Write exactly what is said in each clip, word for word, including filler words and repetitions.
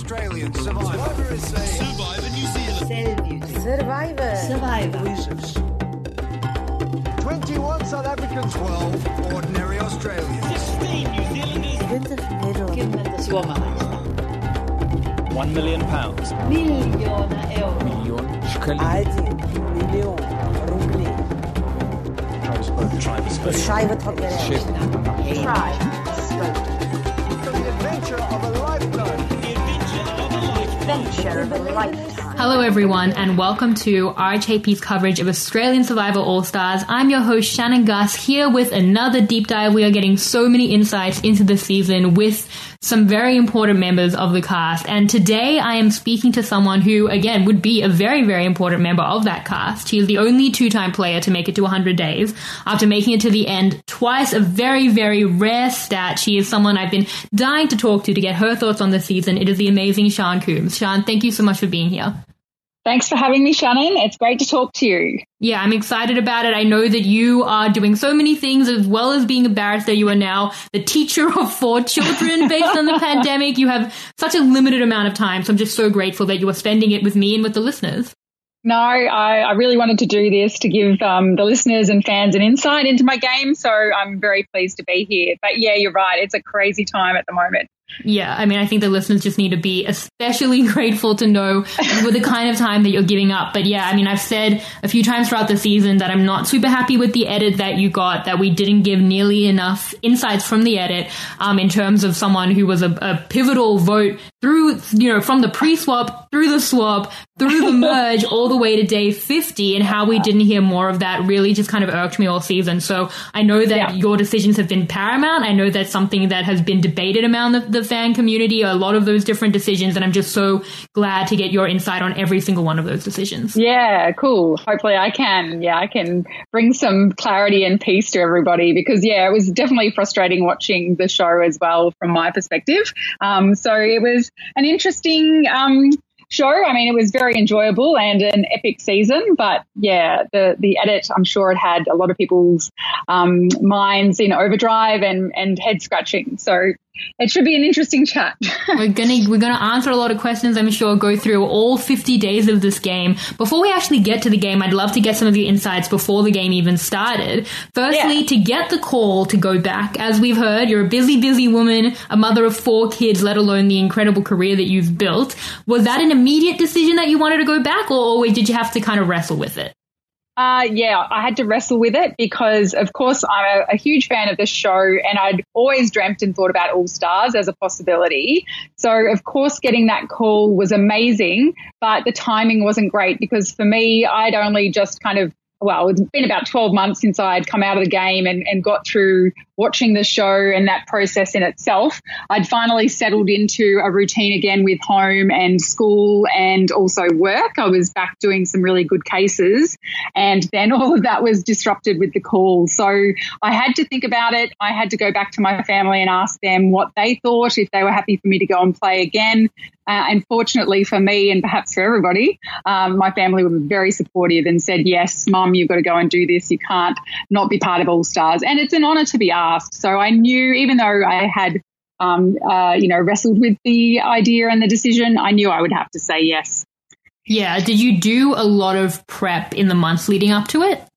Australian Survivor. Survivor New Zealand. Survivor. Survivor. twenty-one South Africans. twelve ordinary Australians. sixteen New Zealanders. One million pounds. Miljoner euro. Million shkelling. Один миллион рублей. Schreibe Shit. For the adventure of a lifetime. Adventure of a lifetime. Hello everyone and welcome to R H A P's coverage of Australian Survivor All-Stars. I'm your host Shannon Gus here with another deep dive. We are getting so many insights into the season with some very important members of the cast, and today I am speaking to someone who, again, would be a very, very important member of that cast. She is the only two-time player to make it to one hundred days after making it to the end twice, a very, very rare stat. She is someone I've been dying to talk to to get her thoughts on the season. It is the amazing Sian Coombs. Sian, thank you so much for being here. Thanks for having me, Shannon. It's great to talk to you. Yeah, I'm excited about it. I know that you are doing so many things, as well as being a barrister. You are now the teacher of four children based on the pandemic. You have such a limited amount of time, so I'm just so grateful that you are spending it with me and with the listeners. No, I, I really wanted to do this to give um, the listeners and fans an insight into my game, so I'm very pleased to be here. But yeah, you're right. It's a crazy time at the moment. Yeah, I mean, I think the listeners just need to be especially grateful to know with the kind of time that you're giving up. But yeah, I mean, I've said a few times throughout the season that I'm not super happy with the edit that you got, that we didn't give nearly enough insights from the edit um, in terms of someone who was a, a pivotal vote through, you know, from the pre-swap, through the swap, through the merge, all the way to day fifty, and how we didn't hear more of that really just kind of irked me all season. So I know that yeah. your decisions have been paramount. I know that's something that has been debated among the, the fan community, a lot of those different decisions, and I'm just so glad to get your insight on every single one of those decisions. Yeah, cool. Hopefully I can. Yeah, I can bring some clarity and peace to everybody, because, yeah, it was definitely frustrating watching the show as well from my perspective. Um, so it was an interesting um, show. I mean, it was very enjoyable and an epic season, but yeah, the, the edit, I'm sure it had a lot of people's um, minds in overdrive and, and head scratching. So it should be an interesting chat. we're gonna we're gonna answer a lot of questions, I'm sure, go through all fifty days of this game. Before we actually get to the game, I'd love to get some of your insights before the game even started. Firstly, yeah. to get the call to go back, as we've heard, you're a busy, busy woman, a mother of four kids, let alone the incredible career that you've built. Was that an immediate decision that you wanted to go back, or, or did you have to kind of wrestle with it? Uh, yeah, I had to wrestle with it because, of course, I'm a, a huge fan of the show, and I'd always dreamt and thought about All Stars as a possibility. So, of course, getting that call was amazing, but the timing wasn't great because for me, I'd only just kind of, well, it's been about twelve months since I'd come out of the game and, and got through watching the show and that process in itself. I'd finally settled into a routine again with home and school and also work. I was back doing some really good cases, and then all of that was disrupted with the call. So I had to think about it. I had to go back to my family and ask them what they thought, if they were happy for me to go and play again. Uh, and fortunately for me, and perhaps for everybody, um, my family were very supportive and said, yes, Mum, you've got to go and do this. You can't not be part of All Stars. And it's an honour to be asked. So I knew, even though I had, um, uh, you know, wrestled with the idea and the decision, I knew I would have to say yes. Yeah. Did you do a lot of prep in the months leading up to it?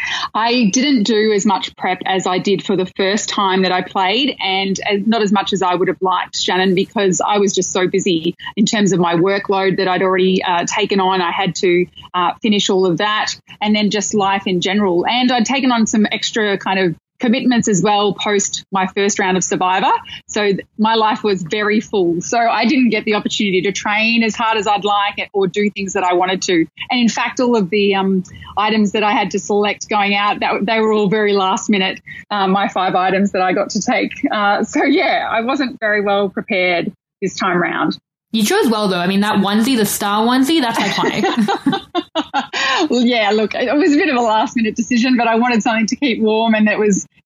I didn't do as much prep as I did for the first time that I played, and not as much as I would have liked, Shannon, because I was just so busy in terms of my workload that I'd already uh, taken on. I had to uh, finish all of that, and then just life in general. And I'd taken on some extra kind of commitments as well post my first round of Survivor. So my life was very full. So I didn't get the opportunity to train as hard as I'd like or do things that I wanted to. And in fact, all of the um, items that I had to select going out, that, they were all very last minute, um, my five items that I got to take. Uh, so yeah, I wasn't very well prepared this time round. You chose well, though. I mean, that onesie, the star onesie, that's iconic. Well, yeah, look, it was a bit of a last-minute decision, but I wanted something to keep warm, and it was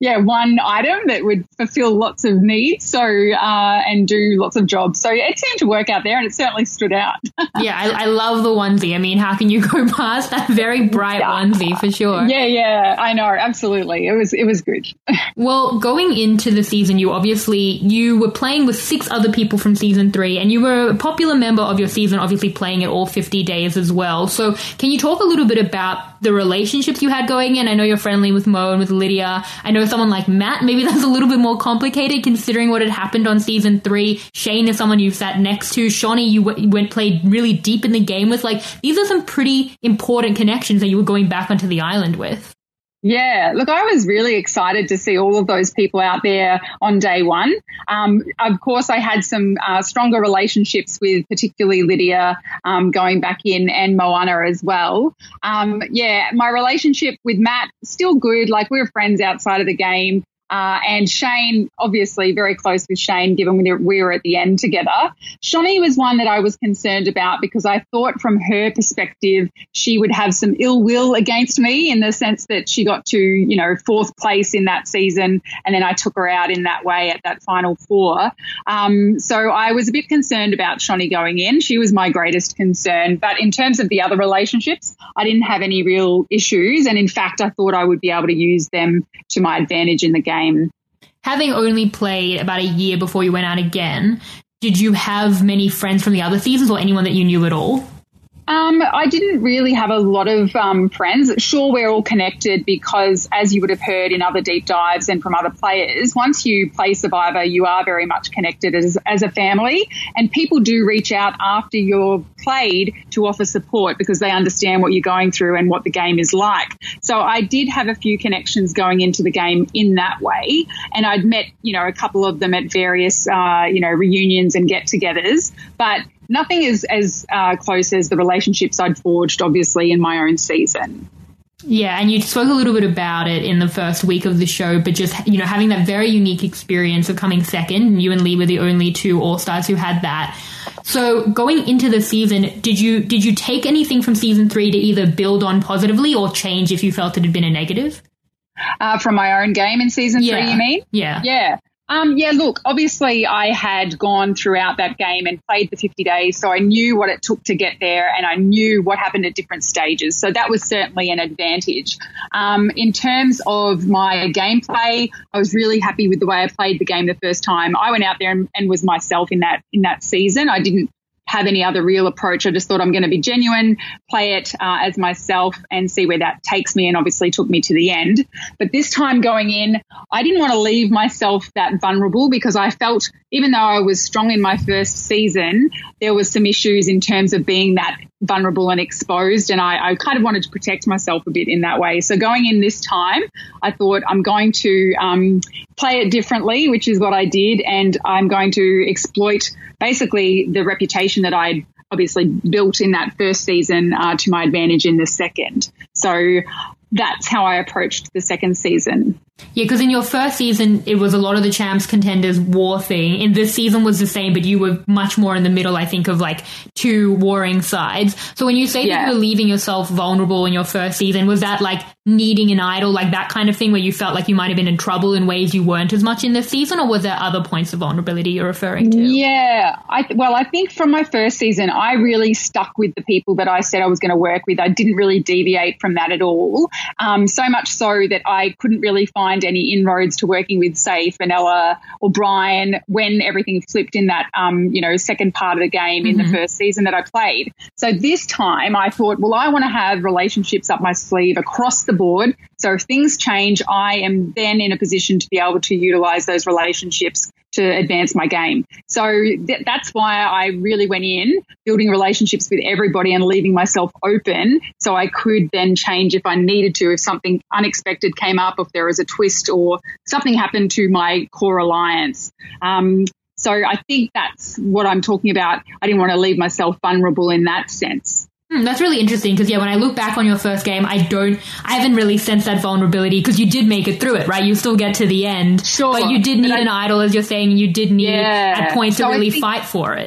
yeah, one item that would fulfill lots of needs. So, uh, and do lots of jobs. So it seemed to work out there, and it certainly stood out. Yeah, I, I love the onesie. I mean, how can you go past that very bright yeah. onesie for sure? Yeah, yeah, I know, absolutely. It was, it was good. Well, going into the season, you obviously you were playing with six other people from season three, and you were a popular member of your season, obviously playing it all fifty days as well. So, can you talk a little bit about the relationships you had going in? I know you're friendly with Mo and with Lydia. I know someone like Matt, maybe that's a little bit more complicated considering what had happened on season three. Shane is someone you've sat next to. Shawnee, you, w- you went played really deep in the game with. Like, these are some pretty important connections that you were going back onto the island with. Yeah, look, I was really excited to see all of those people out there on day one. Um, of course, I had some uh, stronger relationships with particularly Lydia um, going back in, and Moana as well. Um, yeah, my relationship with Matt, still good. Like, we were friends outside of the game. Uh, and Shane, obviously very close with Shane, given we were at the end together. Shawnee was one that I was concerned about because I thought from her perspective she would have some ill will against me in the sense that she got to, you know, fourth place in that season, and then I took her out in that way at that final four. Um, so I was a bit concerned about Shawnee going in. She was my greatest concern. But in terms of the other relationships, I didn't have any real issues. And in fact, I thought I would be able to use them to my advantage in the game. Having only played about a year before you went out again, did you have many friends from the other seasons or anyone that you knew at all? Um, I didn't really have a lot of um, friends. Sure, we're all connected because, as you would have heard in other deep dives and from other players, once you play Survivor, you are very much connected as, as a family, and people do reach out after you're played to offer support because they understand what you're going through and what the game is like. So I did have a few connections going into the game in that way, and I'd met, you know, a couple of them at various, uh, you know, reunions and get-togethers, but nothing is as uh, close as the relationships I'd forged, obviously, in my own season. Yeah, and you spoke a little bit about it in the first week of the show, but just, you know, having that very unique experience of coming second, and you and Lee were the only two All-Stars who had that. So going into the season, did you did you take anything from season three to either build on positively or change if you felt it had been a negative? Uh, from my own game in season yeah. three, you mean? Yeah. Yeah. Um, yeah, look, obviously I had gone throughout that game and played the fifty days, so I knew what it took to get there and I knew what happened at different stages. So that was certainly an advantage. Um, in terms of my gameplay, I was really happy with the way I played the game the first time. I went out there and, and was myself in that in that season. I didn't have any other real approach. I just thought I'm going to be genuine, play it uh, as myself and see where that takes me, and obviously took me to the end. But this time going in, I didn't want to leave myself that vulnerable because I felt, even though I was strong in my first season, there was some issues in terms of being that vulnerable and exposed, and I, I kind of wanted to protect myself a bit in that way. So going in this time, I thought I'm going to um, play it differently, which is what I did, and I'm going to exploit basically the reputation that I'd obviously built in that first season uh, to my advantage in the second. So that's how I approached the second season. Yeah, because in your first season, it was a lot of the champs contenders war thing. In this season was the same, but you were much more in the middle, I think, of like two warring sides. So when you say yeah. that you were leaving yourself vulnerable in your first season, was that like needing an idol, like that kind of thing where you felt like you might have been in trouble in ways you weren't as much in this season, or was there other points of vulnerability you're referring to? Yeah, I th- well, I think from my first season, I really stuck with the people that I said I was going to work with. I didn't really deviate from that at all, um, so much so that I couldn't really find any inroads to working with, say, Fenella or Brian when everything flipped in that, um, you know, second part of the game in mm-hmm. the first season that I played. So this time I thought, well, I want to have relationships up my sleeve across the board. So if things change, I am then in a position to be able to utilize those relationships to advance my game. So th- that's why I really went in building relationships with everybody and leaving myself open so I could then change if I needed to, if something unexpected came up, if there was a twist or something happened to my core alliance. Um, so I think that's what I'm talking about. I didn't want to leave myself vulnerable in that sense. Hmm, that's really interesting because, yeah, when I look back on your first game, I don't, I haven't really sensed that vulnerability because you did make it through it, right? You still get to the end. Sure. But you did need I, an idol, as you're saying, you did need yeah. at points so to really think, fight for it.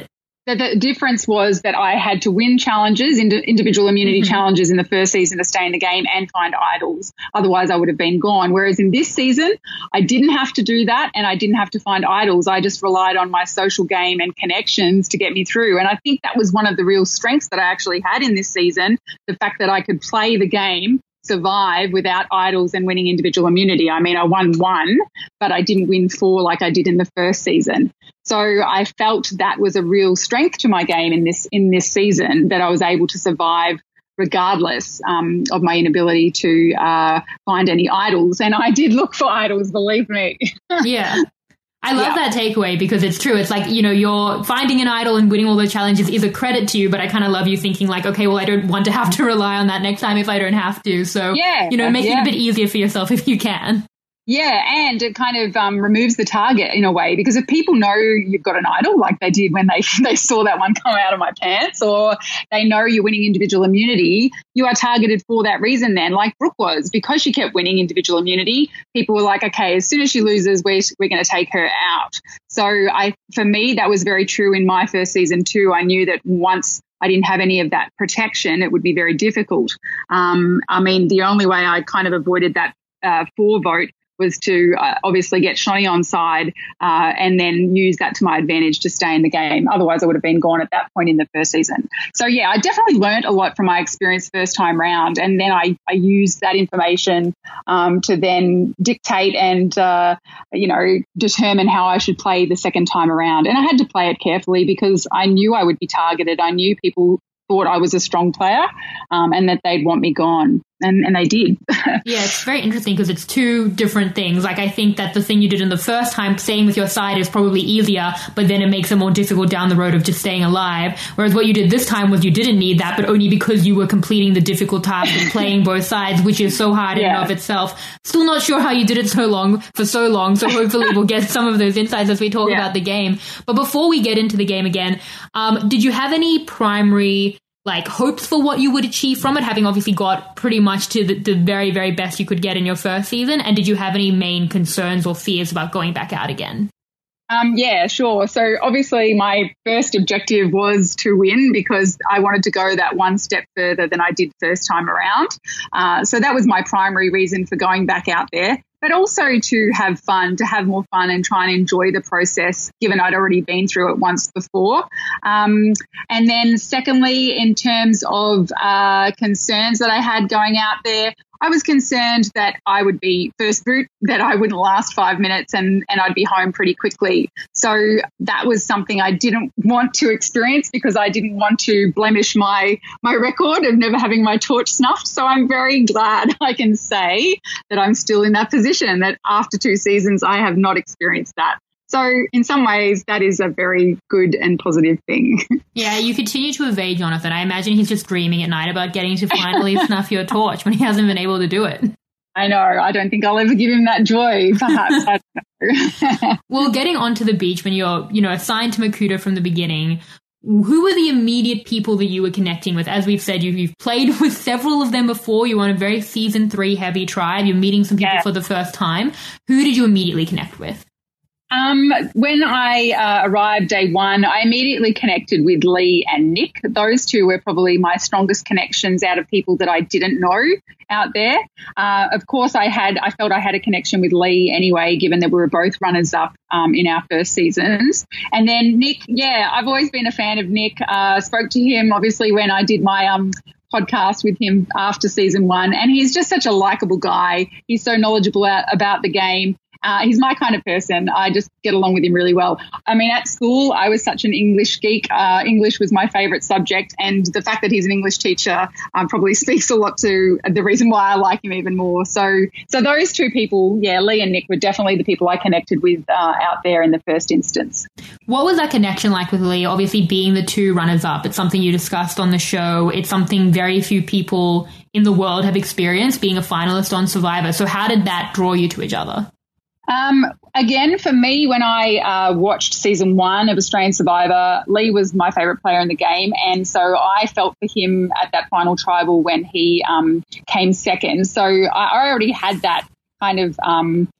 The, the difference was that I had to win challenges, ind- individual immunity mm-hmm. challenges in the first season to stay in the game and find idols. Otherwise, I would have been gone. Whereas in this season, I didn't have to do that and I didn't have to find idols. I just relied on my social game and connections to get me through. And I think that was one of the real strengths that I actually had in this season, the fact that I could play the game, survive without idols and winning individual immunity. I mean, I won one, but I didn't win four like I did in the first season. So I felt that was a real strength to my game in this in this season, that I was able to survive regardless um, of my inability to uh, find any idols. And I did look for idols, believe me. Yeah. I love yeah. that takeaway because it's true. It's like, you know, you're finding an idol and winning all the challenges is a credit to you, but I kind of love you thinking like, okay, well, I don't want to have to rely on that next time if I don't have to. So, yeah, you know, make yeah. it a bit easier for yourself if you can. Yeah, and it kind of um, removes the target in a way, because if people know you've got an idol, like they did when they they saw that one come out of my pants, or they know you're winning individual immunity, you are targeted for that reason then, like Brooke was. Because she kept winning individual immunity, people were like, okay, as soon as she loses, we're, we're going to take her out. So I, for me, that was very true in my first season too. I knew that once I didn't have any of that protection, it would be very difficult. Um, I mean, the only way I kind of avoided that uh, four vote was to uh, obviously get Shani on side uh, and then use that to my advantage to stay in the game. Otherwise, I would have been gone at that point in the first season. So, yeah, I definitely learned a lot from my experience first time round, and then I, I used that information um, to then dictate and, uh, you know, determine how I should play the second time around. And I had to play it carefully because I knew I would be targeted. I knew people thought I was a strong player um, and that they'd want me gone. And, and they did. Yeah, it's very interesting because it's two different things. Like, I think that the thing you did in the first time, staying with your side, is probably easier, but then it makes it more difficult down the road of just staying alive. Whereas what you did this time was you didn't need that, but only because you were completing the difficult task of playing both sides, which is so hard yeah. in and of itself. Still not sure how you did it so long, for so long, so hopefully we'll get some of those insights as we talk yeah. about the game. But before we get into the game again, um, did you have any primary like hopes for what you would achieve from it, having obviously got pretty much to the, the very, very best you could get in your first season? And did you have any main concerns or fears about going back out again? Um, yeah, sure. So obviously my first objective was to win, because I wanted to go that one step further than I did first time around. Uh, so that was my primary reason for going back out there. But also to have fun, to have more fun and try and enjoy the process, given I'd already been through it once before. Um, and then secondly, in terms of uh, concerns that I had going out there, I was concerned that I would be first boot, that I wouldn't last five minutes and, and I'd be home pretty quickly. So that was something I didn't want to experience, because I didn't want to blemish my, my record of never having my torch snuffed. So I'm very glad I can say that I'm still in that position, that after two seasons I have not experienced that. So in some ways, that is a very good and positive thing. Yeah, you continue to evade Jonathan. I imagine he's just dreaming at night about getting to finally snuff your torch when he hasn't been able to do it. I know. I don't think I'll ever give him that joy, perhaps. I don't know. Well, getting onto the beach when you're, you know, assigned to Makuta from the beginning, who were the immediate people that you were connecting with? As we've said, you, you've played with several of them before. You're on a very season three heavy tribe. You're meeting some people yeah. for the first time. Who did you immediately connect with? Um, when I uh, arrived day one, I immediately connected with Lee and Nick. Those two were probably my strongest connections out of people that I didn't know out there. Uh, of course, I had, I felt I had a connection with Lee anyway, given that we were both runners up um, in our first seasons. And then Nick, yeah, I've always been a fan of Nick. Uh, spoke to him obviously when I did my um. podcast with him after season one, and he's just such a likable guy. He's so knowledgeable about, about the game. Uh, he's my kind of person. I just get along with him really well. I mean, at school, I was such an English geek. Uh, English was my favourite subject, and the fact that he's an English teacher um, probably speaks a lot to the reason why I like him even more. So, so those two people, yeah, Lee and Nick, were definitely the people I connected with uh, out there in the first instance. What was that connection like with Lee? Obviously, being the two runners-up, it's something you discussed on the show. It's something very few people in the world have experienced, being a finalist on Survivor. So how did that draw you to each other? Um, again, for me, when I uh, watched season one of Australian Survivor, Lee was my favourite player in the game, and so I felt for him at that final tribal when he um, came second. So I already had that kind of um,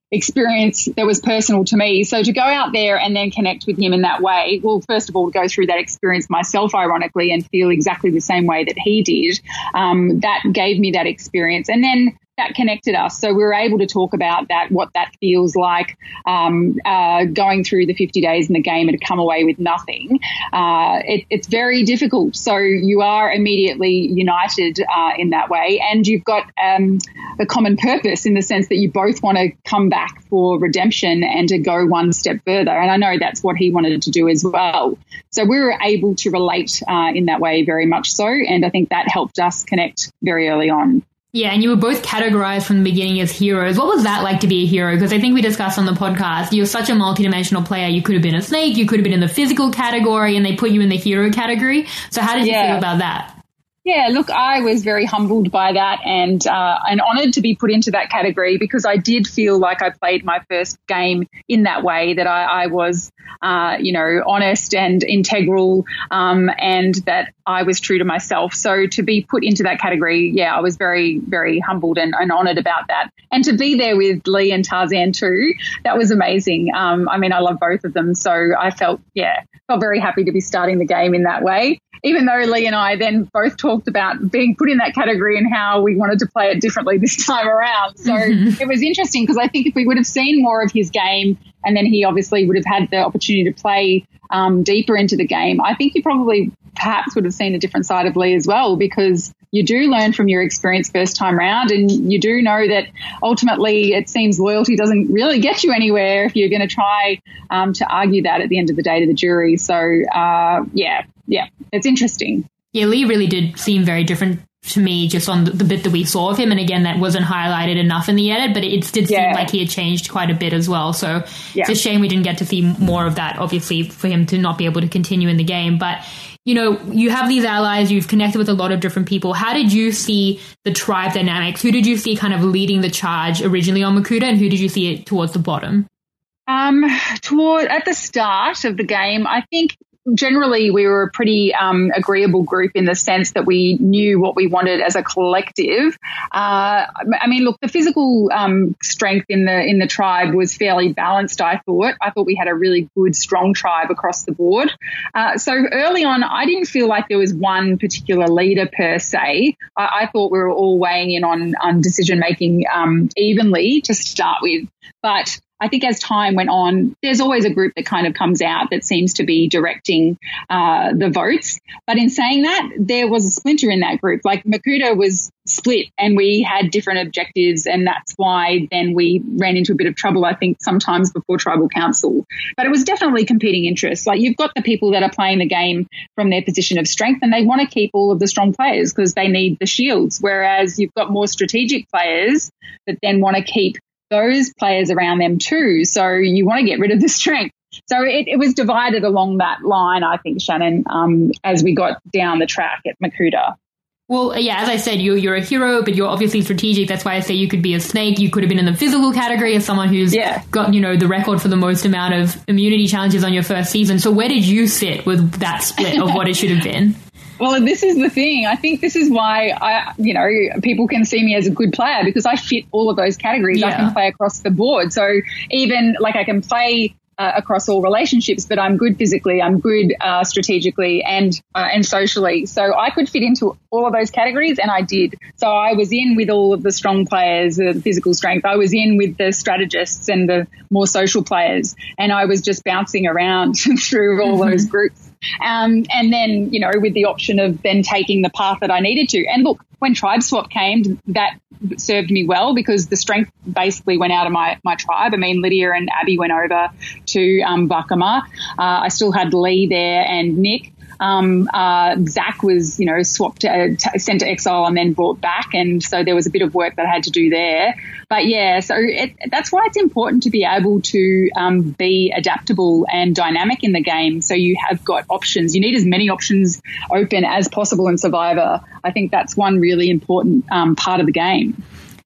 experience that was personal to me. So to go out there and then connect with him in that way, well, first of all, to go through that experience myself, ironically, and feel exactly the same way that he did, um, that gave me that experience. And then that connected us. So we were able to talk about that, what that feels like, um, uh, going through the fifty days in the game and to come away with nothing. Uh, it, it's very difficult. So you are immediately united uh, in that way, and you've got um, a common purpose in the sense that you both want to come back for redemption and to go one step further. And I know that's what he wanted to do as well. So we were able to relate uh, in that way very much so, and I think that helped us connect very early on. Yeah, and you were both categorized from the beginning as heroes. What was that like to be a hero? Because I think we discussed on the podcast, you're such a multidimensional player. You could have been a snake, you could have been in the physical category, and they put you in the hero category. So how did you yeah. feel about that? Yeah, look, I was very humbled by that and uh, and honoured to be put into that category, because I did feel like I played my first game in that way, that I, I was, uh, you know, honest and integral, um, and that I was true to myself. So to be put into that category, yeah, I was very, very humbled and, and honoured about that. And to be there with Lee and Tarzan too, that was amazing. Um, I mean, I love both of them. So I felt, yeah, felt very happy to be starting the game in that way, even though Lee and I then both talked about being put in that category and how we wanted to play it differently this time around. So mm-hmm. it was interesting, because I think if we would have seen more of his game, and then he obviously would have had the opportunity to play um, deeper into the game, I think you probably perhaps would have seen a different side of Lee as well, because you do learn from your experience first time round, and you do know that ultimately it seems loyalty doesn't really get you anywhere if you're going to try um, to argue that at the end of the day to the jury. So, uh, yeah, yeah, it's interesting. Yeah, Lee really did seem very different to me just on the, the bit that we saw of him. And again, that wasn't highlighted enough in the edit, but it did seem yeah. like he had changed quite a bit as well. So yeah. it's a shame we didn't get to see more of that, obviously, for him to not be able to continue in the game. But, you know, you have these allies, you've connected with a lot of different people. How did you see the tribe dynamics? Who did you see kind of leading the charge originally on Makuta, and who did you see it towards the bottom? Um, toward at the start of the game, I think generally we were a pretty um, agreeable group in the sense that we knew what we wanted as a collective. Uh, I mean, look, the physical um, strength in the in the tribe was fairly balanced, I thought. I thought we had a really good, strong tribe across the board. Uh, so early on, I didn't feel like there was one particular leader per se. I, I thought we were all weighing in on, on decision-making um, evenly to start with. But I think as time went on, there's always a group that kind of comes out that seems to be directing uh, the votes. But in saying that, there was a splinter in that group. Like Makuta was split and we had different objectives, and that's why then we ran into a bit of trouble, I think, sometimes before Tribal Council. But it was definitely competing interests. Like you've got the people that are playing the game from their position of strength, and they want to keep all of the strong players because they need the shields, whereas you've got more strategic players that then want to keep those players around them too. So you want to get rid of the strength. So it, it was divided along that line, I think, Shannon, um, as we got down the track at Makuta. Well, yeah, as I said, you, you're a hero, but you're obviously strategic. That's why I say you could be a snake. You could have been in the physical category as someone who's yeah. got, you know, the record for the most amount of immunity challenges on your first season. So where did you sit with that split of what it should have been? Well, this is the thing. I think this is why I, you know, people can see me as a good player because I fit all of those categories. Yeah. I can play across the board. So even like I can play uh, across all relationships, but I'm good physically, I'm good uh, strategically and uh, and socially. So I could fit into all of those categories, and I did. So I was in with all of the strong players, the physical strength. I was in with the strategists and the more social players, and I was just bouncing around through all mm-hmm. those groups. Um, and then, you know, with the option of then taking the path that I needed to. And look, when Tribe Swap came, that served me well because the strength basically went out of my, my tribe. I mean, Lydia and Abby went over to um, Vakama. Uh, I still had Lee there and Nick. Um, uh, Zach was, you know, swapped, to, t- sent to exile and then brought back. And so there was a bit of work that I had to do there. But yeah, so it, that's why it's important to be able to um, be adaptable and dynamic in the game. So you have got options. You need as many options open as possible in Survivor. I think that's one really important um, part of the game.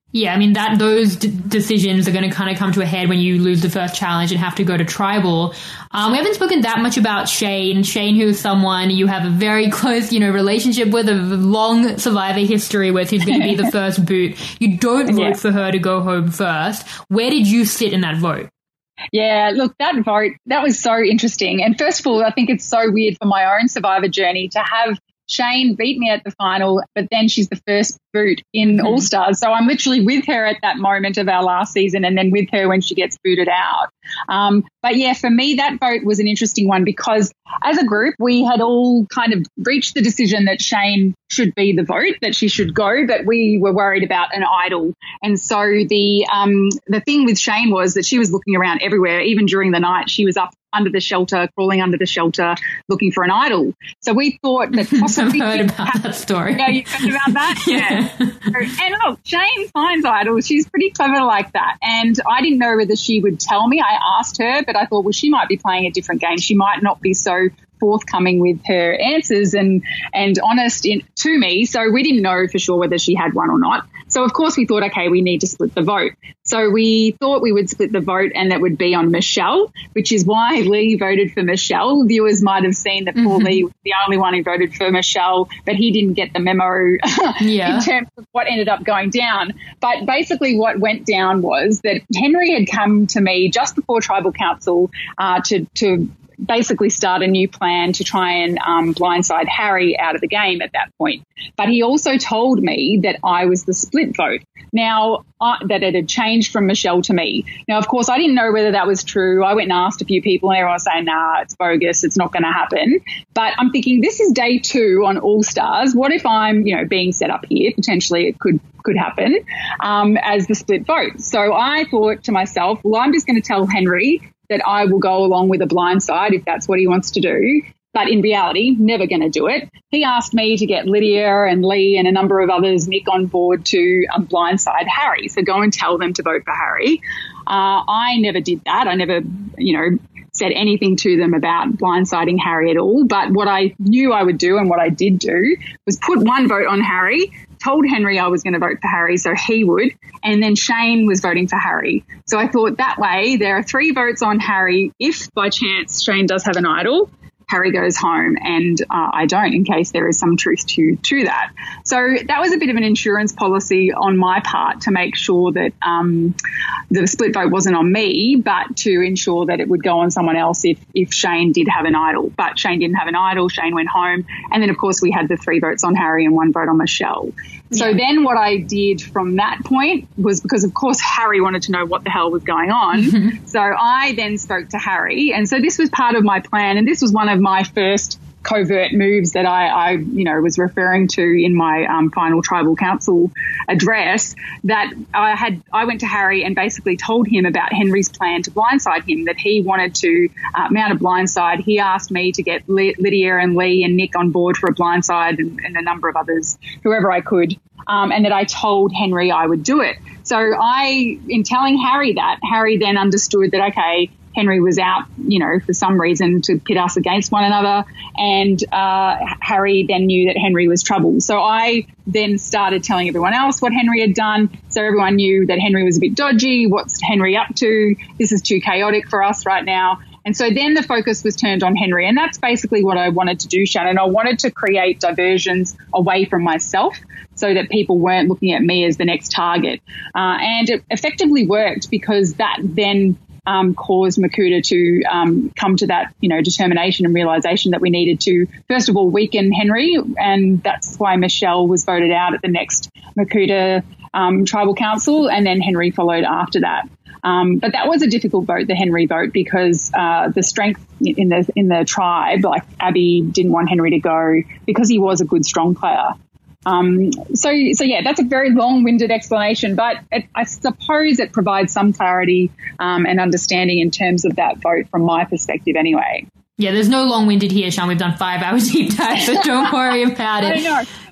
Yeah, I mean, that those d- decisions are going to kind of come to a head when you lose the first challenge and have to go to tribal. Um, we haven't spoken that much about Shane. Shane, who is someone you have a very close, you know, relationship with, a long Survivor history with, who's going to be the first boot. You don't vote yeah. for her to go home first. Where did you sit in that vote? Yeah, look, that vote, that was so interesting. And first of all, I think it's so weird for my own Survivor journey to have Shane beat me at the final, but then she's the first boot in mm-hmm. All Stars. So I'm literally with her at that moment of our last season and then with her when she gets booted out. Um, but yeah, for me, that vote was an interesting one because as a group, we had all kind of reached the decision that Shane should be the vote, that she should go, but we were worried about an idol. And so the um, the thing with Shane was that she was looking around everywhere. Even during the night, she was up under the shelter, crawling under the shelter, looking for an idol. So we thought that possibly... I've heard about that story. Yeah, you've heard about that? Yeah. And look, Shane finds idols. She's pretty clever like that. And I didn't know whether she would tell me. I asked her, but I thought, well, she might be playing a different game. She might not be so forthcoming with her answers and and honest in, to me. So we didn't know for sure whether she had one or not. So, of course, we thought, OK, we need to split the vote. So we thought we would split the vote and that would be on Michelle, which is why Lee voted for Michelle. Viewers might have seen that Paul mm-hmm. Lee was the only one who voted for Michelle, but he didn't get the memo yeah. in terms of what ended up going down. But basically what went down was that Henry had come to me just before Tribal Council uh, to to basically start a new plan to try and um, blindside Harry out of the game at that point. But he also told me that I was the split vote. Now, uh, that it had changed from Michelle to me. Now, of course, I didn't know whether that was true. I went and asked a few people and everyone was saying, nah, it's bogus. It's not going to happen. But I'm thinking this is day two on All Stars. What if I'm, you know, being set up here? Potentially it could could happen um, as the split vote. So I thought to myself, well, I'm just going to tell Henry that I will go along with a blindside if that's what he wants to do. But in reality, never going to do it. He asked me to get Lydia and Lee and a number of others, Nick, on board to um, blindside Harry. So go and tell them to vote for Harry. Uh, I never did that. I never, you know, said anything to them about blindsiding Harry at all. But what I knew I would do and what I did do was put one vote on Harry, told Henry I was going to vote for Harry so he would, and then Shane was voting for Harry. So I thought that way there are three votes on Harry. If by chance Shane does have an idol, Harry goes home and uh, I don't, in case there is some truth to to that. So that was a bit of an insurance policy on my part to make sure that um, the split vote wasn't on me, but to ensure that it would go on someone else if, if Shane did have an idol. But Shane didn't have an idol. Shane went home. And then, of course, we had the three votes on Harry and one vote on Michelle. So yeah. then what I did from that point was, because, of course, Harry wanted to know what the hell was going on. Mm-hmm. So I then spoke to Harry. And so this was part of my plan. And this was one of my first covert moves that I, I you know, was referring to in my um, final Tribal Council address, that I had, I went to Harry and basically told him about Henry's plan to blindside him, that he wanted to uh, mount a blindside. He asked me to get Lydia and Lee and Nick on board for a blindside and, and a number of others, whoever I could, um, and that I told Henry I would do it. So I, in telling Harry that, Harry then understood that, okay, Henry was out, you know, for some reason to pit us against one another. And uh, Harry then knew that Henry was trouble. So I then started telling everyone else what Henry had done. So everyone knew that Henry was a bit dodgy. What's Henry up to? This is too chaotic for us right now. And so then the focus was turned on Henry. And that's basically what I wanted to do, Shannon. I wanted to create diversions away from myself so that people weren't looking at me as the next target. Uh, and it effectively worked, because that then Um, caused Makuta to um, come to that, you know, determination and realisation that we needed to, first of all, weaken Henry, and that's why Michelle was voted out at the next Makuta um, Tribal Council, and then Henry followed after that. Um, but that was a difficult vote, the Henry vote, because uh, the strength in the in the tribe, like Abby didn't want Henry to go because he was a good, strong player. Um, so, so yeah, that's a very long-winded explanation, but it, I suppose it provides some clarity um, and understanding in terms of that vote from my perspective anyway. Yeah, there's no long-winded here, Sean. We've done five hours deep dive, so don't worry about it. I know.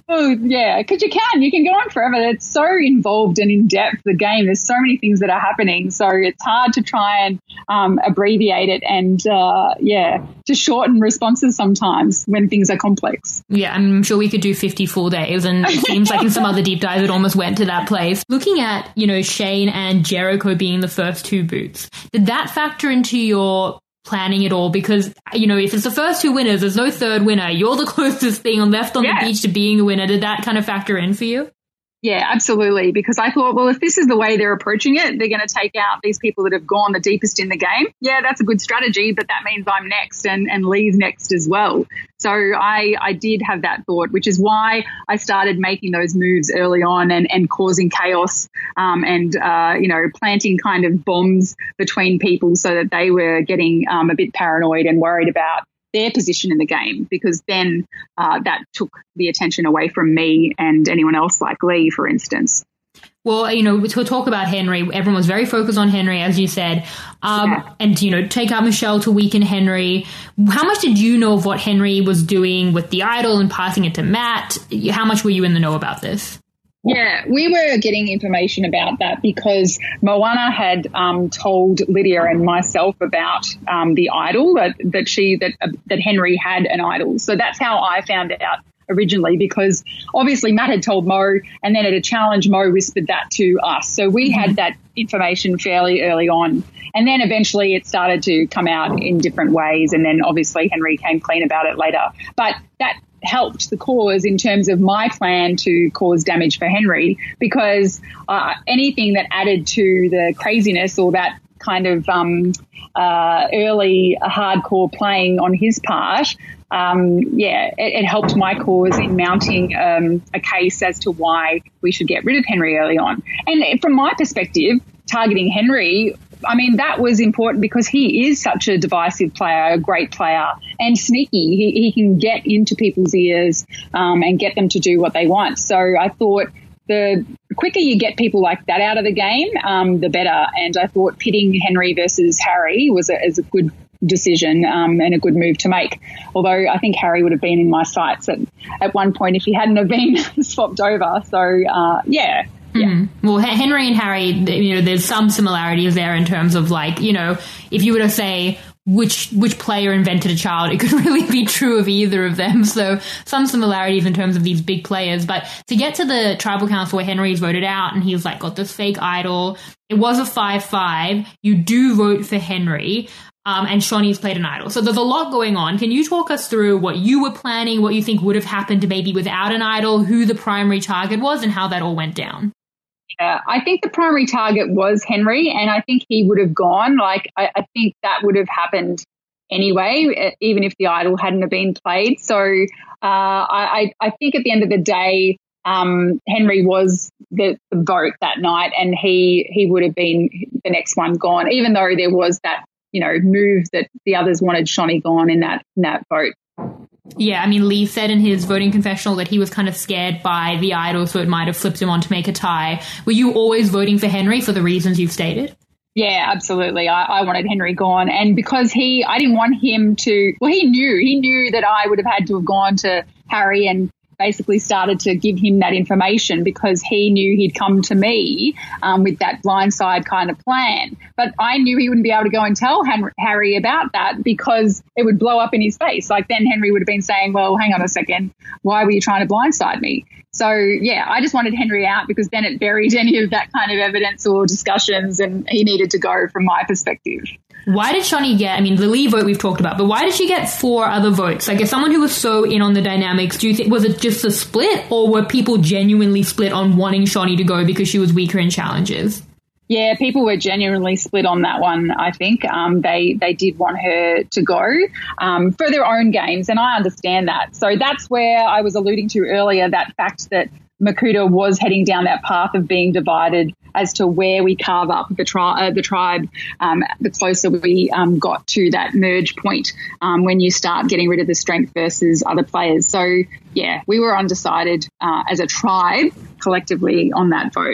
Oh, yeah, because you can. You can go on forever. It's so involved and in-depth, the game. There's so many things that are happening. So it's hard to try and um, abbreviate it and, uh, yeah, to shorten responses sometimes when things are complex. Yeah, I'm sure we could do fifty full days, and it seems like in some other deep dives it almost went to that place. Looking at, you know, Shane and Jericho being the first two boots, did that factor into your planning it all? Because, you know, if it's the first two winners, there's no third winner. You're the closest thing left on yeah. the beach to being a winner. Did that kind of factor in for you? Yeah, absolutely. Because I thought, well, if this is the way they're approaching it, they're going to take out these people that have gone the deepest in the game. Yeah, that's a good strategy, but that means I'm next and, and Lee's next as well. So I, I did have that thought, which is why I started making those moves early on and, and causing chaos um, and, uh, you know, planting kind of bombs between people so that they were getting um, a bit paranoid and worried about their position in the game, because then uh, that took the attention away from me and anyone else like Lee, for instance. Well, you know, to talk about Henry, everyone was very focused on Henry, as you said, um, yeah. and, you know, take out Michelle to weaken Henry. How much did you know of what Henry was doing with the idol and passing it to Matt? How much were you in the know about this? Yeah, we were getting information about that because Moana had um, told Lydia and myself about um, the idol, that, that she that uh, that Henry had an idol. So that's how I found out originally, because obviously Matt had told Mo, and then at a challenge Mo whispered that to us. So we had that information fairly early on. And then eventually it started to come out in different ways, and then obviously Henry came clean about it later. But that helped the cause in terms of my plan to cause damage for Henry, because uh, anything that added to the craziness or that kind of um, uh, early hardcore playing on his part, um, yeah, it, it helped my cause in mounting um, a case as to why we should get rid of Henry early on. And from my perspective, targeting Henry, I mean, that was important because he is such a divisive player, a great player, and sneaky. He, he can get into people's ears um, and get them to do what they want. So I thought the quicker you get people like that out of the game, um, the better. And I thought pitting Henry versus Harry was a, is a good decision um, and a good move to make. Although I think Harry would have been in my sights at, at one point if he hadn't have been swapped over. So, uh, yeah. Yeah. Mm. Well, Henry and Harry, you know, there's some similarities there in terms of, like, you know, if you were to say which which player invented a child, it could really be true of either of them. So some similarities in terms of these big players. But to get to the tribal council where Henry's voted out and he's like got this fake idol, it was a five five. You do vote for Henry. Um, and Shawnee's played an idol. So there's a lot going on. Can you talk us through what you were planning, what you think would have happened maybe without an idol, who the primary target was, and how that all went down? Yeah, I think the primary target was Henry, and I think he would have gone. Like, I, I think that would have happened anyway, even if the idol hadn't have been played. So uh, I, I think at the end of the day, um, Henry was the, the vote that night, and he he would have been the next one gone, even though there was that, you know, move that the others wanted Shawnee gone in that in that vote. Yeah, I mean, Lee said in his voting confessional that he was kind of scared by the idol, so it might have flipped him on to make a tie. Were you always voting for Henry for the reasons you've stated? Yeah, absolutely. I, I wanted Henry gone, and because he, I didn't want him to. Well, he knew, he knew that I would have had to have gone to Harry and basically started to give him that information because he knew he'd come to me um, with that blindside kind of plan. But I knew he wouldn't be able to go and tell Henry, Harry about that because it would blow up in his face. Like, then Henry would have been saying, well, hang on a second, why were you trying to blindside me? So, yeah, I just wanted Henry out because then it buried any of that kind of evidence or discussions, and he needed to go from my perspective. Why did Shawnee get, I mean, the Lee vote we've talked about, but why did she get four other votes? Like, as someone who was so in on the dynamics, do you think, was it just a split, or were people genuinely split on wanting Shawnee to go because she was weaker in challenges? Yeah, people were genuinely split on that one, I think. Um, they they did want her to go um, for their own games, and I understand that. So that's where I was alluding to earlier, that fact that Makuta was heading down that path of being divided as to where we carve up the, tri- uh, the tribe, um, the closer we um, got to that merge point um, when you start getting rid of the strength versus other players. So, yeah, we were undecided uh, as a tribe collectively on that vote.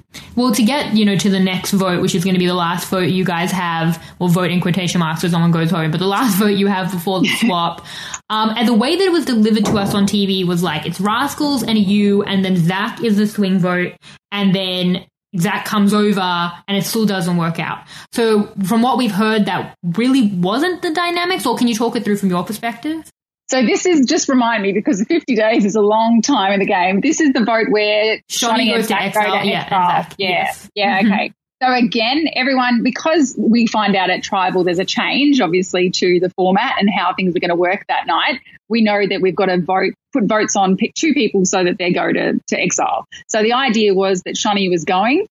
Well, to get, you know, to the next vote, which is going to be the last vote you guys have, well, vote in quotation marks so someone goes home, but the last vote you have before the swap. um, and the way that it was delivered to us on T V was like, it's Rascals and you, and then Zach is the swing vote, and then Zach comes over and it still doesn't work out. So from what we've heard, that really wasn't the dynamics, or can you talk it through from your perspective? So this is, just remind me, because fifty days is a long time in the game. This is the vote where Shawnee goes to exile. Yeah, exactly. Yeah, yes. yeah, Mm-hmm. okay. So again, everyone, because we find out at Tribal there's a change, obviously, to the format and how things are going to work that night, we know that we've got to vote, put votes on pick two people so that they go to, to exile. So the idea was that Shawnee was going.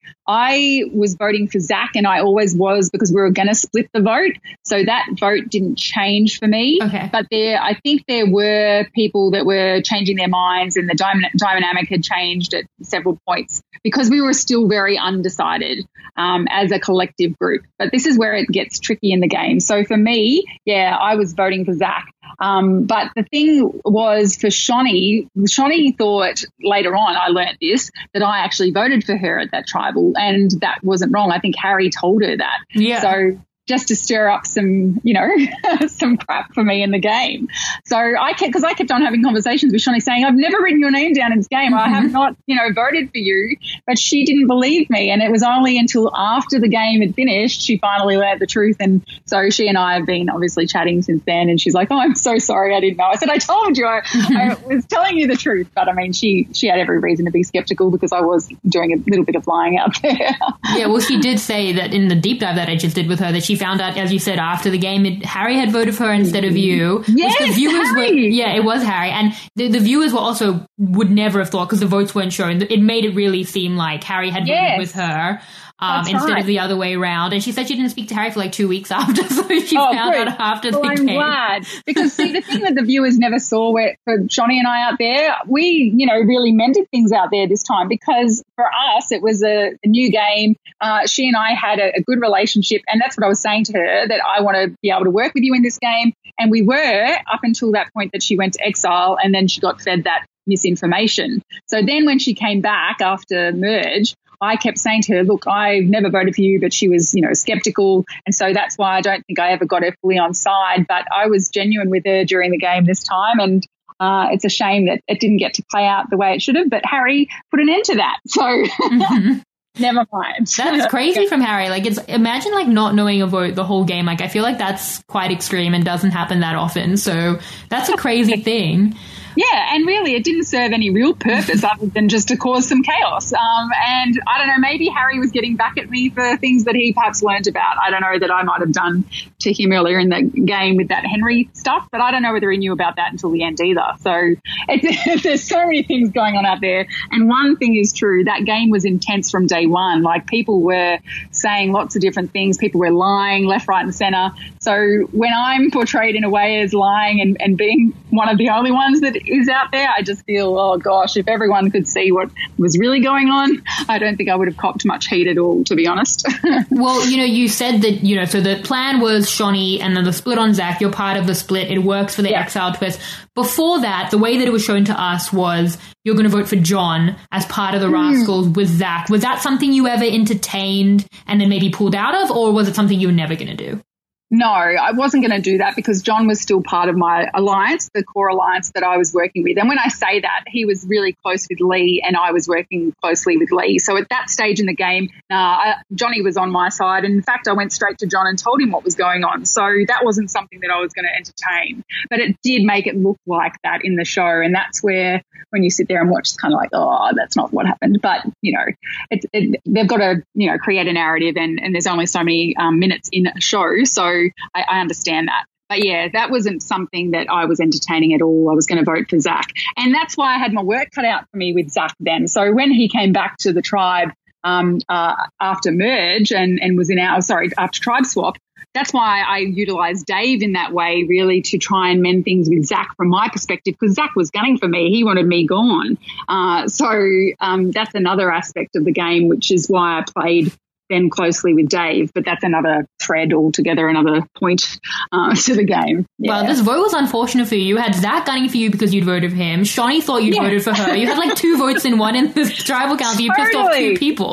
I was voting for Zach, and I always was, because we were going to split the vote. So that vote didn't change for me. Okay. But there, I think there were people that were changing their minds, and the dynamic, dynamic had changed at several points because we were still very undecided um, as a collective group. But this is where it gets tricky in the game. So for me, yeah, I was voting for Zach. Um, but the thing was for Shawnee, Shawnee thought later on, I learnt this, that I actually voted for her at that Tribal, and that wasn't wrong. I think Harry told her that. Yeah. So just to stir up some, you know, some crap for me in the game. So I kept, because I kept on having conversations with Shawnee saying, I've never written your name down in this game. I have not, you know, voted for you. But she didn't believe me. And it was only until after the game had finished, she finally learned the truth. And so she and I have been obviously chatting since then. And she's like, oh, I'm so sorry. I didn't know. I said, I told you. I, I was telling you the truth. But I mean, she, she had every reason to be skeptical, because I was doing a little bit of lying out there. Yeah, well, she did say that in the deep dive that I just did with her, that she found out, as you said, after the game, it, Harry had voted for her instead of you. Yes, which the viewers Harry. Were, yeah, it was Harry. And the, the viewers were also would never have thought, because the votes weren't shown. It made it really seem like Harry had Yes. voted with her. Um, That's instead right. of the other way around. And she said she didn't speak to Harry for like two weeks after, so she Oh, found good. out after Well, the I'm game. glad, because see, the thing that the viewers never saw where, for Shawnee and I out there, we, you know, really mended things out there this time, because for us it was a, a new game. Uh, she and I had a, a good relationship, and that's what I was saying to her, that I want to be able to work with you in this game. And we were up until that point that she went to exile, and then she got fed that misinformation. So then when she came back after merge, I kept saying to her, look, I've never voted for you, but she was, you know, skeptical. And so that's why I don't think I ever got her fully on side. But I was genuine with her during the game this time. And uh, it's a shame that it didn't get to play out the way it should have. But Harry put an end to that. So Mm-hmm. never mind. That's crazy from Harry. Like, it's, imagine like not knowing a vote the whole game. Like, I feel like that's quite extreme and doesn't happen that often. So that's a crazy thing. Yeah, and really it didn't serve any real purpose other than just to cause some chaos. Um, and I don't know, maybe Harry was getting back at me for things that he perhaps learned about. I don't know, that I might have done to him earlier in the game with that Henry stuff, but I don't know whether he knew about that until the end either. So it's, there's so many things going on out there. And one thing is true, that game was intense from day one. Like, people were saying lots of different things. People were lying left, right and centre. So when I'm portrayed in a way as lying and, and being one of the only ones that is out there, I just feel, oh gosh, if everyone could see what was really going on, I don't think I would have copped much heat at all, to be honest. Well, you know, you said that, you know, so the plan was Shawnee and then the split on Zach. You're part of the split. It works for the Yeah. exile twist. Before that, the way that it was shown to us was you're going to vote for John as part of the Rascals with Zach. Was that something you ever entertained and then maybe pulled out of, or was it something you were never going to do? No, I wasn't going to do that, because John was still part of my alliance, the core alliance that I was working with. And when I say that, he was really close with Lee and I was working closely with Lee. So at that stage in the game, uh, I, Johnny was on my side. And in fact, I went straight to John and told him what was going on. So that wasn't something that I was going to entertain. But it did make it look like that in the show. And that's where, when you sit there and watch, it's kind of like, oh, that's not what happened. But, you know, it, it, they've got to, you know, create a narrative, and, and there's only so many um, minutes in a show. So I, I understand that. But yeah, that wasn't something that I was entertaining at all. I was going to vote for Zach. And that's why I had my work cut out for me with Zach then. So when he came back to the tribe um, uh, after merge and, and was in our, sorry, after tribe swap, that's why I utilised Dave in that way, really, to try and mend things with Zach from my perspective, because Zach was gunning for me. He wanted me gone. Uh, so um, that's another aspect of the game, which is why I played then closely with Dave. But that's another thread altogether, another point uh, to the game. Yeah. Well, this vote was unfortunate for you. You had Zach gunning for you because you'd voted for him. Shawnee thought you'd Yeah. voted for her. You had like two votes in one in the tribal council. You pissed off two Totally. people.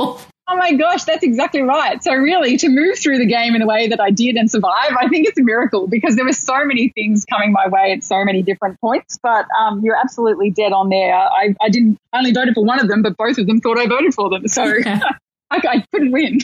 Oh my gosh, that's exactly right. So really, to move through the game in the way that I did and survive, I think it's a miracle because there were so many things coming my way at so many different points. But um, you're absolutely dead on there. I, I didn't I only voted for one of them, but both of them thought I voted for them. So Yeah. I, I couldn't win.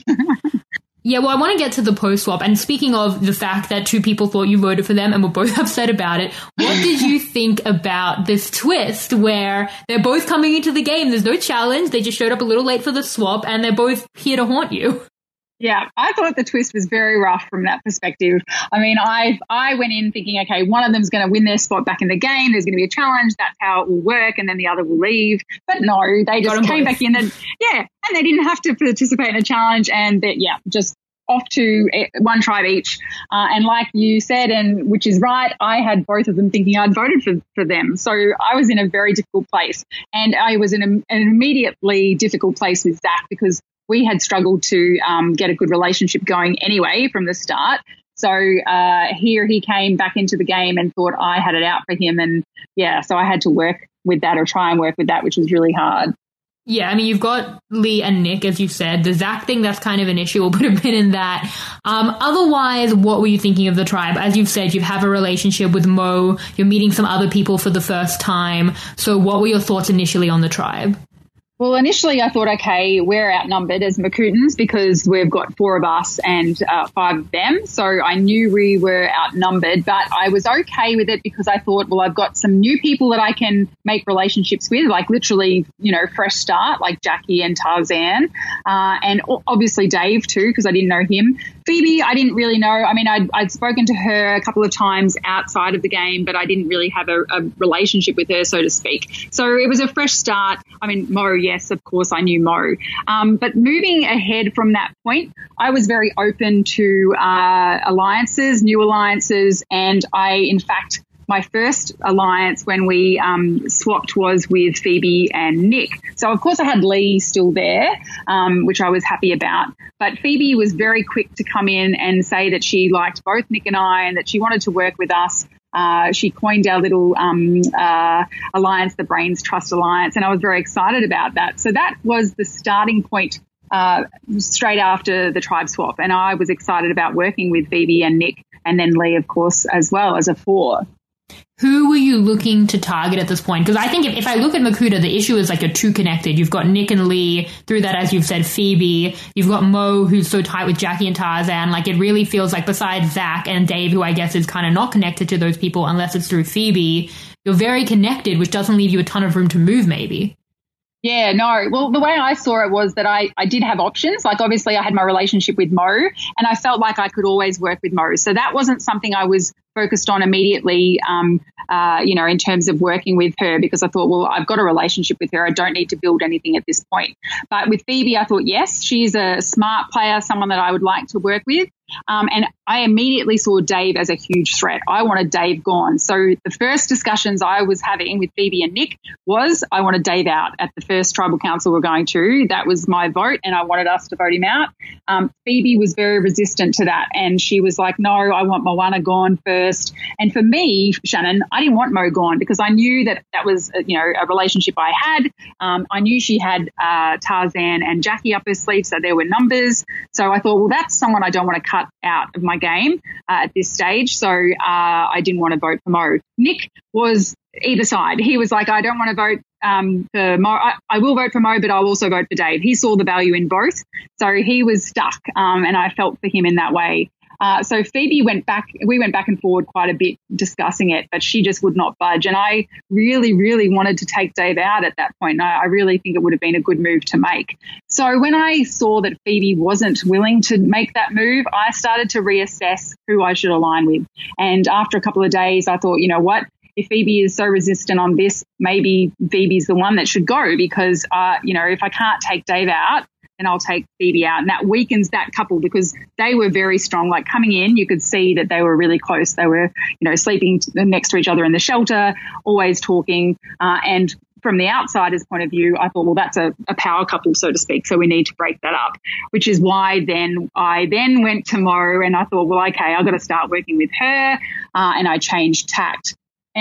Yeah, well, I want to get to the post swap. And speaking of the fact that two people thought you voted for them and were both upset about it, what did you think about this twist where they're both coming into the game? There's no challenge. They just showed up a little late for the swap and they're both here to haunt you. Yeah, I thought the twist was very rough from that perspective. I mean, I I went in thinking, okay, one of them's going to win their spot back in the game. There's going to be a challenge. That's how it will work. And then the other will leave. But no, they just came back in and, yeah, and they didn't have to participate in a challenge. And, that, yeah, just off to one tribe each. Uh, and like you said, and which is right, I had both of them thinking I'd voted for, for them. So I was in a very difficult place. And I was in a, an immediately difficult place with Zach because we had struggled to um, get a good relationship going anyway from the start. So uh, here he came back into the game and thought I had it out for him. And, yeah, so I had to work with that or try and work with that, which was really hard. Yeah, I mean, you've got Lee and Nick, as you said. The Zach thing, that's kind of an issue. We'll put a pin in that. Um, otherwise, what were you thinking of the tribe? As you've said, you have a relationship with Mo. You're meeting some other people for the first time. So what were your thoughts initially on the tribe? Well, initially I thought, okay, we're outnumbered as Makutans because we've got four of us and uh, five of them. So I knew we were outnumbered, but I was okay with it because I thought, well, I've got some new people that I can make relationships with, like literally, you know, fresh start, like Jackie and Tarzan, uh, and obviously Dave too, because I didn't know him. Phoebe, I didn't really know. I mean, I'd, I'd spoken to her a couple of times outside of the game, but I didn't really have a, a relationship with her, so to speak. So it was a fresh start. I mean, Mo, yes, of course, I knew Mo. Um, but moving ahead from that point, I was very open to uh, alliances, new alliances, and I, in fact, my first alliance when we um, swapped was with Phoebe and Nick. So, of course, I had Lee still there, um, which I was happy about. But Phoebe was very quick to come in and say that she liked both Nick and I and that she wanted to work with us. Uh, she coined our little um, uh, alliance, the Brains Trust Alliance, and I was very excited about that. So that was the starting point uh, straight after the tribe swap. And I was excited about working with Phoebe and Nick and then Lee, of course, as well as a four. Who were you looking to target at this point? Because I think if, if I look at Makuta, the issue is like you're too connected. You've got Nick and Lee, through that, as you've said, Phoebe. You've got Mo, who's so tight with Jackie and Tarzan. Like, it really feels like besides Zach and Dave, who I guess is kind of not connected to those people unless it's through Phoebe, you're very connected, which doesn't leave you a ton of room to move, maybe. Yeah, no. Well, the way I saw it was that I, I did have options. Like, obviously, I had my relationship with Mo, and I felt like I could always work with Mo. So that wasn't something I was focused on immediately, um, uh, you know, in terms of working with her, because I thought, well, I've got a relationship with her. I don't need to build anything at this point. But with Phoebe, I thought, yes, she's a smart player, someone that I would like to work with. Um, and I immediately saw Dave as a huge threat. I wanted Dave gone. So the first discussions I was having with Phoebe and Nick was I wanted Dave out at the first tribal council we're going to. That was my vote, and I wanted us to vote him out. Um, Phoebe was very resistant to that, and she was like, no, I want Moana gone first. And for me, Shannon, I didn't want Mo gone because I knew that that was, you know, a relationship I had. Um, I knew she had uh, Tarzan and Jackie up her sleeve, so there were numbers. So I thought, well, that's someone I don't want to cut out of my game uh, at this stage. So uh, I didn't want to vote for Mo. Nick was either side. He was like, I don't want to vote um, for Mo. I, I will vote for Mo, but I'll also vote for Dave. He saw the value in both. So he was stuck, um, and I felt for him in that way. Uh, so Phoebe went back, we went back and forward quite a bit discussing it, but she just would not budge. And I really, really wanted to take Dave out at that point. And I, I really think it would have been a good move to make. So when I saw that Phoebe wasn't willing to make that move, I started to reassess who I should align with. And after a couple of days, I thought, you know what? If Phoebe is so resistant on this, maybe Phoebe's the one that should go because, uh, you know, if I can't take Dave out, and I'll take Phoebe out. And that weakens that couple because they were very strong. Like coming in, you could see that they were really close. They were, you know, sleeping next to each other in the shelter, always talking. Uh, and from the outsider's point of view, I thought, well, that's a, a power couple, so to speak. So we need to break that up, which is why then I then went to Mo and I thought, well, okay, I've got to start working with her. Uh, and I changed tact. And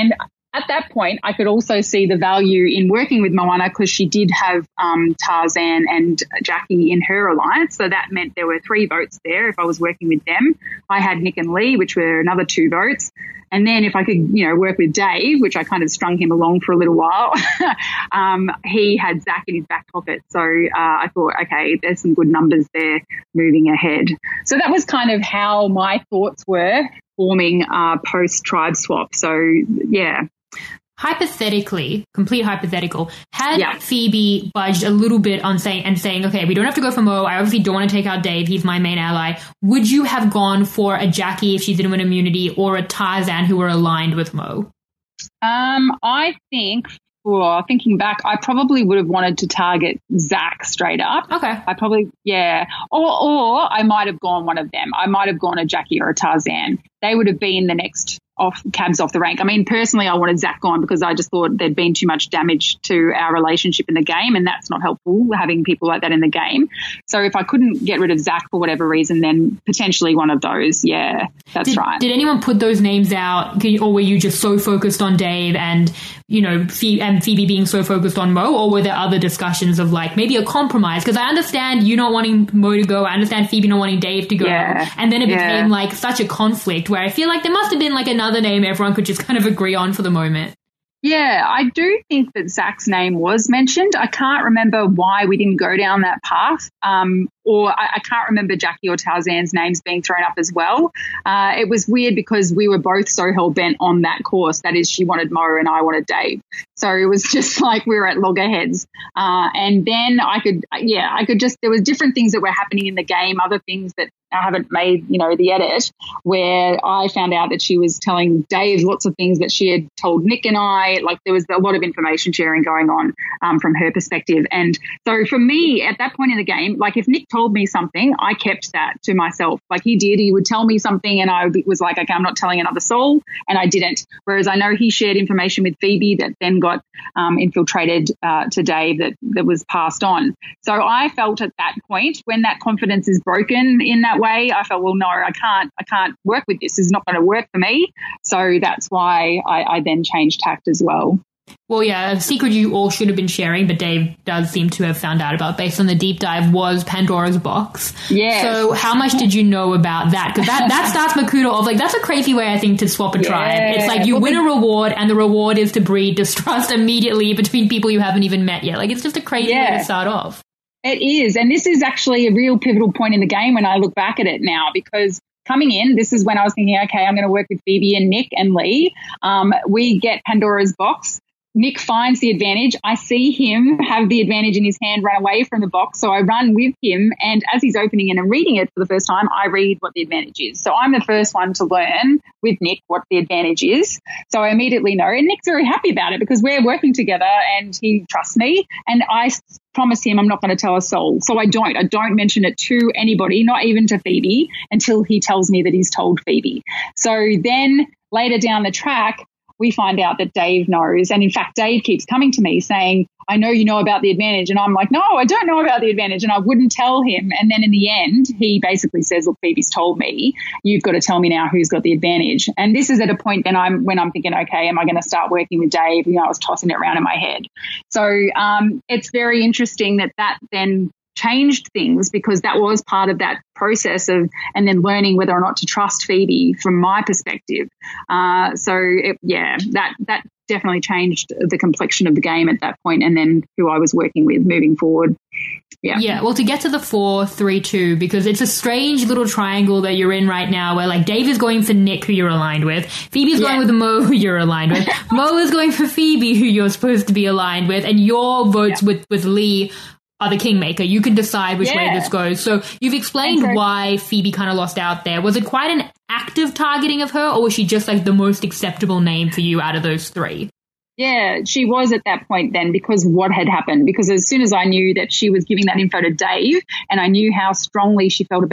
at that point, I could also see the value in working with Moana because she did have um, Tarzan and Jackie in her alliance. So that meant there were three votes there if I was working with them. I had Nick and Lee, which were another two votes. And then if I could, you know, work with Dave, which I kind of strung him along for a little while, um, he had Zach in his back pocket. So uh, I thought, okay, there's some good numbers there moving ahead. So that was kind of how my thoughts were forming uh, post-tribe swap. So, yeah. Hypothetically, complete hypothetical, had Yeah. Phoebe budged a little bit on saying and saying, okay, we don't have to go for Mo. I obviously don't want to take out Dave. He's my main ally. Would you have gone for a Jackie if she didn't win immunity or a Tarzan who were aligned with Mo? Um, I think, well, thinking back, I probably would have wanted to target Zach straight up. Okay. I probably, yeah. Or, or I might have gone one of them. I might have gone a Jackie or a Tarzan. They would have been the next off cabs off the rank. I mean, personally, I wanted Zach gone because I just thought there'd been too much damage to our relationship in the game, and that's not helpful, having people like that in the game. So if I couldn't get rid of Zach for whatever reason, then potentially one of those. Yeah, that's did, right. Did anyone put those names out, or were you just so focused on Dave and, you know, Phoebe, and Phoebe being so focused on Mo, or were there other discussions of like maybe a compromise? Because I understand you not wanting Mo to go, I understand Phoebe not wanting Dave to go, Yeah. and then it Yeah. became like such a conflict where I feel like there must have been like another name everyone could just kind of agree on for the moment. Yeah, I do think that Zach's name was mentioned. I can't remember why we didn't go down that path. Um, or I, I can't remember Jackie or Tarzan's names being thrown up as well. Uh, it was weird because we were both so hell-bent on that course. That is, she wanted Mo and I wanted Dave. So it was just like we were at loggerheads. Uh, and then I could, yeah, I could just, there was different things that were happening in the game, other things that I haven't made, you know, the edit, where I found out that she was telling Dave lots of things that she had told Nick and I. Like there was a lot of information sharing going on um, from her perspective. And so for me, at that point in the game, like if Nick told me something, I kept that to myself. Like he did, he would tell me something and I was like, okay, I'm not telling another soul, and I didn't. Whereas I know he shared information with Phoebe that then got um, infiltrated uh, to Dave that, that was passed on. So I felt at that point when that confidence is broken in that way, I felt, well, no, I can't, I can't work with this. This is not going to work for me. So that's why I, I then changed tact as well. Well, yeah, a secret you all should have been sharing, but Dave does seem to have found out about based on the deep dive, was Pandora's box. Yeah. So how much did you know about that? Because that, that starts Makuta off. Like, that's a crazy way, I think, to swap a Yeah. tribe. It's like you Well, win a reward, and the reward is to breed distrust immediately between people you haven't even met yet. Like, it's just a crazy Yeah. way to start off. It is. And this is actually a real pivotal point in the game when I look back at it now, because coming in, this is when I was thinking, okay, I'm going to work with Phoebe and Nick and Lee. Um, we get Pandora's box. Nick finds the advantage. I see him have the advantage in his hand, run away from the box. So I run with him. And as he's opening it and reading it for the first time, I read what the advantage is. So I'm the first one to learn with Nick what the advantage is. So I immediately know. And Nick's very happy about it because we're working together and he trusts me. And I promise him I'm not going to tell a soul. So I don't. I don't mention it to anybody, not even to Phoebe, until he tells me that he's told Phoebe. So then later down the track, we find out that Dave knows. And in fact, Dave keeps coming to me saying, I know you know about the advantage. And I'm like, no, I don't know about the advantage. And I wouldn't tell him. And then in the end, he basically says, look, Phoebe's told me, you've got to tell me now who's got the advantage. And this is at a point then I'm, when I'm thinking, okay, am I going to start working with Dave? You know, I was tossing it around in my head. So um, it's very interesting that that then changed things, because that was part of that process of, and then learning whether or not to trust Phoebe from my perspective. Uh, so it, yeah, that, that definitely changed the complexion of the game at that point, and then who I was working with moving forward. Yeah. Yeah. Well, to get to the four, three, two, because it's a strange little triangle that you're in right now where like Dave is going for Nick, who you're aligned with. Phoebe's Yeah. going with Mo, who you're aligned with. Mo is going for Phoebe, who you're supposed to be aligned with. And your votes Yeah. with, with Lee are the kingmaker. You can decide which way Yeah. this goes. So you've explained Okay. why Phoebe kind of lost out there. Was it quite an active targeting of her, or was she just like the most acceptable name for you out of those three? Yeah, she was at that point then, because what had happened, because as soon as I knew that she was giving that info to Dave and I knew how strongly she felt about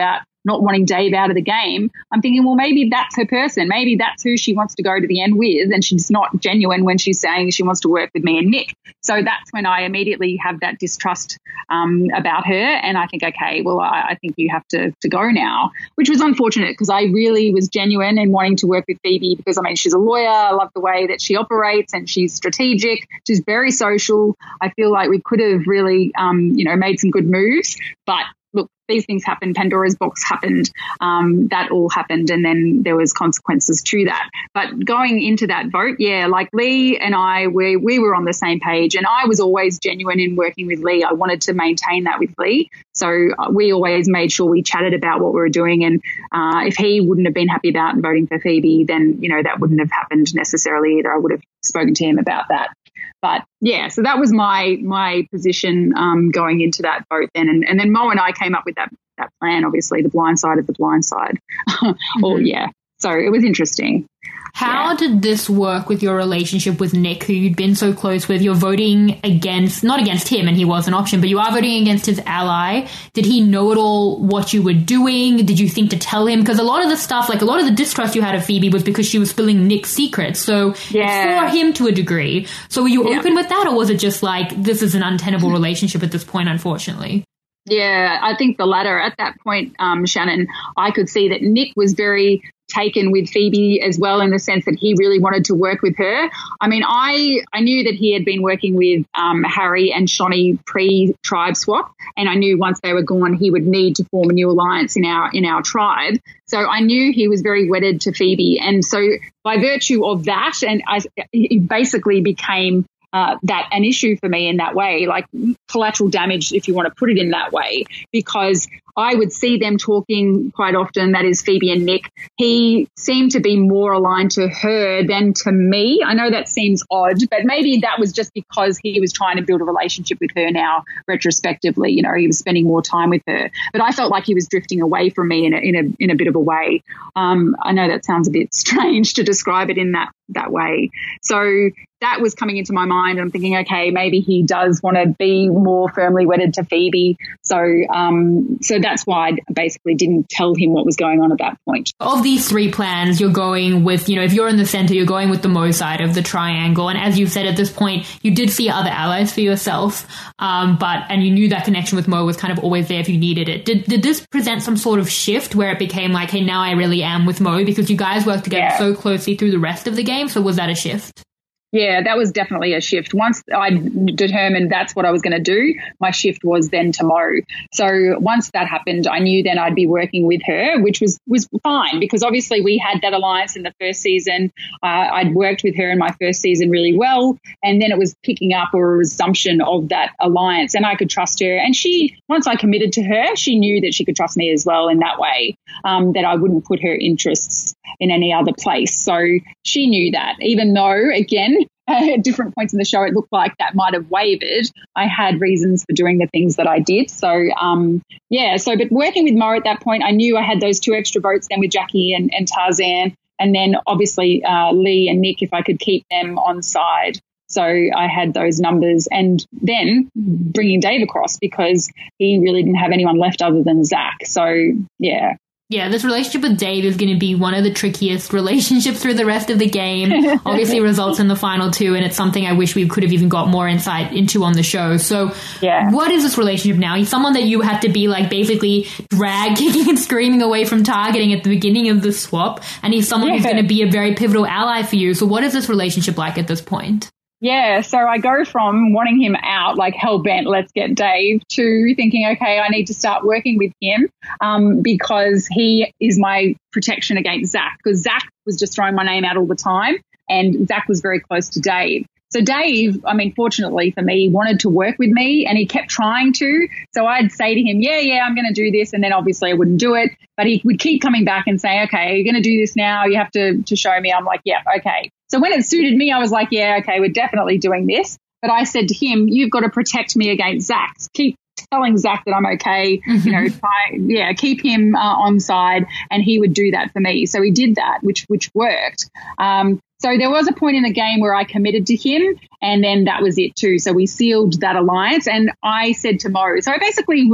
not wanting Dave out of the game, I'm thinking, well, maybe that's her person. Maybe that's who she wants to go to the end with, and she's not genuine when she's saying she wants to work with me and Nick. So that's when I immediately have that distrust um, about her, and I think, okay, well, I, I think you have to, to go now, which was unfortunate because I really was genuine in wanting to work with Phoebe because, I mean, she's a lawyer. I love the way that she operates and she's strategic. She's very social. I feel like we could have really, um, you know, made some good moves, but look, these things happened. Pandora's box happened. Um, that all happened, and then there was consequences to that. But going into that vote, yeah, like Lee and I, we we were on the same page, and I was always genuine in working with Lee. I wanted to maintain that with Lee, so we always made sure we chatted about what we were doing. And uh, if he wouldn't have been happy about voting for Phoebe, then you know that wouldn't have happened necessarily either. I would have spoken to him about that. But yeah, so that was my my position um, going into that vote then, and, and then Mo and I came up with that that plan. Obviously, the blind side of the blind side. mm-hmm. Or yeah, so it was interesting. How yeah. did this work with your relationship with Nick, who you'd been so close with? You're voting against, not against him, and he was an option, but you are voting against his ally. Did he know at all what you were doing? Did you think to tell him? Because a lot of the stuff, like a lot of the distrust you had of Phoebe was because she was spilling Nick's secrets. So yeah. it's for him to a degree. So were you yeah. open with that, or was it just like, this is an untenable relationship at this point, unfortunately? Yeah, I think the latter. At that point, um, Shannon, I could see that Nick was very taken with Phoebe as well, in the sense that he really wanted to work with her. I mean, I I knew that he had been working with um, Harry and Shonee pre-tribe swap, and I knew once they were gone, he would need to form a new alliance in our in our tribe. So I knew he was very wedded to Phoebe, and so by virtue of that, and I, he basically became Uh, that an issue for me in that way, like collateral damage, if you want to put it in that way, because I would see them talking quite often, that is Phoebe and Nick. He seemed to be more aligned to her than to me. I know that seems odd, but maybe that was just because he was trying to build a relationship with her now, retrospectively. You know, he was spending more time with her. But I felt like he was drifting away from me in a, in a, in a bit of a way. Um, I know that sounds a bit strange to describe it in that, that way. So that was coming into my mind, and I'm thinking, okay, maybe he does want to be more firmly wedded to Phoebe. So, um, so that's why I basically didn't tell him what was going on at that point. Of these three plans, you're going with, you know, if you're in the center, you're going with the Mo side of the triangle. And as you've said at this point, you did see other allies for yourself, um, but and you knew that connection with Mo was kind of always there if you needed it. Did did this present some sort of shift where it became like, hey, now I really am with Mo, because you guys worked together yeah. so closely through the rest of the game? So was that a shift? Yeah, that was definitely a shift. Once I determined that's what I was going to do, my shift was then to Mo. So once that happened, I knew then I'd be working with her, which was, was fine, because obviously we had that alliance in the first season. Uh, I'd worked with her in my first season really well, and then it was picking up or a resumption of that alliance, and I could trust her. And she, once I committed to her, she knew that she could trust me as well in that way, um, that I wouldn't put her interests in any other place. So she knew that, even though, again, at different points in the show, it looked like that might have wavered. I had reasons for doing the things that I did. So, um, yeah, so, but working with Mo at that point, I knew I had those two extra votes then with Jackie and, and Tarzan, and then obviously uh, Lee and Nick, if I could keep them on side. So I had those numbers, and then bringing Dave across because he really didn't have anyone left other than Zach. So, yeah. Yeah, this relationship with Dave is going to be one of the trickiest relationships through the rest of the game. Obviously results in the final two, and it's something I wish we could have even got more insight into on the show. So yeah. What is this relationship now? He's someone that you had to be like basically drag kicking and screaming away from targeting at the beginning of the swap, and he's someone yeah. who's going to be a very pivotal ally for you. So what is this relationship like at this point? Yeah, so I go from wanting him out, like hell bent, let's get Dave, to thinking, okay, I need to start working with him um, because he is my protection against Zach, because Zach was just throwing my name out all the time, and Zach was very close to Dave. So Dave, I mean, fortunately for me, wanted to work with me, and he kept trying to. So I'd say to him, yeah, yeah, I'm going to do this. And then obviously I wouldn't do it. But he would keep coming back and say, okay, you're going to do this now. You have to, to show me. I'm like, yeah, okay. So when it suited me, I was like, yeah, okay, we're definitely doing this. But I said to him, you've got to protect me against Zach. Keep telling Zach that I'm okay. Mm-hmm. You know, try, yeah, keep him uh, on side, and he would do that for me. So he did that, which which worked. Um, so there was a point in the game where I committed to him, and then that was it too. So we sealed that alliance, and I said to Mo, so I basically was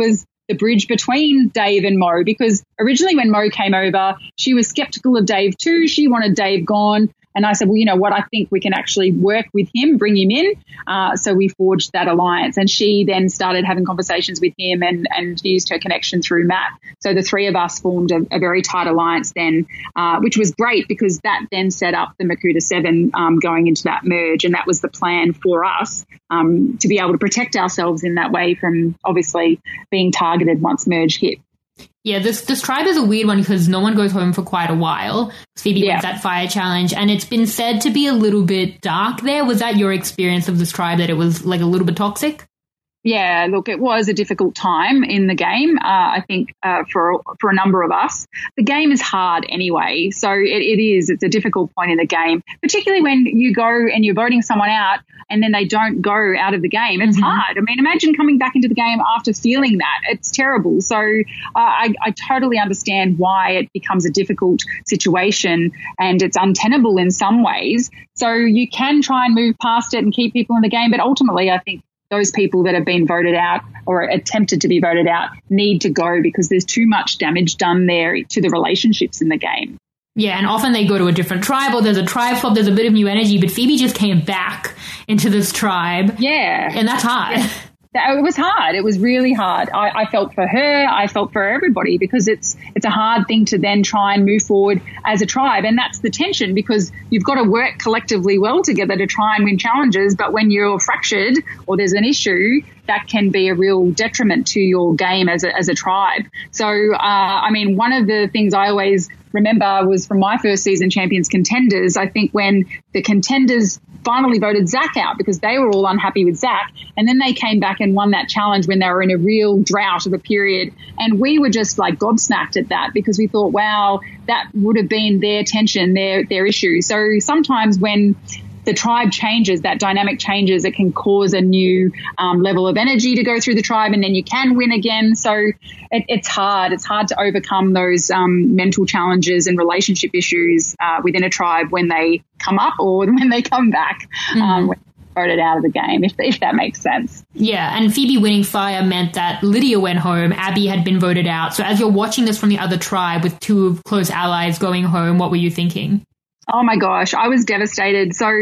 the bridge between Dave and Mo, because originally when Mo came over, she was skeptical of Dave too. She wanted Dave gone. And I said, well, you know what, I think we can actually work with him, bring him in. Uh, so we forged that alliance. And she then started having conversations with him and, and used her connection through Matt. So the three of us formed a, a very tight alliance then, uh, which was great because that then set up the Makuta seven um, going into that merge. And that was the plan for us um, to be able to protect ourselves in that way from obviously being targeted once merge hit. Yeah, this this tribe is a weird one because no one goes home for quite a while. Phoebe Yeah. wins that fire challenge, and it's been said to be a little bit dark there. Was that your experience of this tribe, that it was like a little bit toxic? Yeah, look, it was a difficult time in the game, uh, I think, uh, for for a number of us. The game is hard anyway, so it, it is. It's a difficult point in the game, particularly when you go and you're voting someone out and then they don't go out of the game. It's Mm-hmm. hard. I mean, imagine coming back into the game after feeling that. It's terrible. So uh, I, I totally understand why it becomes a difficult situation and it's untenable in some ways. So you can try and move past it and keep people in the game, but ultimately I think those people that have been voted out or attempted to be voted out need to go because there's too much damage done there to the relationships in the game. Yeah, and often they go to a different tribe or there's a tribe swap, there's a bit of new energy, but Phoebe just came back into this tribe. Yeah. And that's hard. Yeah. It was hard. It was really hard. I, I felt for her. I felt for everybody because it's it's a hard thing to then try and move forward as a tribe. And that's the tension because you've got to work collectively well together to try and win challenges. But when you're fractured or there's an issue, that can be a real detriment to your game as a, as a tribe. So, uh, I mean, one of the things I always remember was from my first season Champions Contenders, I think when the contenders finally voted Zach out because they were all unhappy with Zach. And then they came back and won that challenge when they were in a real drought of a period. And we were just like gobsmacked at that because we thought, wow, that would have been their tension, their, their issue. So sometimes when the tribe changes, that dynamic changes, it can cause a new um, level of energy to go through the tribe and then you can win again. So it, it's hard. It's hard to overcome those um, mental challenges and relationship issues uh, within a tribe when they come up or when they come back, mm-hmm. um, when they're voted out of the game, if, if that makes sense. Yeah, and Phoebe winning fire meant that Lydia went home, Abby had been voted out. So as you're watching this from the other tribe with two close allies going home, what were you thinking? Oh, my gosh, I was devastated. So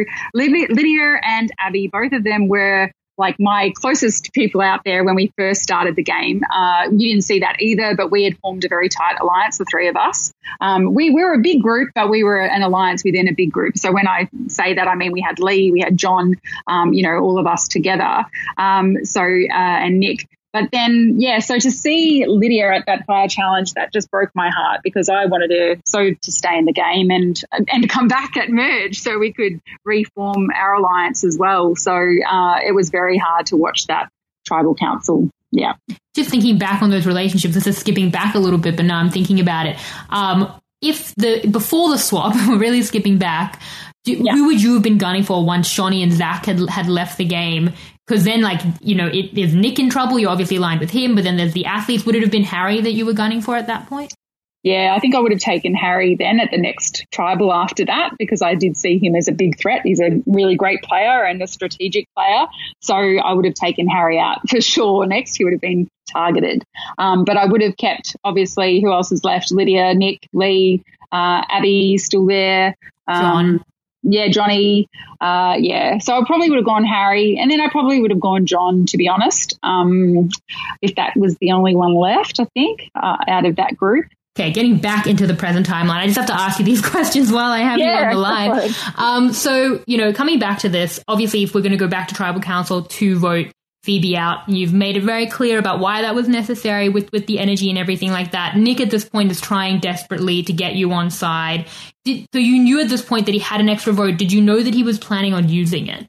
Lydia and Abby, both of them were like my closest people out there when we first started the game. Uh, you didn't see that either, but we had formed a very tight alliance, the three of us. Um, we, we were a big group, but we were an alliance within a big group. So when I say that, I mean we had Lee, we had John, um, you know, all of us together. Um, so uh, and Nick. But then, yeah, so to see Lydia at that fire challenge, that just broke my heart because I wanted her so to stay in the game and and to come back at merge so we could reform our alliance as well. So uh, it was very hard to watch that tribal council. Yeah. Just thinking back on those relationships, this is skipping back a little bit, but now I'm thinking about it. Um, if the before the swap, we're really skipping back, do, yeah. who would you have been gunning for once Shawnee and Zach had had left the game? Because then, like, you know, it, is Nick in trouble? You're obviously aligned with him, but then there's the athletes. Would it have been Harry that you were gunning for at that point? Yeah, I think I would have taken Harry then at the next tribal after that because I did see him as a big threat. He's a really great player and a strategic player. So I would have taken Harry out for sure next. He would have been targeted. Um, but I would have kept, obviously, who else is left? Lydia, Nick, Lee, uh, Abby still there. Um, John. Yeah, Johnny. Uh, yeah. So I probably would have gone Harry and then I probably would have gone John, to be honest, um, if that was the only one left, I think, uh, out of that group. Okay, getting back into the present timeline, I just have to ask you these questions while I have yeah, you on the line. Um, so, you know, coming back to this, obviously, if we're going to go back to Tribal Council to vote Phoebe out, you've made it very clear about why that was necessary with, with the energy and everything like that. Nick at this point is trying desperately to get you on side. Did, so you knew at this point that he had an extra vote. Did you know that he was planning on using it?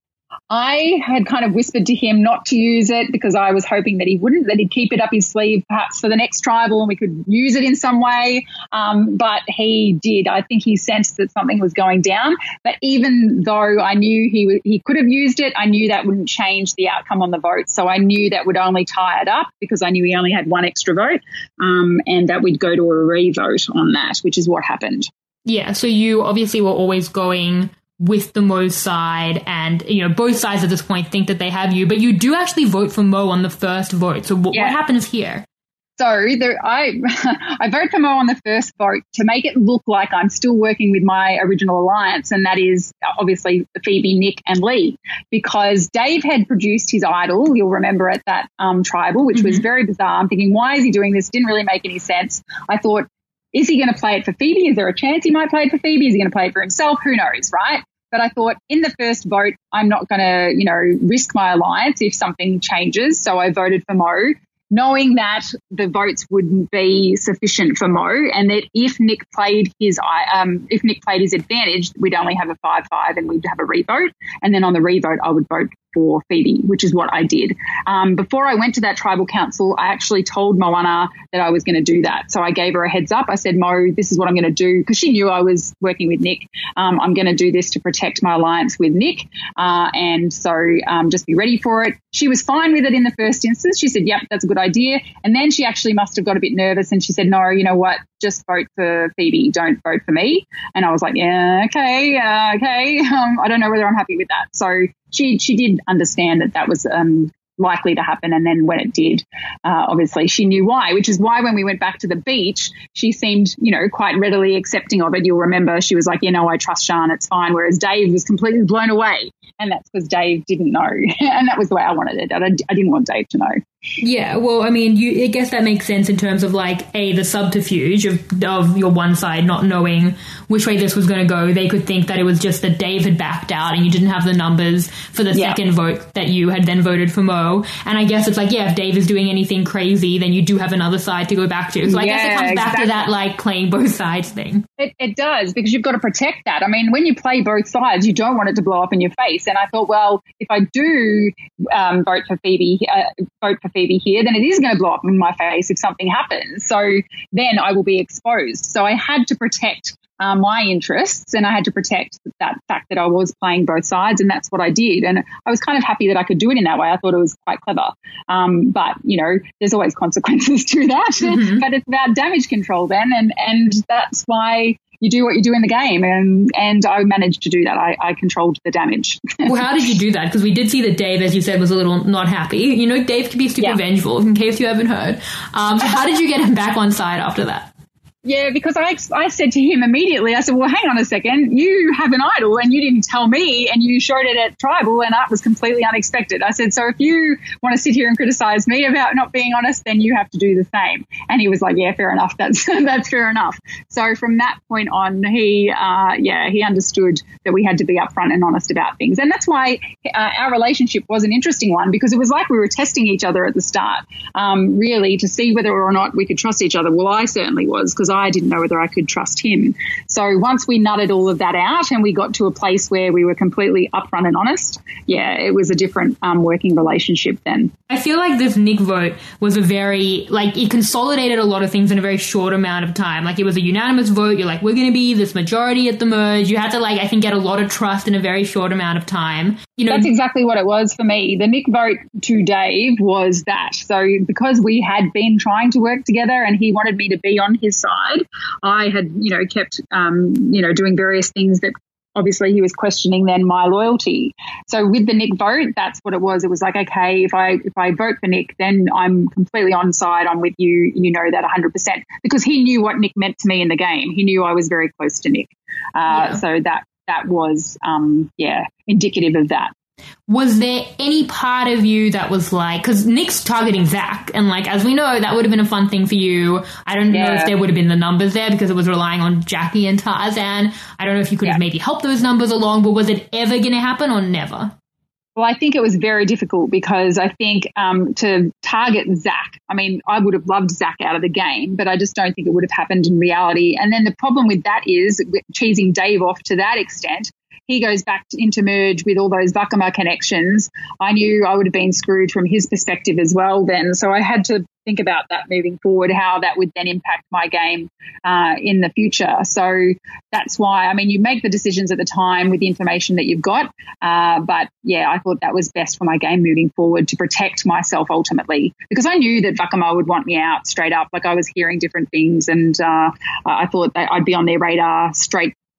I had kind of whispered to him not to use it because I was hoping that he wouldn't, that he'd keep it up his sleeve perhaps for the next tribal and we could use it in some way. Um, but he did. I think he sensed that something was going down. But even though I knew he w- he could have used it, I knew that wouldn't change the outcome on the vote. So I knew that would only tie it up because I knew he only had one extra vote um, and that we'd go to a re-vote on that, which is what happened. Yeah, so you obviously were always going with the Mo side, and, you know, both sides at this point think that they have you, but you do actually vote for Mo on the first vote. So w- Yeah. what happens here? So there, I I vote for Mo on the first vote to make it look like I'm still working with my original alliance, and that is obviously Phoebe, Nick and Lee, because Dave had produced his idol, you'll remember, at that um, tribal, which mm-hmm. was very bizarre. I'm thinking, why is he doing this? Didn't really make any sense. I thought, is he going to play it for Phoebe? Is there a chance he might play it for Phoebe? Is he going to play it for himself? Who knows, right? But I thought in the first vote, I'm not going to, you know, risk my alliance if something changes. So I voted for Mo, knowing that the votes wouldn't be sufficient for Mo, and that if Nick played his um, if Nick played his advantage, we'd only have a five five and we'd have a revote. And then on the revote, I would vote for Phoebe, which is what I did. Um, before I went to that tribal council, I actually told Moana that I was going to do that. So I gave her a heads up. I said, Mo, this is what I'm going to do, because she knew I was working with Nick. Um, I'm going to do this to protect my alliance with Nick. Uh, and so um, just be ready for it. She was fine with it in the first instance. She said, yep, that's a good idea. And then she actually must have got a bit nervous, and she said, no, you know what? Just vote for Phoebe. Don't vote for me. And I was like, yeah, okay, uh, okay. Um, I don't know whether I'm happy with that. So she she did understand that that was um, likely to happen. And then when it did, uh, obviously she knew why, which is why when we went back to the beach, she seemed, you know, quite readily accepting of it. You'll remember she was like, you know, I trust Sian, it's fine. Whereas Dave was completely blown away. And that's because Dave didn't know. And that was the way I wanted it. I, I didn't want Dave to know. Yeah, well, I mean, you, I guess that makes sense in terms of, like, A, the subterfuge of, of your one side not knowing which way this was going to go. They could think that it was just that Dave had backed out and you didn't have the numbers for the yeah. second vote that you had then voted for Mo. And I guess it's like, yeah, if Dave is doing anything crazy, then you do have another side to go back to. So I yeah, guess it comes back exactly. to that, like, playing both sides thing. It, it does, because you've got to protect that. I mean, when you play both sides, you don't want it to blow up in your face. And I thought, well, if I do um, vote for Phoebe, uh, vote for Phoebe here, then it is going to blow up in my face if something happens. So then I will be exposed. So I had to protect uh, my interests, and I had to protect that fact that I was playing both sides, and that's what I did. And I was kind of happy that I could do it in that way. I thought it was quite clever. Um, but, you know, there's always consequences to that. Mm-hmm. But it's about damage control then, and, and that's why you do what you do in the game, and and I managed to do that. I, I controlled the damage. Well, how did you do that? Because we did see that Dave, as you said, was a little not happy. You know, Dave can be super yeah. vengeful, in case you haven't heard. Um, so how did you get him back on side after that? Yeah, because I I said to him immediately, I said, well, hang on a second, you have an idol and you didn't tell me, and you showed it at Tribal, and that was completely unexpected. I said, so if you want to sit here and criticize me about not being honest, then you have to do the same. And he was like, yeah, fair enough. That's that's fair enough. So from that point on, he, uh, yeah, he understood that we had to be upfront and honest about things. And that's why uh, our relationship was an interesting one, because it was like we were testing each other at the start, um, really, to see whether or not we could trust each other. Well, I certainly was, because I didn't know whether I could trust him. So once we nutted all of that out and we got to a place where we were completely upfront and honest, yeah, it was a different um, working relationship then. I feel like this Nick vote was a very, like, it consolidated a lot of things in a very short amount of time. Like, it was a unanimous vote. You're like, we're going to be this majority at the merge. You had to, like, I think get a lot of trust in a very short amount of time. You know, that's exactly what it was for me. The Nick vote to Dave was that. So because we had been trying to work together and he wanted me to be on his side, I had, you know, kept, um, you know, doing various things that obviously he was questioning then my loyalty. So with the Nick vote, that's what it was. It was like, okay, if I if I vote for Nick, then I'm completely on side. I'm with you. You know that one hundred percent, because he knew what Nick meant to me in the game. He knew I was very close to Nick. Uh, yeah. So that that was, um, yeah, indicative of that. Was there any part of you that was like, because Nick's targeting Zach, and like, as we know, that would have been a fun thing for you. I don't yeah. know if there would have been the numbers there because it was relying on Jackie and Tarzan. I don't know if you could yeah. have maybe helped those numbers along, but was it ever going to happen or never? Well, I think it was very difficult because I think um, to target Zach, I mean, I would have loved Zach out of the game, but I just don't think it would have happened in reality. And then the problem with that is cheesing Dave off to that extent. He goes back into merge with all those Vakama connections. I knew I would have been screwed from his perspective as well then. So I had to think about that moving forward, how that would then impact my game uh, in the future. So that's why, I mean, you make the decisions at the time with the information that you've got. Uh, but, yeah, I thought that was best for my game moving forward to protect myself ultimately, because I knew that Vakama would want me out straight up. Like, I was hearing different things, and uh, I thought that I'd be on their radar straight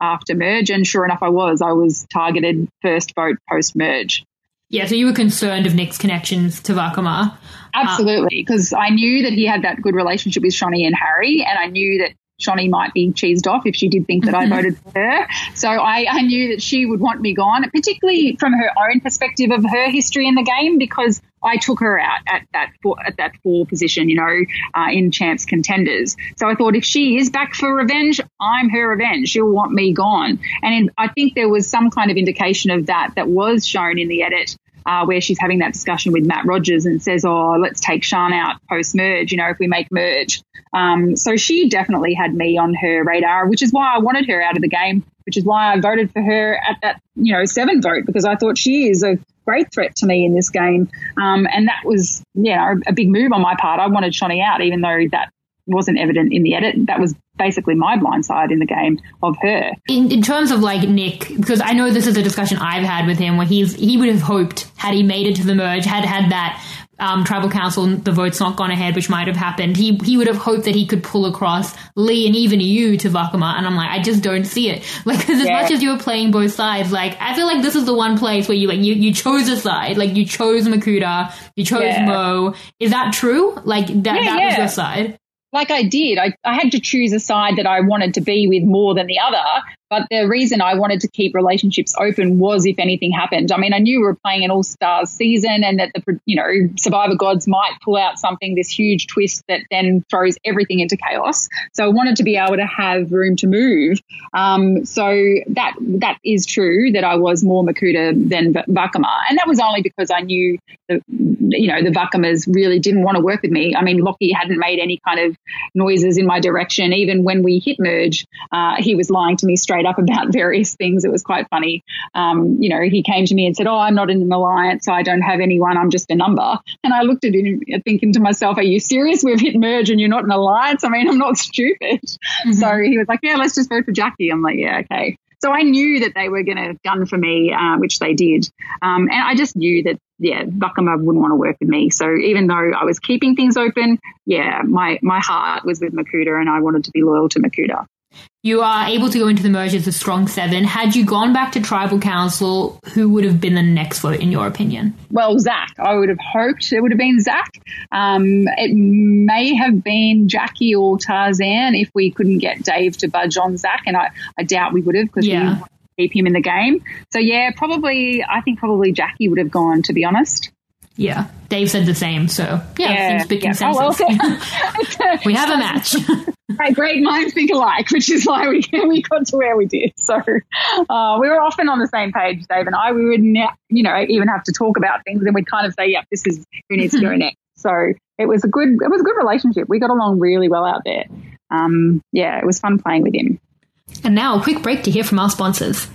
after merge. And sure enough, I was. I was targeted first vote post-merge. Yeah, so you were concerned of Nick's connections to Vakama. Absolutely, because uh, I knew that he had that good relationship with Shonee and Harry, and I knew that Shonee might be cheesed off if she did think that I voted for her. So I, I knew that she would want me gone, particularly from her own perspective of her history in the game, because I took her out at that four, at that four position, you know, uh, in champs contenders. So I thought if she is back for revenge, I'm her revenge. She'll want me gone. And in, I think there was some kind of indication of that that was shown in the edit. Uh, where she's having that discussion with Matt Rogers and says, oh, let's take Sean out post-merge, you know, if we make merge. Um, so she definitely had me on her radar, which is why I wanted her out of the game, which is why I voted for her at that, you know, seven vote, because I thought she is a great threat to me in this game. Um, and that was, you know, a big move on my part. I wanted Shonee out, even though that wasn't evident in the edit. That was basically my blind side in the game of her. In, in terms of like Nick, because I know this is a discussion I've had with him where he's he would have hoped, had he made it to the merge, had had that um, tribal council, the vote's not gone ahead, which might have happened, he he would have hoped that he could pull across Lee and even you to Vakama. And I'm like, I just don't see it. Like, because as yeah. much as you were playing both sides, like, I feel like this is the one place where you like you, you chose a side. Like, you chose Makuta, you chose yeah. Mo. Is that true? Like, that, yeah, that yeah. was your side? Like I did. I, I had to choose a side that I wanted to be with more than the other. But the reason I wanted to keep relationships open was if anything happened. I mean, I knew we were playing an all-stars season and that the, you know, Survivor Gods might pull out something, this huge twist that then throws everything into chaos. So I wanted to be able to have room to move. Um, so that that is true that I was more Makuta than Vakama. And that was only because I knew, the, you know, the Vakamas really didn't want to work with me. I mean, Lockie hadn't made any kind of noises in my direction. Even when we hit merge, uh, he was lying to me straight up about various things. It was quite funny. Um, you know, he came to me and said, oh, I'm not in an alliance. I don't have anyone. I'm just a number. And I looked at him thinking to myself, are you serious? We've hit merge and you're not in an alliance? I mean, I'm not stupid. Mm-hmm. So he was like, yeah, let's just vote for Jackie. I'm like, yeah, okay. So I knew that they were going to gun for me, uh, which they did. Um, and I just knew that, yeah, Vakama wouldn't want to work with me. So even though I was keeping things open, yeah, my, my heart was with Makuta and I wanted to be loyal to Makuta. You are able to go into the merge as a strong seven. Had you gone back to Tribal Council, who would have been the next vote, in your opinion? Well, Zach. I would have hoped it would have been Zach. Um, it may have been Jackie or Tarzan if we couldn't get Dave to budge on Zach, and I, I doubt we would have because yeah. we wanted to keep him in the game. So, yeah, probably, I think probably Jackie would have gone, to be honest. Yeah, Dave said the same, so yeah, yeah seems big yeah. consensus. Oh, well, we have a match. Right, great minds think alike, which is why we we got to where we did. So uh, we were often on the same page, Dave and I. We would, ne- you know, even have to talk about things, and we'd kind of say, "Yeah, this is who needs to go next." So it was a good, it was a good relationship. We got along really well out there. Um, yeah, it was fun playing with him. And now a quick break to hear from our sponsors.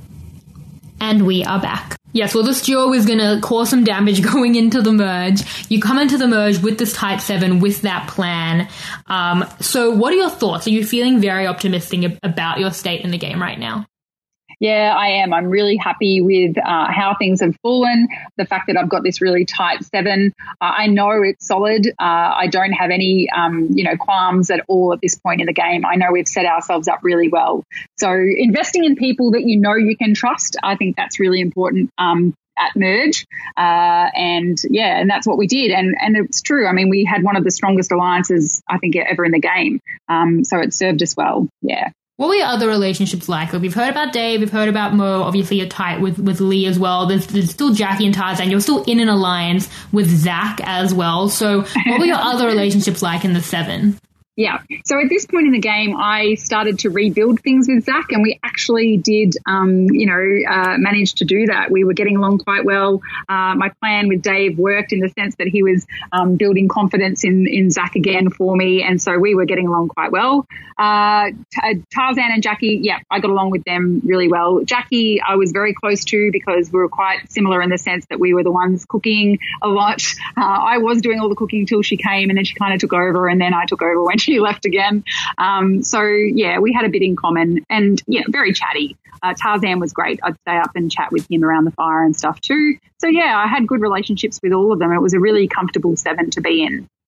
And we are back. Yes, well, this duo is going to cause some damage going into the merge. You come into the merge with this tight seven, with that plan. Um, so what are your thoughts? Are you feeling very optimistic about your state in the game right now? Yeah, I am. I'm really happy with uh, how things have fallen, the fact that I've got this really tight seven. Uh, I know it's solid. Uh, I don't have any, um, you know, qualms at all at this point in the game. I know we've set ourselves up really well. So investing in people that you know you can trust, I think that's really important. Um, at merge uh, and yeah and that's what we did, and and it's true. I mean, we had one of the strongest alliances I think ever in the game, um, so it served us well. Yeah. What were your other relationships like? Like, we've heard about Dave, we've heard about Mo. Obviously, you're tight with, with Lee as well. There's, there's still Jackie and Tarzan. You're still in an alliance with Zach as well. So what were your other relationships like in the seven? Yeah. So at this point in the game, I started to rebuild things with Zach, and we actually did, um, you know, uh, manage to do that. We were getting along quite well. Uh, my plan with Dave worked in the sense that he was um, building confidence in, in Zach again for me, and so we were getting along quite well. Uh, T- Tarzan and Jackie, yeah, I got along with them really well. Jackie, I was very close to because we were quite similar in the sense that we were the ones cooking a lot. Uh, I was doing all the cooking till she came, and then she kind of took over, and then I took over when she left again. Um, so, yeah, we had a bit in common, and, yeah, very chatty. Uh, Tarzan was great. I'd stay up and chat with him around the fire and stuff too. So, yeah, I had good relationships with all of them. It was a really comfortable seven to be in.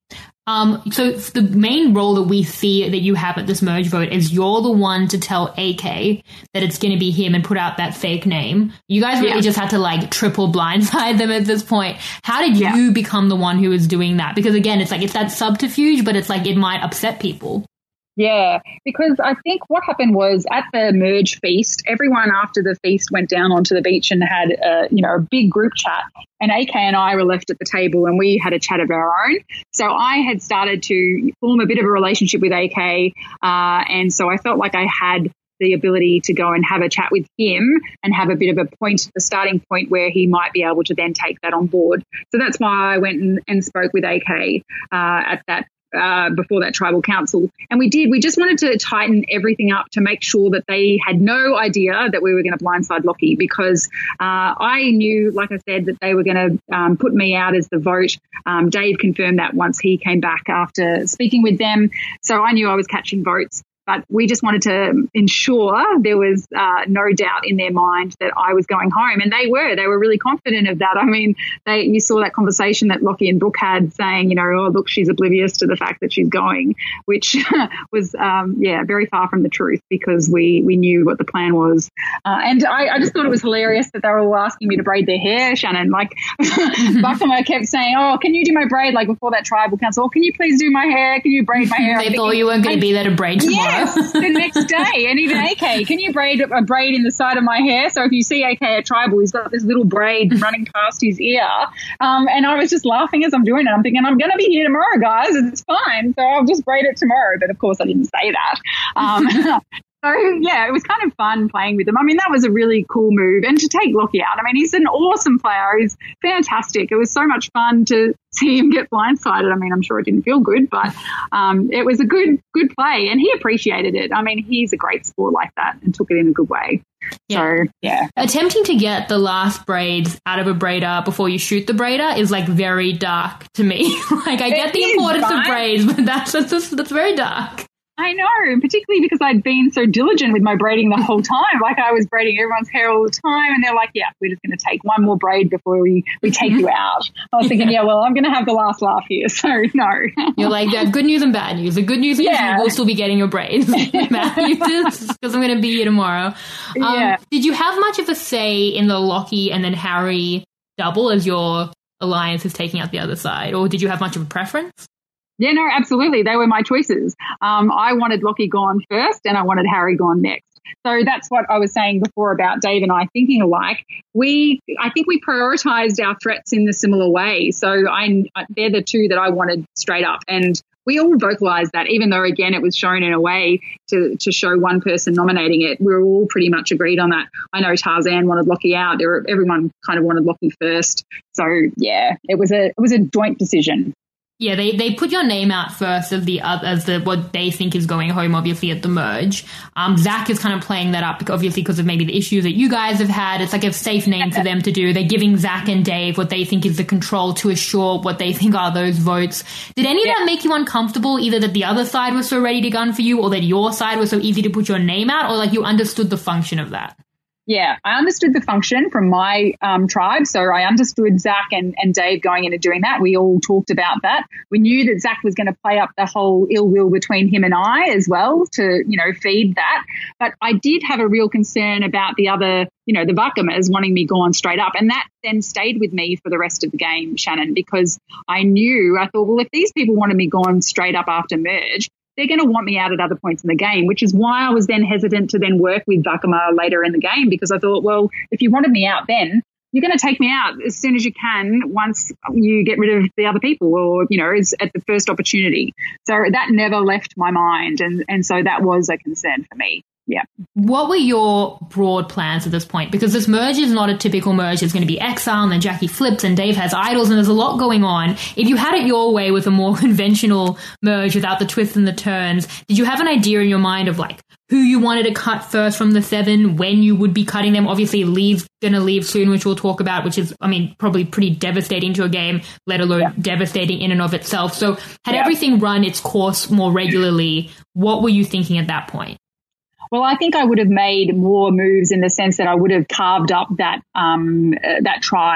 Um, so the main role that we see that you have at this merge vote is you're the one to tell A K that it's going to be him and put out that fake name. You guys really yeah. just had to like triple blindside them at this point. How did yeah. you become the one who was doing that? Because again, it's like, it's that subterfuge, but it's like, it might upset people. Yeah, because I think what happened was at the merge feast, everyone after the feast went down onto the beach and had a, you know, a big group chat. And A K and I were left at the table and we had a chat of our own. So I had started to form a bit of a relationship with A K. Uh, and so I felt like I had the ability to go and have a chat with him and have a bit of a point, a starting point where he might be able to then take that on board. So that's why I went and, and spoke with A K uh, at that Uh, before that tribal council. And we did. We just wanted to tighten everything up to make sure that they had no idea that we were going to blindside Lockie, because uh, I knew, like I said, that they were going to um, put me out as the vote. Um, Dave confirmed that once he came back after speaking with them. So I knew I was catching votes. But we just wanted to ensure there was uh, no doubt in their mind that I was going home. And they were. They were really confident of that. I mean, they, you saw that conversation that Lockie and Brooke had saying, you know, oh, look, she's oblivious to the fact that she's going, which was, um, yeah, very far from the truth, because we, we knew what the plan was. Uh, and I, I just thought it was hilarious that they were all asking me to braid their hair, Shannon. Like, Buckhammer kept saying, oh, can you do my braid? Like before that tribal council, oh, can you please do my hair? Can you braid my hair? They thought you weren't going to be there to braid tomorrow. Yeah. The next day, and even A K, can you braid a braid in the side of my hair? So if you see A K at tribal, he's got this little braid running past his ear. Um, and I was just laughing as I'm doing it. I'm thinking, I'm going to be here tomorrow, guys. It's fine. So I'll just braid it tomorrow. But of course, I didn't say that. Um, So, yeah, it was kind of fun playing with him. I mean, that was a really cool move. And to take Lockie out, I mean, he's an awesome player. He's fantastic. It was so much fun to see him get blindsided. I mean, I'm sure it didn't feel good, but um, it was a good good play, and he appreciated it. I mean, he's a great sport like that and took it in a good way. Yeah. So, yeah. Attempting to get the last braids out of a braider before you shoot the braider is, like, very dark to me. Like, I get it the importance fun. of braids, but that's, that's, that's very dark. I know, particularly because I'd been so diligent with my braiding the whole time. Like I was braiding everyone's hair all the time, and they're like, yeah, we're just going to take one more braid before we, we take you out. I was thinking, yeah, well, I'm going to have the last laugh here, so no. You're like, there's good news and bad news. The good news is yeah. you will still be getting your braids. Bad news because I'm going to be here tomorrow. Um, yeah. Did you have much of a say in the Lockie and then Harry double as your alliance is taking out the other side, or did you have much of a preference? Yeah, no, absolutely. They were my choices. Um, I wanted Lockie gone first and I wanted Harry gone next. So that's what I was saying before about Dave and I thinking alike. We, I think we prioritised our threats in a similar way. So I, they're the two that I wanted straight up. And we all vocalised that, even though, again, it was shown in a way to, to show one person nominating it. We were all pretty much agreed on that. I know Tarzan wanted Lockie out. There were, everyone kind of wanted Lockie first. So, yeah, it was a it was a joint decision. Yeah, they, they put your name out first as the uh, as the what they think is going home, obviously, at the merge. Um, Zach is kind of playing that up, obviously, because of maybe the issues that you guys have had. It's like a safe name for them to do. They're giving Zach and Dave what they think is the control to assure what they think are those votes. Did any yeah. of that make you uncomfortable, either that the other side was so ready to gun for you, or that your side was so easy to put your name out, or like you understood the function of that? Yeah, I understood the function from my um, tribe. So I understood Zach and, and Dave going into doing that. We all talked about that. We knew that Zach was going to play up the whole ill will between him and I as well to, you know, feed that. But I did have a real concern about the other, you know, the Buckhamers wanting me gone straight up. And that then stayed with me for the rest of the game, Shannon, because I knew, I thought, well, if these people wanted me gone straight up after merge, they're going to want me out at other points in the game, which is why I was then hesitant to then work with Buckhammer later in the game, because I thought, well, if you wanted me out then, you're going to take me out as soon as you can once you get rid of the other people, or, you know, it's at the first opportunity. So that never left my mind. And, and so that was a concern for me. Yeah. What were your broad plans at this point? Because this merge is not a typical merge. It's going to be Exile, and then Jackie flips, and Dave has idols, and there's a lot going on. If you had it your way with a more conventional merge without the twists and the turns, did you have an idea in your mind of like who you wanted to cut first from the seven, when you would be cutting them? Obviously, Lee's going to leave soon, which we'll talk about, which is, I mean, probably pretty devastating to a game, let alone yeah. devastating in and of itself. So had yeah. everything run its course more regularly, what were you thinking at that point? Well, I think I would have made more moves in the sense that I would have carved up that um, uh, that tribe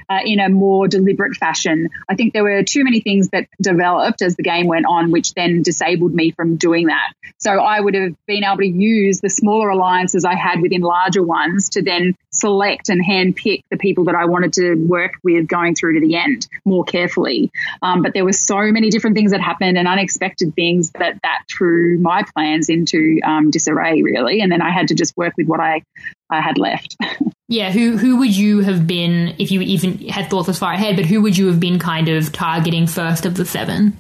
uh, in a more deliberate fashion. I think there were too many things that developed as the game went on, which then disabled me from doing that. So I would have been able to use the smaller alliances I had within larger ones to then select and handpick the people that I wanted to work with going through to the end more carefully. Um, but there were so many different things that happened and unexpected things that that threw my plans into um, disarray, really. And then I had to just work with what I, I had left. Yeah, who who would you have been, if you even had thought this far ahead, but who would you have been kind of targeting first of the seven?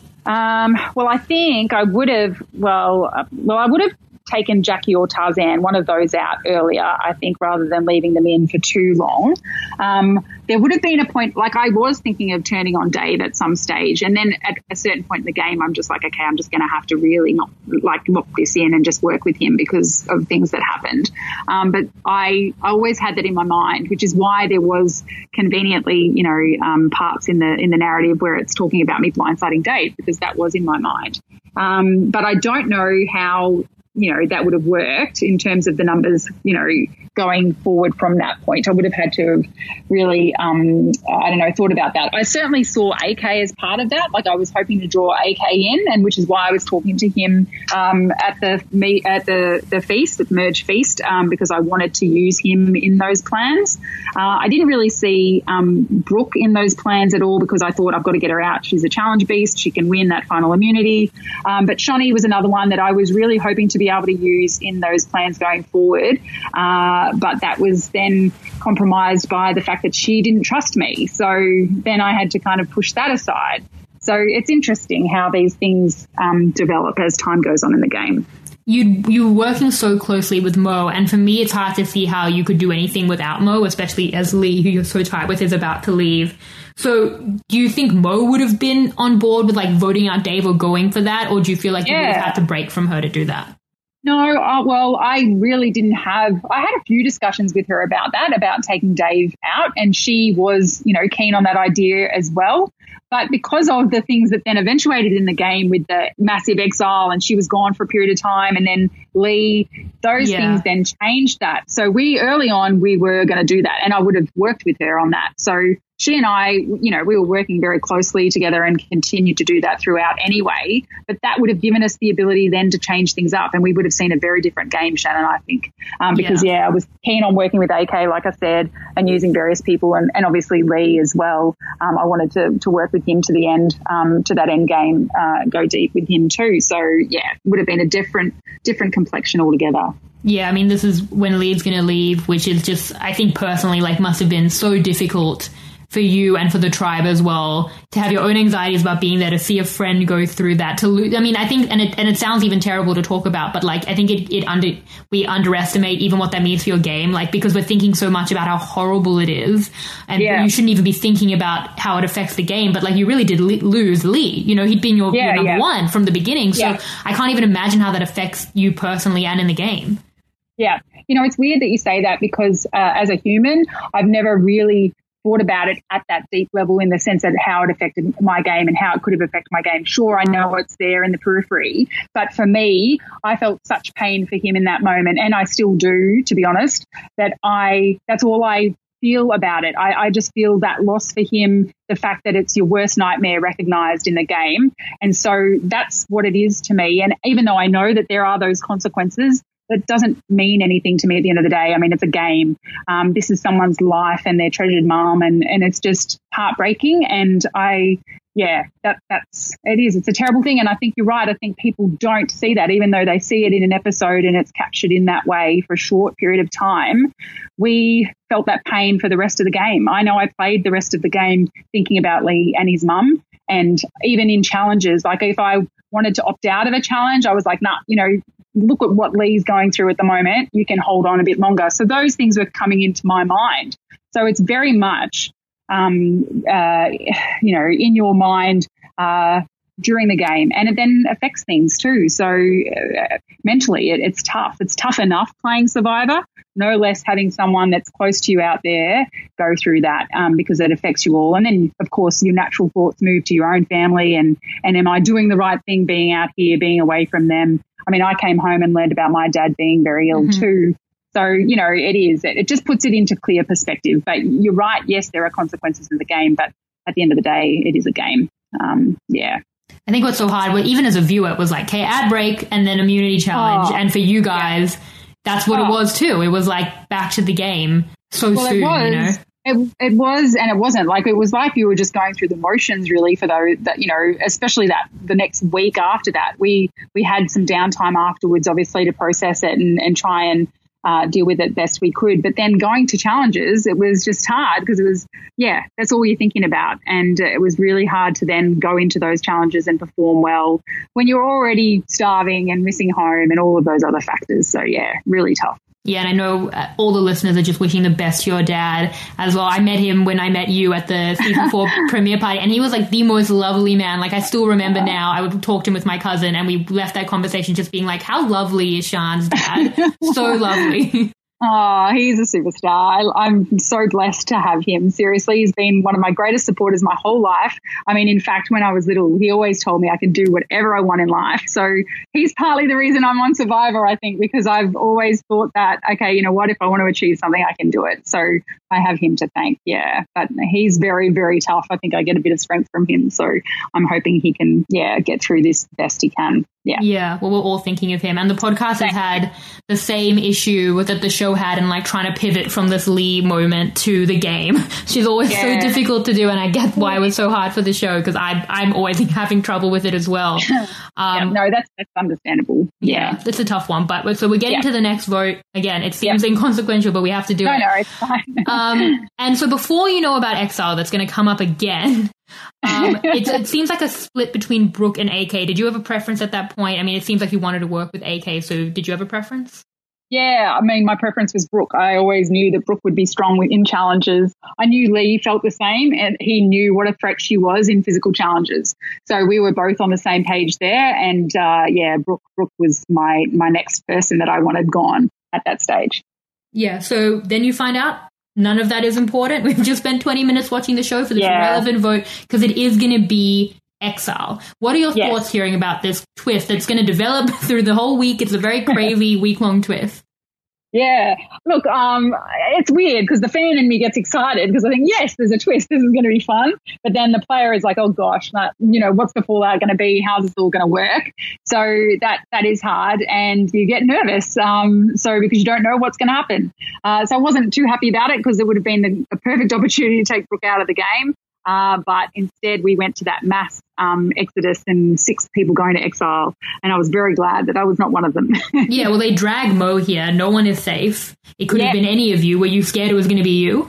Um, well, I think I would have, well, uh, well, I would have taken Jackie or Tarzan, one of those out earlier, I think, rather than leaving them in for too long. Um, there would have been a point, like I was thinking of turning on Dave at some stage, and then at a certain point in the game, I'm just like, okay, I'm just going to have to really not like lock this in and just work with him because of things that happened. Um, but I, I always had that in my mind, which is why there was conveniently, you know, um, parts in the in the narrative where it's talking about me blindsiding Dave, because that was in my mind. Um, but I don't know how, you know, that would have worked in terms of the numbers, you know, going forward from that point. I would have had to have really, um, I don't know, thought about that. I certainly saw A K as part of that. Like I was hoping to draw A K in, and which is why I was talking to him um, at the me at the, the feast, the Merge Feast, um, because I wanted to use him in those plans. Uh, I didn't really see um, Brooke in those plans at all because I thought I've got to get her out. She's a challenge beast. She can win that final immunity. Um, but Shani was another one that I was really hoping to be able to use in those plans going forward. Uh, but that was then compromised by the fact that she didn't trust me. So then I had to kind of push that aside. So it's interesting how these things um, develop as time goes on in the game. You you were working so closely with Mo, and for me it's hard to see how you could do anything without Mo, especially as Lee, who you're so tight with, is about to leave. So do you think Mo would have been on board with like voting out Dave or going for that, or do you feel like yeah. you would have had to break from her to do that? No, uh, well, I really didn't have, I had a few discussions with her about that, about taking Dave out, and she was, you know, keen on that idea as well. But because of the things that then eventuated in the game with the massive exile, and she was gone for a period of time, and then Lee, those yeah. things then changed that. So we, early on, we were going to do that, and I would have worked with her on that. So she and I, you know, we were working very closely together and continued to do that throughout anyway. But that would have given us the ability then to change things up, and we would have seen a very different game, Shannon, I think. Um, because, yeah. yeah, I was keen on working with A K, like I said, and using various people, and, and obviously Lee as well. Um, I wanted to, to work with him to the end, um, to that end game, uh, go deep with him too. So, yeah, it would have been a different, different complexion altogether. Yeah, I mean, this is when Lee's going to leave, which is just, I think personally, like, must have been so difficult for you and for the tribe as well, to have your own anxieties about being there, to see a friend go through that, to lose. I mean, I think, and it, and it sounds even terrible to talk about, but like, I think it, it under, we underestimate even what that means for your game, like, because we're thinking so much about how horrible it is, and yeah. you shouldn't even be thinking about how it affects the game, but like, you really did le- lose Lee. You know, he'd been your, yeah, your number yeah. one from the beginning, so yeah. I can't even imagine how that affects you personally and in the game. Yeah. You know, it's weird that you say that, because uh, as a human, I've never really thought about it at that deep level, in the sense that how it affected my game and how it could have affected my game. Sure, I know it's there in the periphery, but for me, I felt such pain for him in that moment, and I still do, to be honest, that I, that's all I feel about it. I, I just feel that loss for him, the fact that it's your worst nightmare recognized in the game. And so that's what it is to me. And even though I know that there are those consequences, that doesn't mean anything to me at the end of the day. I mean, it's a game. Um, this is someone's life and their treasured mom, and, and it's just heartbreaking. And I, yeah, that that's, it is. It's a terrible thing. And I think you're right. I think people don't see that, even though they see it in an episode and it's captured in that way for a short period of time. We felt that pain for the rest of the game. I know I played the rest of the game thinking about Lee and his mum. And even in challenges, like if I wanted to opt out of a challenge, I was like, nah, you know, look at what Lee's going through at the moment. You can hold on a bit longer. So those things were coming into my mind. So it's very much, um, uh, you know, in your mind uh, during the game. And it then affects things too. So uh, mentally, it, it's tough. It's tough enough playing Survivor, no less having someone that's close to you out there go through that, um, because it affects you all. And then, of course, your natural thoughts move to your own family and, and am I doing the right thing being out here, being away from them? I mean, I came home and learned about my dad being very ill mm-hmm. too. So, you know, it is. It, it just puts it into clear perspective. But you're right. Yes, there are consequences in the game, but at the end of the day, it is a game. Um, yeah. I think what's so hard, well, even as a viewer, it was like, okay, ad break and then immunity challenge. Oh, and for you guys, yeah. that's what oh. it was too. It was like back to the game so well, soon, it was. you know? It, it was and it wasn't. Like, it was like you were just going through the motions really for those that, you know, especially that the next week after that. We we had some downtime afterwards, obviously, to process it and, and try and uh, deal with it best we could. But then going to challenges, it was just hard because it was, yeah, that's all you're thinking about. And uh, it was really hard to then go into those challenges and perform well when you're already starving and missing home and all of those other factors. So, yeah, really tough. Yeah, and I know uh, all the listeners are just wishing the best to your dad as well. I met him when I met you at the season four premiere party, and he was like the most lovely man. Like, I still remember now, I would talk to him with my cousin, and we left that conversation just being like, how lovely is Sian's dad? So lovely. Oh, he's a superstar. I, I'm so blessed to have him. Seriously, he's been one of my greatest supporters my whole life. I mean, in fact, when I was little, he always told me I could do whatever I want in life. So he's partly the reason I'm on Survivor, I think, because I've always thought that, okay, you know what, if I want to achieve something, I can do it. So I have him to thank, yeah. But he's very, very tough. I think I get a bit of strength from him. So I'm hoping he can, yeah, get through this best he can. Yeah. Yeah. Well, we're all thinking of him. And the podcast has had the same issue that the show had in like trying to pivot from this Lee moment to the game. She's always yeah. so difficult to do. And I get why it was so hard for the show, because I'm always having trouble with it as well. Um, yeah, no, that's, that's understandable. Yeah. yeah. It's a tough one. But so we're getting yeah. to the next vote. Again, it seems yeah. inconsequential, but we have to do no, it. No, no, it's fine. um, and so before you know about Exile, that's going to come up again. um, it, it seems like a split between Brooke and A K. Did you have a preference at that point? I mean, it seems like you wanted to work with A K, so did you have a preference? Yeah, I mean, my preference was Brooke. I always knew that Brooke would be strong in challenges. I knew Lee felt the same, and he knew what a threat she was in physical challenges. So we were both on the same page there. And uh, yeah, Brooke, Brooke was my, my next person that I wanted gone at that stage. Yeah, so then you find out none of that is important. We've just spent twenty minutes watching the show for this yeah. relevant vote because it is going to be Exile. What are your yes. thoughts hearing about this twist that's going to develop through the whole week? It's a very crazy week-long twist. Yeah. Look, um, it's weird because the fan in me gets excited because I think, yes, there's a twist. This is going to be fun. But then the player is like, oh, gosh, that, you know, what's the fallout going to be? How's this all going to work? So that that is hard and you get nervous. Um, so because you don't know what's going to happen. Uh, so I wasn't too happy about it because it would have been the, a perfect opportunity to take Brooke out of the game. Uh, but instead we went to that mass um, exodus and six people going to exile. And I was very glad that I was not one of them. Yeah, well, they drag Mo here. No one is safe. It could yeah. have been any of you. Were you scared it was going to be you?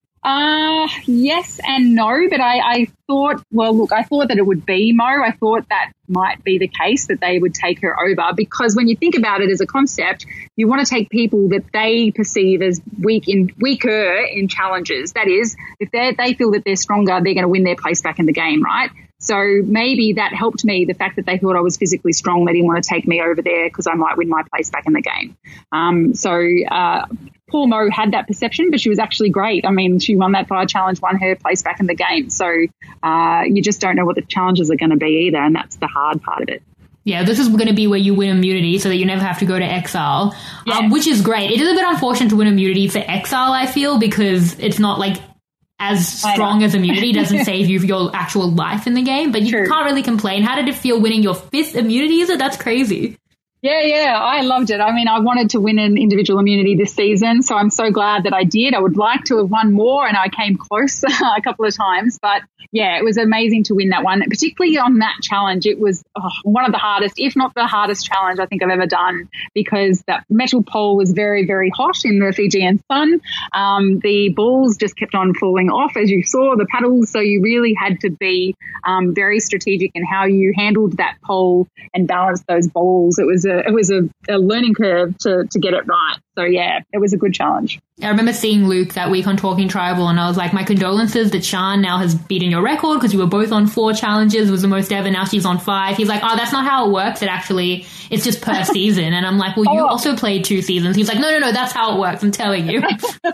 Uh, yes and no, but I, I thought, well, look, I thought that it would be Mo. I thought that might be the case, that they would take her over, because when you think about it as a concept, you want to take people that they perceive as weak in weaker in challenges. That is, if they they feel that they're stronger, they're going to win their place back in the game, right? So maybe that helped me, the fact that they thought I was physically strong. They didn't want to take me over there because I might win my place back in the game. Um, so uh, poor Mo had that perception, but she was actually great. I mean, she won that fire challenge, won her place back in the game. So uh, you just don't know what the challenges are going to be either, and that's the hard part of it. Yeah, this is going to be where you win immunity so that you never have to go to exile, yeah. um, which is great. It is a bit unfortunate to win immunity for exile, I feel, because it's not like as strong as immunity. Doesn't save you your actual life in the game, but you True. Can't really complain. How did it feel winning your fifth immunity? Is it? That's crazy. Yeah, yeah, I loved it. I mean, I wanted to win an individual immunity this season, so I'm so glad that I did. I would like to have won more, and I came close a couple of times. But, yeah, it was amazing to win that one, particularly on that challenge. It was oh, one of the hardest, if not the hardest challenge I think I've ever done, because that metal pole was very, very hot in the Fijian sun. Um, the balls just kept on falling off, as you saw, the paddles, so you really had to be um, very strategic in how you handled that pole and balanced those balls. It was a It was a, a learning curve to, to get it right. So, yeah, it was a good challenge. I remember seeing Luke that week on Talking Tribal, and I was like, my condolences that Sian now has beaten your record because you were both on four challenges, was the most ever. Now she's on five. He's like, oh, that's not how it works. It actually, it's just per season. And I'm like, well, you oh. also played two seasons. He's like, no, no, no, that's how it works. I'm telling you.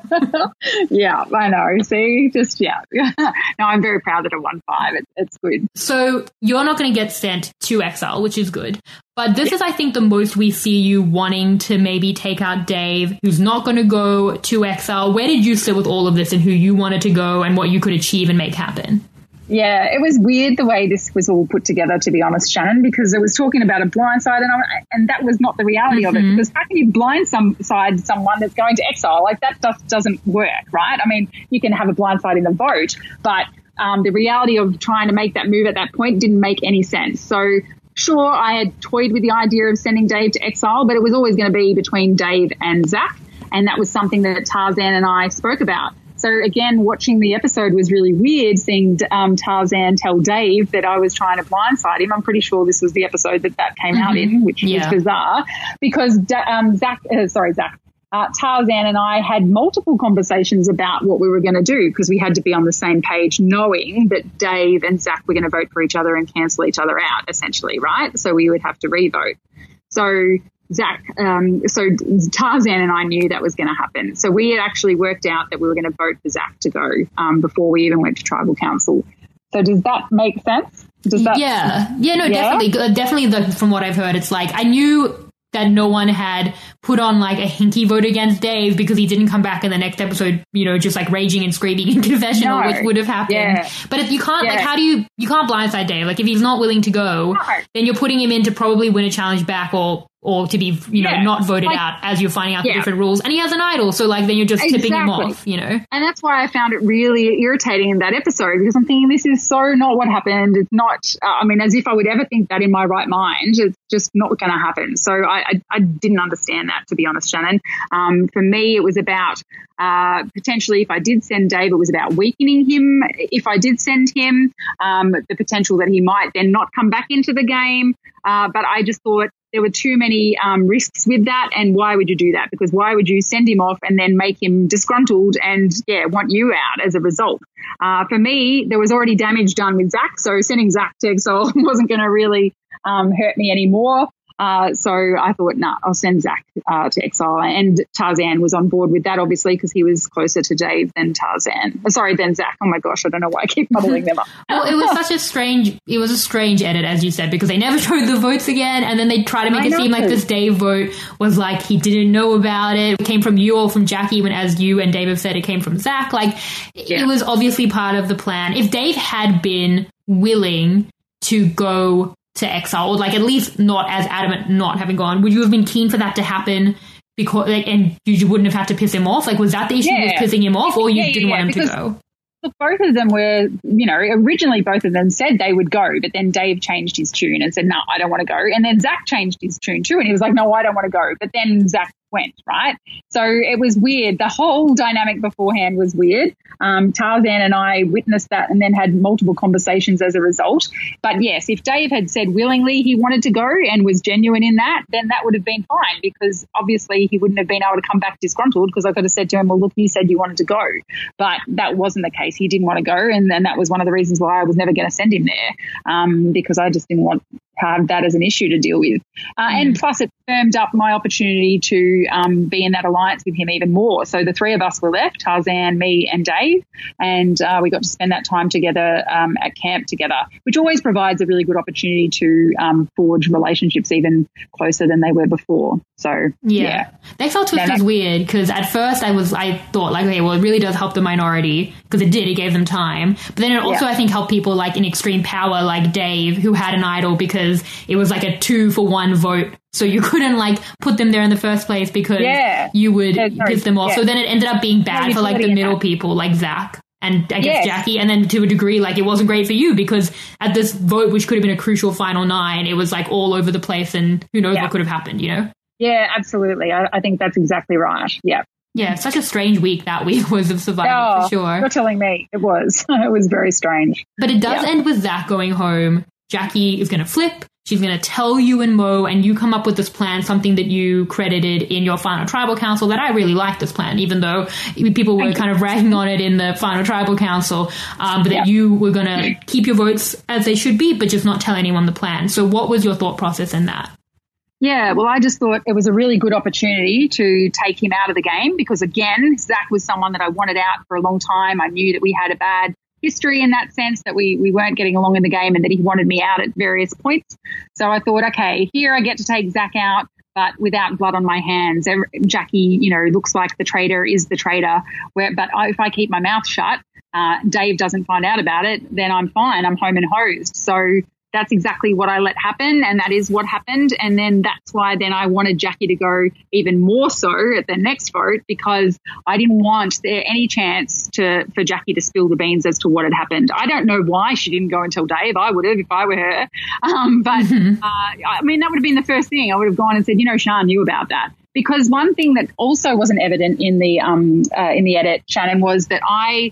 Yeah, I know. See, just, yeah. No, I'm very proud that I won five. It, it's good. So you're not going to get sent to Exile, which is good. But this yeah. is, I think, the most we see you wanting to maybe take out Dave, who's not going to go to Exile. Where did you sit with all of this and who you wanted to go and what you could achieve and make happen? Yeah, it was weird the way this was all put together, to be honest, Shannon, because it was talking about a blindside, and, I, and that was not the reality mm-hmm. of it. Because how can you blindside someone that's going to Exile? Like, that just doesn't work, right? I mean, you can have a blindside in the vote, but um, the reality of trying to make that move at that point didn't make any sense. So, sure, I had toyed with the idea of sending Dave to Exile, but it was always going to be between Dave and Zach, and that was something that Tarzan and I spoke about. So, again, watching the episode was really weird, seeing um, Tarzan tell Dave that I was trying to blindside him. I'm pretty sure this was the episode that that came mm-hmm. out in, which yeah. was bizarre, because um, Zach, uh, sorry, Zach, uh, Tarzan and I had multiple conversations about what we were going to do, because we had to be on the same page, knowing that Dave and Zach were going to vote for each other and cancel each other out, essentially, right? So we would have to re-vote. So Zach, um, so Tarzan and I knew that was going to happen. So we had actually worked out that we were going to vote for Zach to go um, before we even went to Tribal Council. So does that make sense? Does that? Yeah. Yeah, no, yeah? definitely. Definitely the, from what I've heard, it's like I knew that no one had put on like a hinky vote against Dave because he didn't come back in the next episode, you know, just like raging and screaming in confessional, no. which would have happened. Yeah. But if you can't, yeah. like, how do you, you can't blindside Dave. Like, if he's not willing to go, no. then you're putting him in to probably win a challenge back or, or to be, you know, yeah. not voted like, out as you're finding out yeah. the different rules. And he has an idol. So, like, then you're just exactly. tipping him off, you know? And that's why I found it really irritating in that episode, because I'm thinking this is so not what happened. It's not, uh, I mean, as if I would ever think that in my right mind. It's just not going to happen. So I, I, I didn't understand that, to be honest, Shannon. Um, for me, it was about uh, potentially, if I did send Dave, it was about weakening him. If I did send him, um, the potential that he might then not come back into the game. Uh, but I just thought there were too many um, risks with that. And why would you do that? Because why would you send him off and then make him disgruntled and, yeah, want you out as a result? Uh, for me, there was already damage done with Zach. So sending Zach to Exile wasn't going to really um, hurt me anymore. Uh, so I thought, no, nah, I'll send Zach uh, to Exile. And Tarzan was on board with that, obviously, because he was closer to Dave than Tarzan. Oh, sorry, than Zach. Oh my gosh, I don't know why I keep muddling them up. Well, it was such a strange, it was a strange edit, as you said, because they never showed the votes again, and then they try to make I it know. seem like this Dave vote was like he didn't know about it. It came from you or from Jackie, when, as you and Dave have said, it came from Zach. Like, yeah. it was obviously part of the plan. If Dave had been willing to go to Exile, or like at least not as adamant not having gone, would you have been keen for that to happen? Because like, and you wouldn't have had to piss him off? Like, was that the issue yeah. with pissing him off, or you yeah, didn't yeah, want him because, to go? Look, both of them were, you know, originally both of them said they would go, but then Dave changed his tune and said, no, I don't want to go. And then Zach changed his tune too, and he was like, no, I don't want to go. But then Zach went, right? So it was weird. The whole dynamic beforehand was weird. Um, Tarzan and I witnessed that and then had multiple conversations as a result. But yes, if Dave had said willingly he wanted to go and was genuine in that, then that would have been fine, because obviously he wouldn't have been able to come back disgruntled, because I could have said to him, well, look, you said you wanted to go. But that wasn't the case. He didn't want to go, and then that was one of the reasons why I was never going to send him there, um, because I just didn't want have that as an issue to deal with. Uh, mm. And plus it firmed up my opportunity to um, be in that alliance with him even more. So the three of us were left, Tarzan, me and Dave, and uh, we got to spend that time together um, at camp together, which always provides a really good opportunity to um, forge relationships even closer than they were before. So, yeah. yeah. The Exile twist no, was no. weird, because at first I was, I thought like, okay, well, it really does help the minority, because it did, it gave them time. But then it also, yeah. I think, helped people like in extreme power, like Dave, who had an idol, because it was like a two for one vote. So you couldn't like put them there in the first place, because yeah. you would yeah, piss them off. Yeah. So then it ended up being bad for like the middle that. people, like Zach and I guess yes. Jackie. And then to a degree, like it wasn't great for you, because at this vote, which could have been a crucial final nine, it was like all over the place, and who knows yeah. what could have happened, you know? Yeah, absolutely. I, I think that's exactly right. Yeah. Yeah, such a strange week that week was of Survivor, oh, for sure. You're telling me. It was. It was very strange. But it does yeah. end with Zach going home. Jackie is going to flip. She's going to tell you and Mo, and you come up with this plan, something that you credited in your final tribal council, that I really like this plan, even though people were kind of ragging on it in the final tribal council, um, but that yeah. you were going to keep your votes as they should be, but just not tell anyone the plan. So what was your thought process in that? Yeah, well, I just thought it was a really good opportunity to take him out of the game because, again, Zach was someone that I wanted out for a long time. I knew that we had a bad history in that sense, that we, we weren't getting along in the game and that he wanted me out at various points. So I thought, okay, here I get to take Zach out, but without blood on my hands. Jackie, you know, looks like the traitor is the traitor. Where, but if I keep my mouth shut, uh, Dave doesn't find out about it, then I'm fine. I'm home and hosed. So that's exactly what I let happen, and that is what happened. And then that's why then I wanted Jackie to go even more so at the next vote, because I didn't want there any chance to for Jackie to spill the beans as to what had happened. I don't know why she didn't go and tell Dave. I would have if I were her. Um, but, mm-hmm. uh, I mean, that would have been the first thing. I would have gone and said, you know, Sian knew about that. Because one thing that also wasn't evident in the um, uh, in the edit, Shannon, was that I,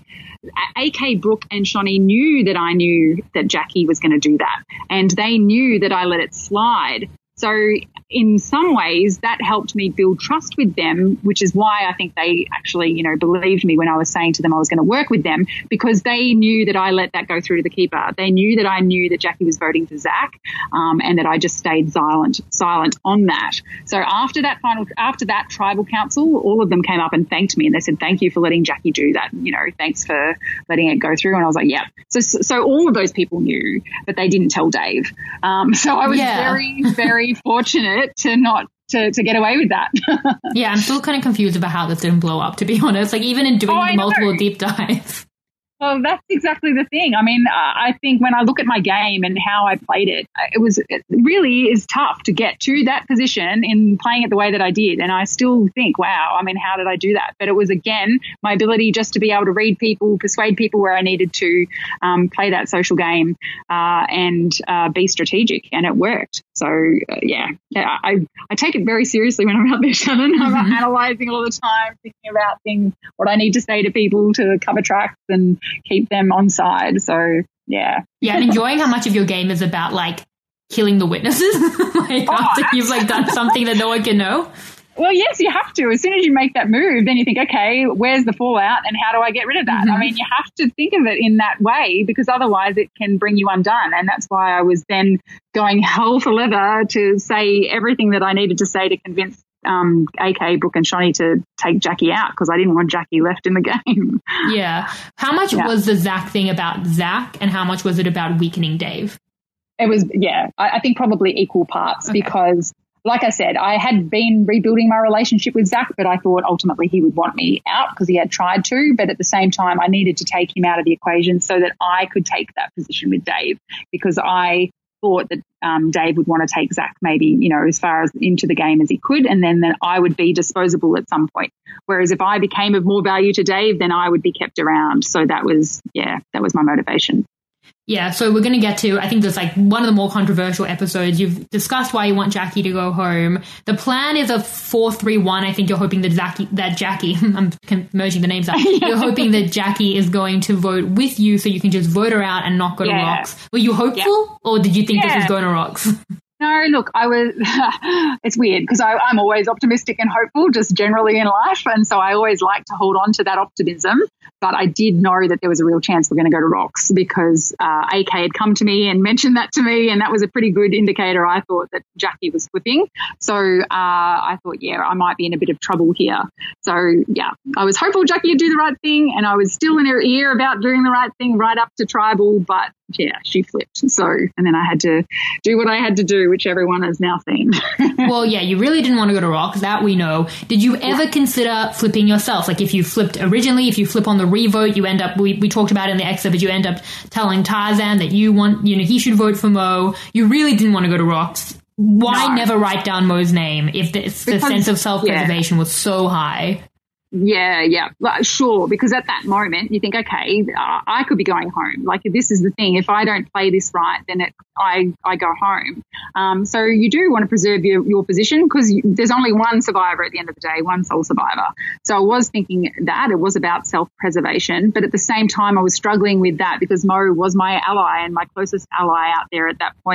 A K, Brooke and Shani knew that I knew that Jackie was going to do that. And they knew that I let it slide. So in some ways that helped me build trust with them, which is why I think they actually, you know, believed me when I was saying to them I was going to work with them, because they knew that I let that go through to the keeper. They knew that I knew that Jackie was voting for Zach, um, and that I just stayed silent, silent on that. So after that final, after that tribal council, all of them came up and thanked me, and they said, thank you for letting Jackie do that. You know, thanks for letting it go through. And I was like, yeah. So, so all of those people knew, but they didn't tell Dave. Um, so I was yeah. very, very fortunate to not to, to get away with that. Yeah, I'm still kind of confused about how this didn't blow up, to be honest. Like, even in doing oh, multiple know. deep dives. Well, that's exactly the thing. I mean, I think when I look at my game and how I played it, it was it really is tough to get to that position in playing it the way that I did. And I still think, wow, I mean, how did I do that? But it was, again, my ability just to be able to read people, persuade people where I needed to, um, play that social game, uh, and uh, be strategic. And it worked. So, uh, yeah, I, I take it very seriously when I'm out there, Shannon. Mm-hmm. I'm analysing all the time, thinking about things, what I need to say to people to cover tracks and keep them on side. So, yeah. Yeah, and enjoying how much of your game is about, like, killing the witnesses. Like, oh, after you've, like, done something that no one can know. Well, yes, you have to. As soon as you make that move, then you think, okay, where's the fallout and how do I get rid of that? Mm-hmm. I mean, you have to think of it in that way, because otherwise it can bring you undone. And that's why I was then going hell for leather to say everything that I needed to say to convince um, A K, Brooke and Shani to take Jackie out, because I didn't want Jackie left in the game. Yeah. How much yeah. was the Zach thing about Zach, and how much was it about weakening Dave? It was, yeah, I, I think probably equal parts, okay. because like I said, I had been rebuilding my relationship with Zach, but I thought ultimately he would want me out because he had tried to. But at the same time, I needed to take him out of the equation so that I could take that position with Dave, because I thought that um, Dave would want to take Zach maybe, you know, as far as into the game as he could, and then that I would be disposable at some point. Whereas if I became of more value to Dave, then I would be kept around. So that was, yeah, that was my motivation. Yeah, so we're going to get to, I think there's like one of the more controversial episodes. You've discussed why you want Jackie to go home. The plan is a four three one. I think you're hoping that Jackie, that Jackie, I'm merging the names up. You're hoping that Jackie is going to vote with you so you can just vote her out and not go yeah. to rocks. Were you hopeful, yeah. or did you think yeah. this was going to rocks? No, look, I was, it's weird because I'm always optimistic and hopeful just generally in life. And so I always like to hold on to that optimism. But I did know that there was a real chance we're going to go to rocks because uh, A K had come to me and mentioned that to me. And that was a pretty good indicator, I thought, that Jackie was flipping. So uh, I thought, yeah, I might be in a bit of trouble here. So, yeah, I was hopeful Jackie would do the right thing. And I was still in her ear about doing the right thing right up to tribal. But, yeah, she flipped. So, and then I had to do what I had to do, which everyone has now seen. Well, yeah, you really didn't want to go to rocks. That we know. Did you ever yeah. consider flipping yourself? Like if you flipped originally, if you flip on the revote, you end up, we, we talked about it in the excerpt, but you end up telling Tarzan that you want, you know, he should vote for Mo. You really didn't want to go to rocks. Why no. never write down Mo's name if the, if the sense of self-preservation yeah. was so high? Yeah, yeah, like, sure. Because at that moment you think, okay, uh, I could be going home. Like this is the thing. If I don't play this right, then it, I I go home. Um, so you do want to preserve your, your position because there's only one survivor at the end of the day, one sole survivor. So I was thinking that it was about self-preservation, but at the same time I was struggling with that because Mo was my ally and my closest ally out there at that point.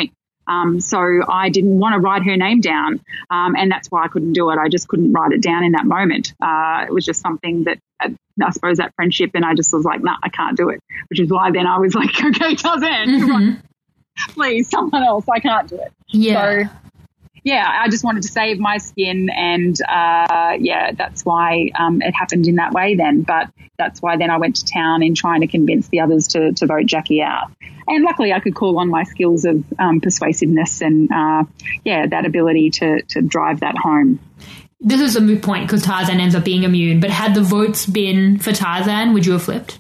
Um, so I didn't want to write her name down, um, and that's why I couldn't do it. I just couldn't write it down in that moment. Uh, it was just something that, uh, I suppose, that friendship, and I just was like, nah, I can't do it, which is why then I was like, okay, Tarzan, Mm-hmm. please, someone else, I can't do it. Yeah. So, yeah, I just wanted to save my skin, and uh, yeah, that's why um, it happened in that way then. But that's why then I went to town in trying to convince the others to, to vote Jackie out. And luckily I could call on my skills of um, persuasiveness and, uh, yeah, that ability to, to drive that home. This is a moot point because Tarzan ends up being immune, but had the votes been for Tarzan, would you have flipped?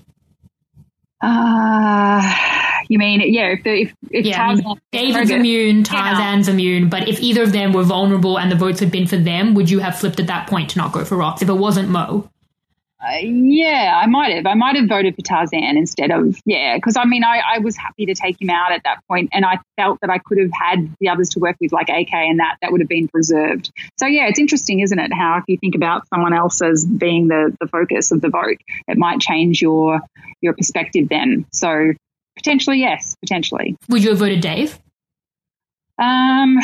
Uh, you mean, yeah, if, the, if, if yeah, I Tarzan... mean, David's immune, Tarzan's yeah. immune, but if either of them were vulnerable and the votes had been for them, would you have flipped at that point to not go for Rox if it wasn't Mo? Uh, yeah, I might have. I might have voted for Tarzan instead of, yeah, because, I mean, I, I was happy to take him out at that point, and I felt that I could have had the others to work with, like A K and that, that would have been preserved. So, yeah, it's interesting, isn't it, how if you think about someone else as being the, the focus of the vote, it might change your your perspective then. So, potentially, yes, potentially. Would you have voted Dave? Um,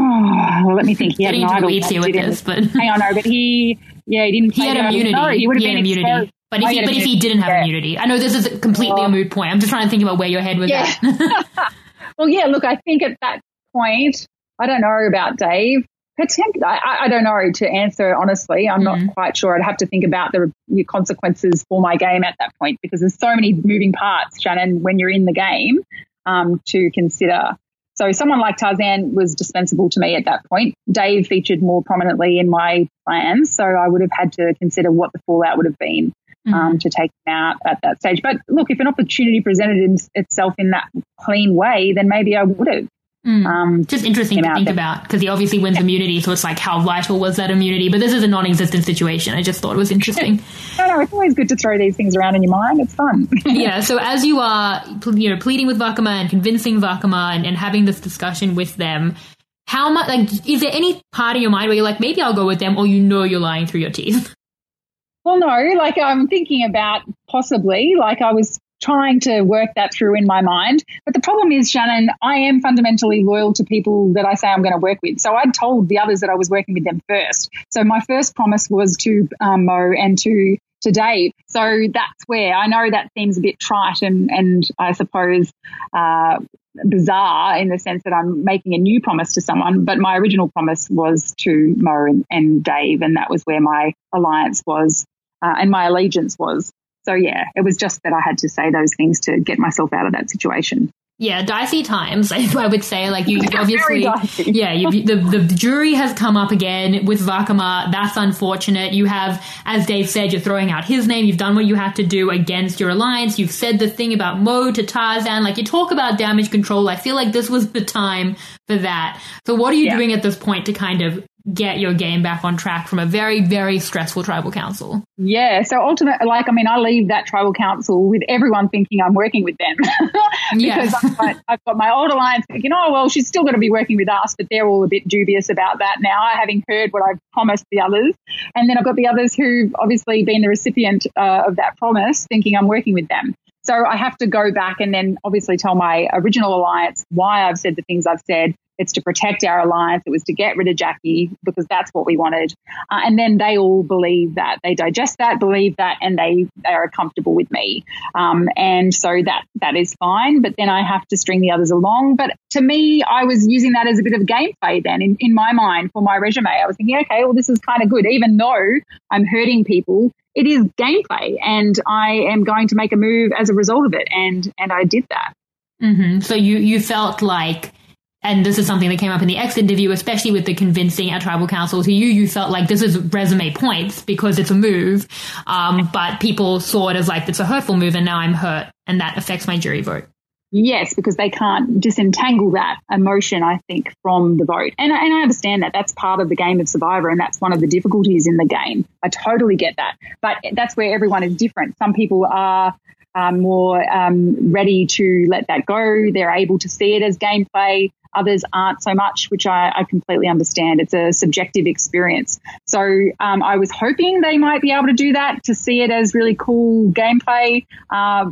oh, well, let me think. He had Getting an into the idol. weeds here with this, but hang on, no, but he, yeah, he didn't. He play had the immunity. No, he would have he been had immunity. exposed. But if, he, but if he didn't have yeah. immunity, I know this is completely oh. a moot point. I'm just trying to think about where your head was yeah. at. Well, yeah, look, I think at that point, I don't know about Dave. Potentially, I, I don't know to answer honestly. I'm mm-hmm. not quite sure. I'd have to think about the, the consequences for my game at that point because there's so many moving parts, Shannon, when you're in the game um, to consider. So someone like Tarzan was dispensable to me at that point. Dave featured more prominently in my plans, so I would have had to consider what the fallout would have been um, mm-hmm. to take him out at that stage. But look, if an opportunity presented in, itself in that clean way, then maybe I would have. Mm. Um, Just interesting to think there. about because he obviously wins yeah. immunity, so it's like how vital was that immunity? But this is a non-existent situation. I just thought it was interesting. No, no, it's always good to throw these things around in your mind. It's fun. Yeah. So as you are, you know, pleading with Vakama and convincing Vakama and, and having this discussion with them, how much? Like, is there any part of your mind where you're like, maybe I'll go with them, or you know you're lying through your teeth? Well, no. Like I'm thinking about possibly. Like I was. Trying to work that through in my mind. But the problem is, Shannon, I am fundamentally loyal to people that I say I'm going to work with. So I'd told the others that I was working with them first. So my first promise was to um, Mo and to to Dave. So that's where I know that seems a bit trite and, and I suppose uh, bizarre in the sense that I'm making a new promise to someone. But my original promise was to Mo and, and Dave, and that was where my alliance was uh, and my allegiance was. So, yeah, it was just that I had to say those things to get myself out of that situation. Yeah, dicey times, I would say. Like, you obviously, yeah, you, the, the jury has come up again with Vakama. That's unfortunate. You have, as Dave said, you're throwing out his name. You've done what you had to do against your alliance. You've said the thing about Mo to Tarzan. Like, you talk about damage control. I feel like this was the time for that. So what are you yeah. doing at this point to kind of get your game back on track from a very, very stressful tribal council? Yeah, so ultimately, like, I mean, I leave that tribal council with everyone thinking I'm working with them because yeah. I've, got, I've got my old alliance thinking, oh, well, she's still going to be working with us, but they're all a bit dubious about that now, having heard what I've promised the others. And then I've got the others who've obviously been the recipient uh, of that promise thinking I'm working with them. So I have to go back and then obviously tell my original alliance why I've said the things I've said. It's to protect our alliance. It was to get rid of Jackie because that's what we wanted. Uh, and then they all believe that. They digest that, believe that, and they, they are comfortable with me. Um, and so that that is fine. But then I have to string the others along. But to me, I was using that as a bit of gameplay then in, in my mind for my resume. I was thinking, okay, well, this is kind of good. Even though I'm hurting people, it is gameplay. And I am going to make a move as a result of it. And, and I did that. Mm-hmm. So you, you felt like, and this is something that came up in the X interview, especially with the convincing at tribal council to you, you felt like this is resume points because it's a move, um, but people saw it as like it's a hurtful move and now I'm hurt and that affects my jury vote. Yes, because they can't disentangle that emotion, I think, from the vote. And, and I understand that. That's part of the game of Survivor and that's one of the difficulties in the game. I totally get that. But that's where everyone is different. Some people are um, more um, ready to let that go. They're able to see it as gameplay. Others aren't so much, which I, I completely understand. It's a subjective experience. So um, I was hoping they might be able to do that, to see it as really cool gameplay. Uh, but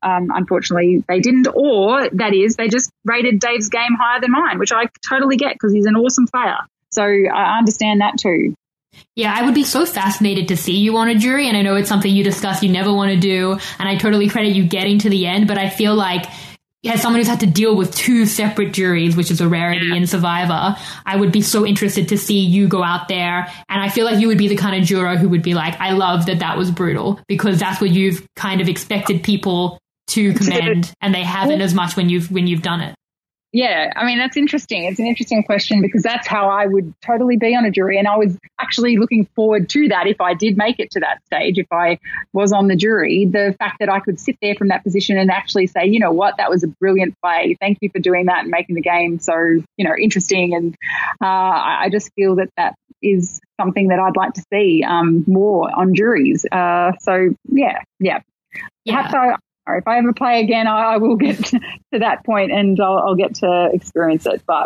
um, unfortunately they didn't, or that is they just rated Dave's game higher than mine, which I totally get because he's an awesome player. So I understand that too. Yeah, I would be so fascinated to see you on a jury, and I know it's something you discuss you never want to do, and I totally credit you getting to the end, but I feel like as someone who's had to deal with two separate juries, which is a rarity yeah. in Survivor, I would be so interested to see you go out there, and I feel like you would be the kind of juror who would be like, I love that that was brutal, because that's what you've kind of expected people to commend, and they haven't as much when you've when you've done it. Yeah, I mean, that's interesting. It's an interesting question because that's how I would totally be on a jury. And I was actually looking forward to that if I did make it to that stage, if I was on the jury. The fact that I could sit there from that position and actually say, you know what, that was a brilliant play. Thank you for doing that and making the game so, you know, interesting. And uh, I just feel that that is something that I'd like to see um, more on juries. Uh, so, yeah, yeah. yeah. Perhaps I... Or if I ever play again, I, I will get to that point and I'll, I'll get to experience it. But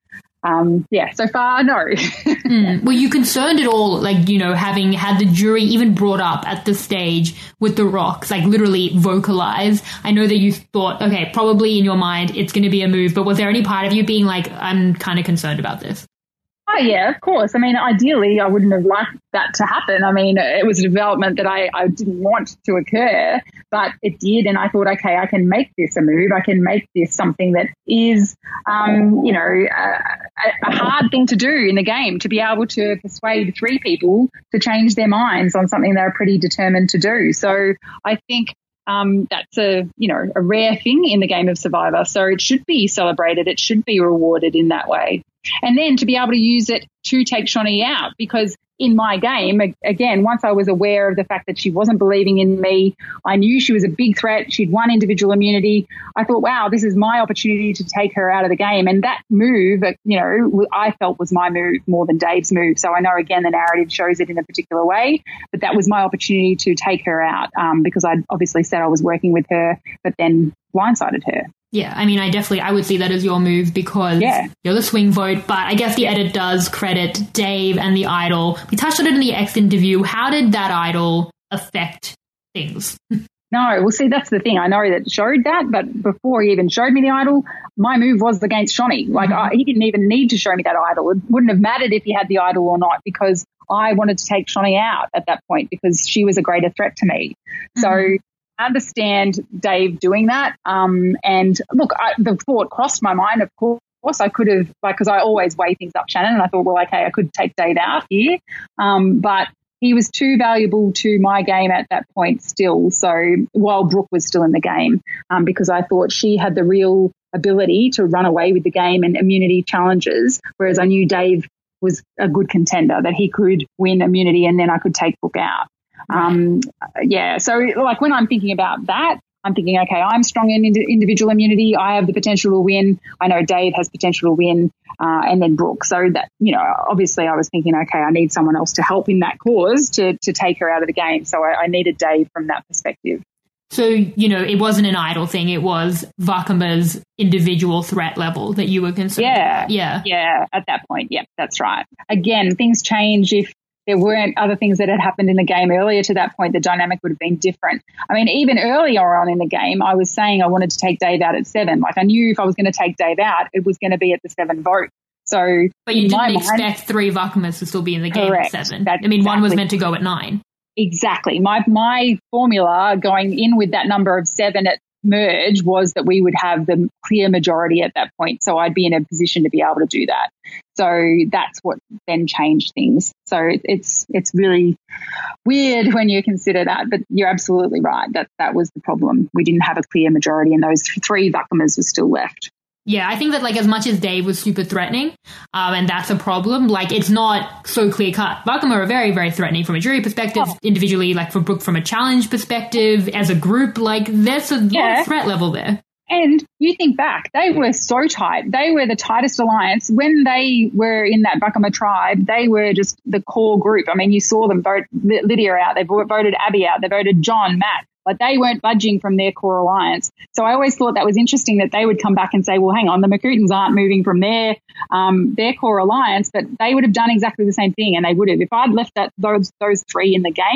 um, yeah, so far, no. mm. Were you concerned at all, like, you know, having had the jury even brought up at the stage with the rocks, like literally vocalize? I know that you thought, okay, probably in your mind it's going to be a move, but was there any part of you being like, I'm kind of concerned about this? Oh, yeah, of course. I mean, ideally, I wouldn't have liked that to happen. I mean, it was a development that I, I didn't want to occur, but it did. And I thought, okay, I can make this a move. I can make this something that is, um, you know, a, a hard thing to do in the game, to be able to persuade three people to change their minds on something they're pretty determined to do. So I think Um, that's a, you know, a rare thing in the game of Survivor. So it should be celebrated. It should be rewarded in that way. And then to be able to use it to take Shaunie out, because in my game, again, once I was aware of the fact that she wasn't believing in me, I knew she was a big threat. She'd won individual immunity. I thought, wow, this is my opportunity to take her out of the game. And that move, you know, I felt was my move more than Dave's move. So I know, again, the narrative shows it in a particular way, but that was my opportunity to take her out um, because I'd obviously said I was working with her, but then blindsided her. Yeah, I mean, I definitely, I would see that as your move because yeah. you're the swing vote, but I guess the edit does credit Dave and the idol. We touched on it in the X interview. How did that idol affect things? No, well, see, that's the thing. I know that it showed that, but before he even showed me the idol, my move was against Shaunie. Like, mm-hmm. I, he didn't even need to show me that idol. It wouldn't have mattered if he had the idol or not because I wanted to take Shaunie out at that point because she was a greater threat to me. Mm-hmm. So I understand Dave doing that. Um, and look, I, the thought crossed my mind, of course. I could have, like, because I always weigh things up, Shannon, and I thought, well, okay, I could take Dave out here. Um, but he was too valuable to my game at that point still. So while Brooke was still in the game, um, because I thought she had the real ability to run away with the game and immunity challenges, whereas I knew Dave was a good contender, that he could win immunity and then I could take Brooke out. Um, yeah, so like when I'm thinking about that, I'm thinking, okay, I'm strong in ind- individual immunity. I have the potential to win. I know Dave has potential to win, uh, and then Brooke. So that, you know, obviously I was thinking, okay, I need someone else to help in that cause to, to take her out of the game. So I, I needed Dave from that perspective. So, you know, it wasn't an idol thing. It was Vakama's individual threat level that you were concerned yeah, about. Yeah. Yeah, at that point. Yeah, that's right. Again, things change if there weren't other things that had happened in the game earlier to that point, the dynamic would have been different. I mean, even earlier on in the game, I was saying I wanted to take Dave out at seven. Like I knew if I was going to take Dave out, it was going to be at the seven vote. So, but you didn't expect mind, three Vakamas to still be in the game correct, at seven. I mean, exactly. One was meant to go at nine. Exactly. My my formula going in with that number of seven at merge was that we would have the clear majority at that point. So I'd be in a position to be able to do that. So that's what then changed things. So it's it's really weird when you consider that, but you're absolutely right. That that was the problem. We didn't have a clear majority and those three Vakamas were still left. Yeah, I think that like as much as Dave was super threatening, um, and that's a problem, like it's not so clear cut. Vakama are very, very threatening from a jury perspective, oh. individually, like for Brooke from a challenge perspective, as a group, like there's a yeah. lot of threat level there. And you think back, they were so tight. They were the tightest alliance. When they were in that Vakama tribe, they were just the core group. I mean, you saw them vote Lydia out. They voted Abby out. They voted John, Matt. Like they weren't budging from their core alliance. So I always thought that was interesting that they would come back and say, well, hang on, the Makutans aren't moving from their um, their core alliance, but they would have done exactly the same thing. And they would have. If I'd left that those those three in the game,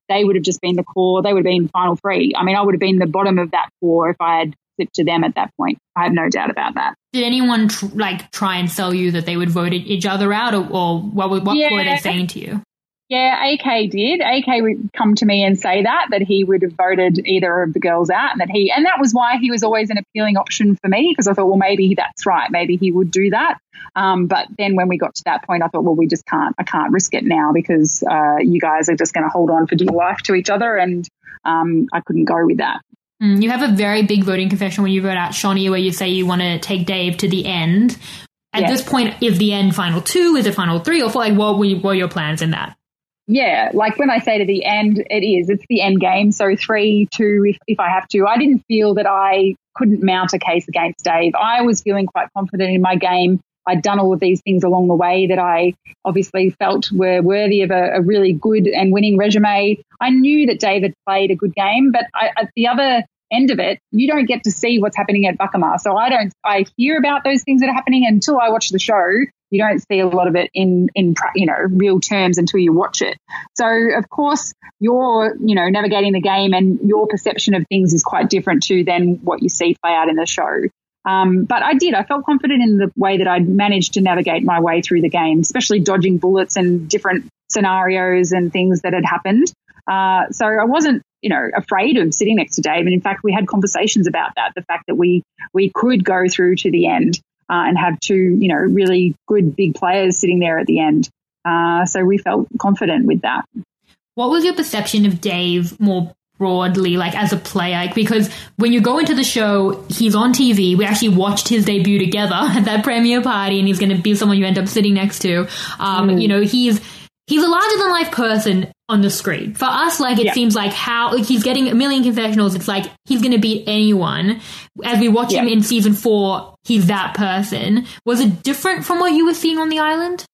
they would have just been the core. They would have been final three. I mean, I would have been the bottom of that core if I had slipped to them at that point. I have no doubt about that. Did anyone tr- like try and sell you that they would vote each other out, or, or what, what yeah. were they saying to you? Yeah, A K did. A K would come to me and say that, that he would have voted either of the girls out, and that he, and that was why he was always an appealing option for me, because I thought, well, maybe that's right. Maybe he would do that. Um, but then when we got to that point, I thought, well, we just can't, I can't risk it now because uh, you guys are just going to hold on for dear life to each other, and um, I couldn't go with that. Mm, you have a very big voting confession when you vote out Shaunie, where you say you want to take Dave to the end. At yes. this point, is the end final two? Is it final three? Or four? Like, what were, what were your plans in that? Yeah, like when I say to the end, it is. It's the end game. So three, two, if, if I have to. I didn't feel that I couldn't mount a case against Dave. I was feeling quite confident in my game. I'd done all of these things along the way that I obviously felt were worthy of a, a really good and winning resume. I knew that Dave had played a good game, but I, at the other end of it, you don't get to see what's happening at Buckamar. So I don't, I hear about those things that are happening until I watch the show. You don't see a lot of it in, in, you know, real terms until you watch it. So of course you're, you know, navigating the game and your perception of things is quite different too than what you see play out in the show. Um, but I did, I felt confident in the way that I'd managed to navigate my way through the game, especially dodging bullets and different scenarios and things that had happened. Uh, so I wasn't, you know, afraid of sitting next to Dave. And in fact, we had conversations about that, the fact that we, we could go through to the end uh, and have two, you know, really good big players sitting there at the end. Uh, so we felt confident with that. What was your perception of Dave more broadly, like as a player? Because when you go into the show, he's on T V. We actually watched his debut together at that premiere party, and he's going to be someone you end up sitting next to. Um, mm. You know, he's he's a larger than life person on the screen. For us, like, it yeah. seems like how like, he's getting a million confessionals. It's like he's going to beat anyone. As we watch yeah. him in season four, he's that person. Was it different from what you were seeing on the island?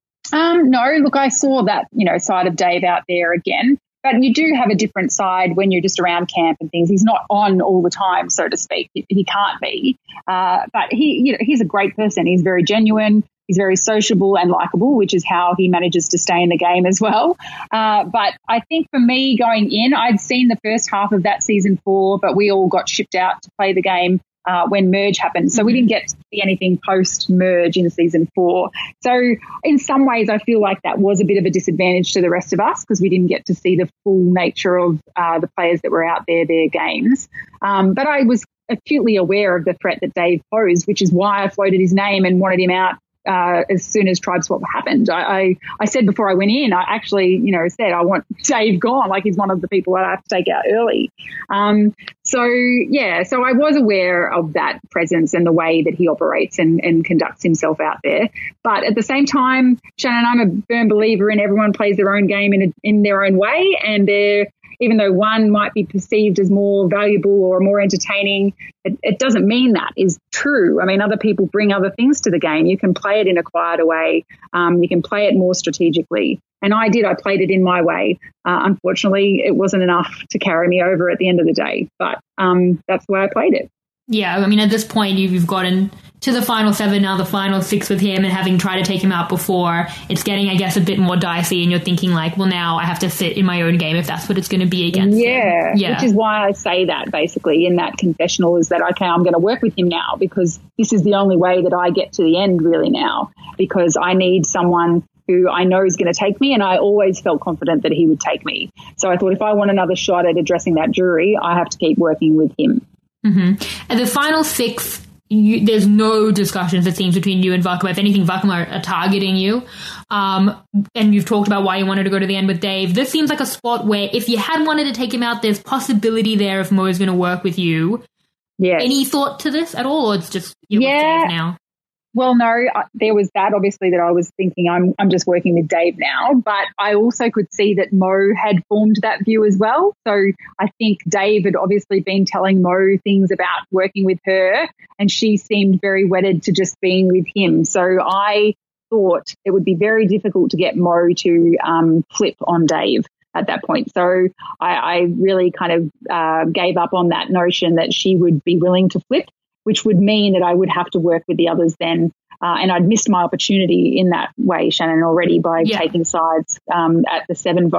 Um, no, look, I saw that, you know, side of Dave out there again. But you do have a different side when you're just around camp and things. He's not on all the time, so to speak. He, he can't be. Uh, but he, you know, he's a great person. He's very genuine. He's very sociable and likable, which is how he manages to stay in the game as well. Uh, but I think for me going in, I'd seen the first half of that season four, but we all got shipped out to play the game Uh, when merge happened. So we didn't get to see anything post-merge in season four. So in some ways, I feel like that was a bit of a disadvantage to the rest of us because we didn't get to see the full nature of uh, the players that were out there, their games. Um, but I was acutely aware of the threat that Dave posed, which is why I floated his name and wanted him out Uh, as soon as Tribe Swap happened. I, I, I said before I went in, I actually, you know, said I want Dave gone, like he's one of the people that I have to take out early. Um, so, yeah, so I was aware of that presence and the way that he operates and, and conducts himself out there. But at the same time, Shannon, I'm a firm believer in everyone plays their own game in, a, in their own way, and they're even though one might be perceived as more valuable or more entertaining, it, it doesn't mean that is true. I mean, other people bring other things to the game. You can play it in a quieter way. Um, you can play it more strategically. And I did. I played it in my way. Uh, unfortunately, it wasn't enough to carry me over at the end of the day. But um, that's the way I played it. Yeah, I mean, at this point, you've gotten to the final seven, now the final six with him, and having tried to take him out before, it's getting, I guess, a bit more dicey, and you're thinking like, well, now I have to sit in my own game if that's what it's going to be against yeah, him. Yeah, which is why I say that, basically, in that confessional, is that, okay, I'm going to work with him now because this is the only way that I get to the end really now, because I need someone who I know is going to take me, and I always felt confident that he would take me. So I thought if I want another shot at addressing that jury, I have to keep working with him. Mm-hmm. And the final six, you, there's no discussions, it seems, between you and Vakama. If anything, Vakama are targeting you. Um, and you've talked about why you wanted to go to the end with Dave. This seems like a spot where if you had wanted to take him out, there's possibility there if Mo's going to work with you. Yes. Any thought to this at all, or it's just you're yeah. with Dave now? Well, no, there was that, obviously, that I was thinking I'm I'm just working with Dave now. But I also could see that Mo had formed that view as well. So I think Dave had obviously been telling Mo things about working with her, and she seemed very wedded to just being with him. So I thought it would be very difficult to get Mo to um, flip on Dave at that point. So I, I really kind of uh, gave up on that notion that she would be willing to flip, which would mean that I would have to work with the others then. Uh, and I'd missed my opportunity in that way, Shannon, already by yeah. taking sides um, at the seven vote.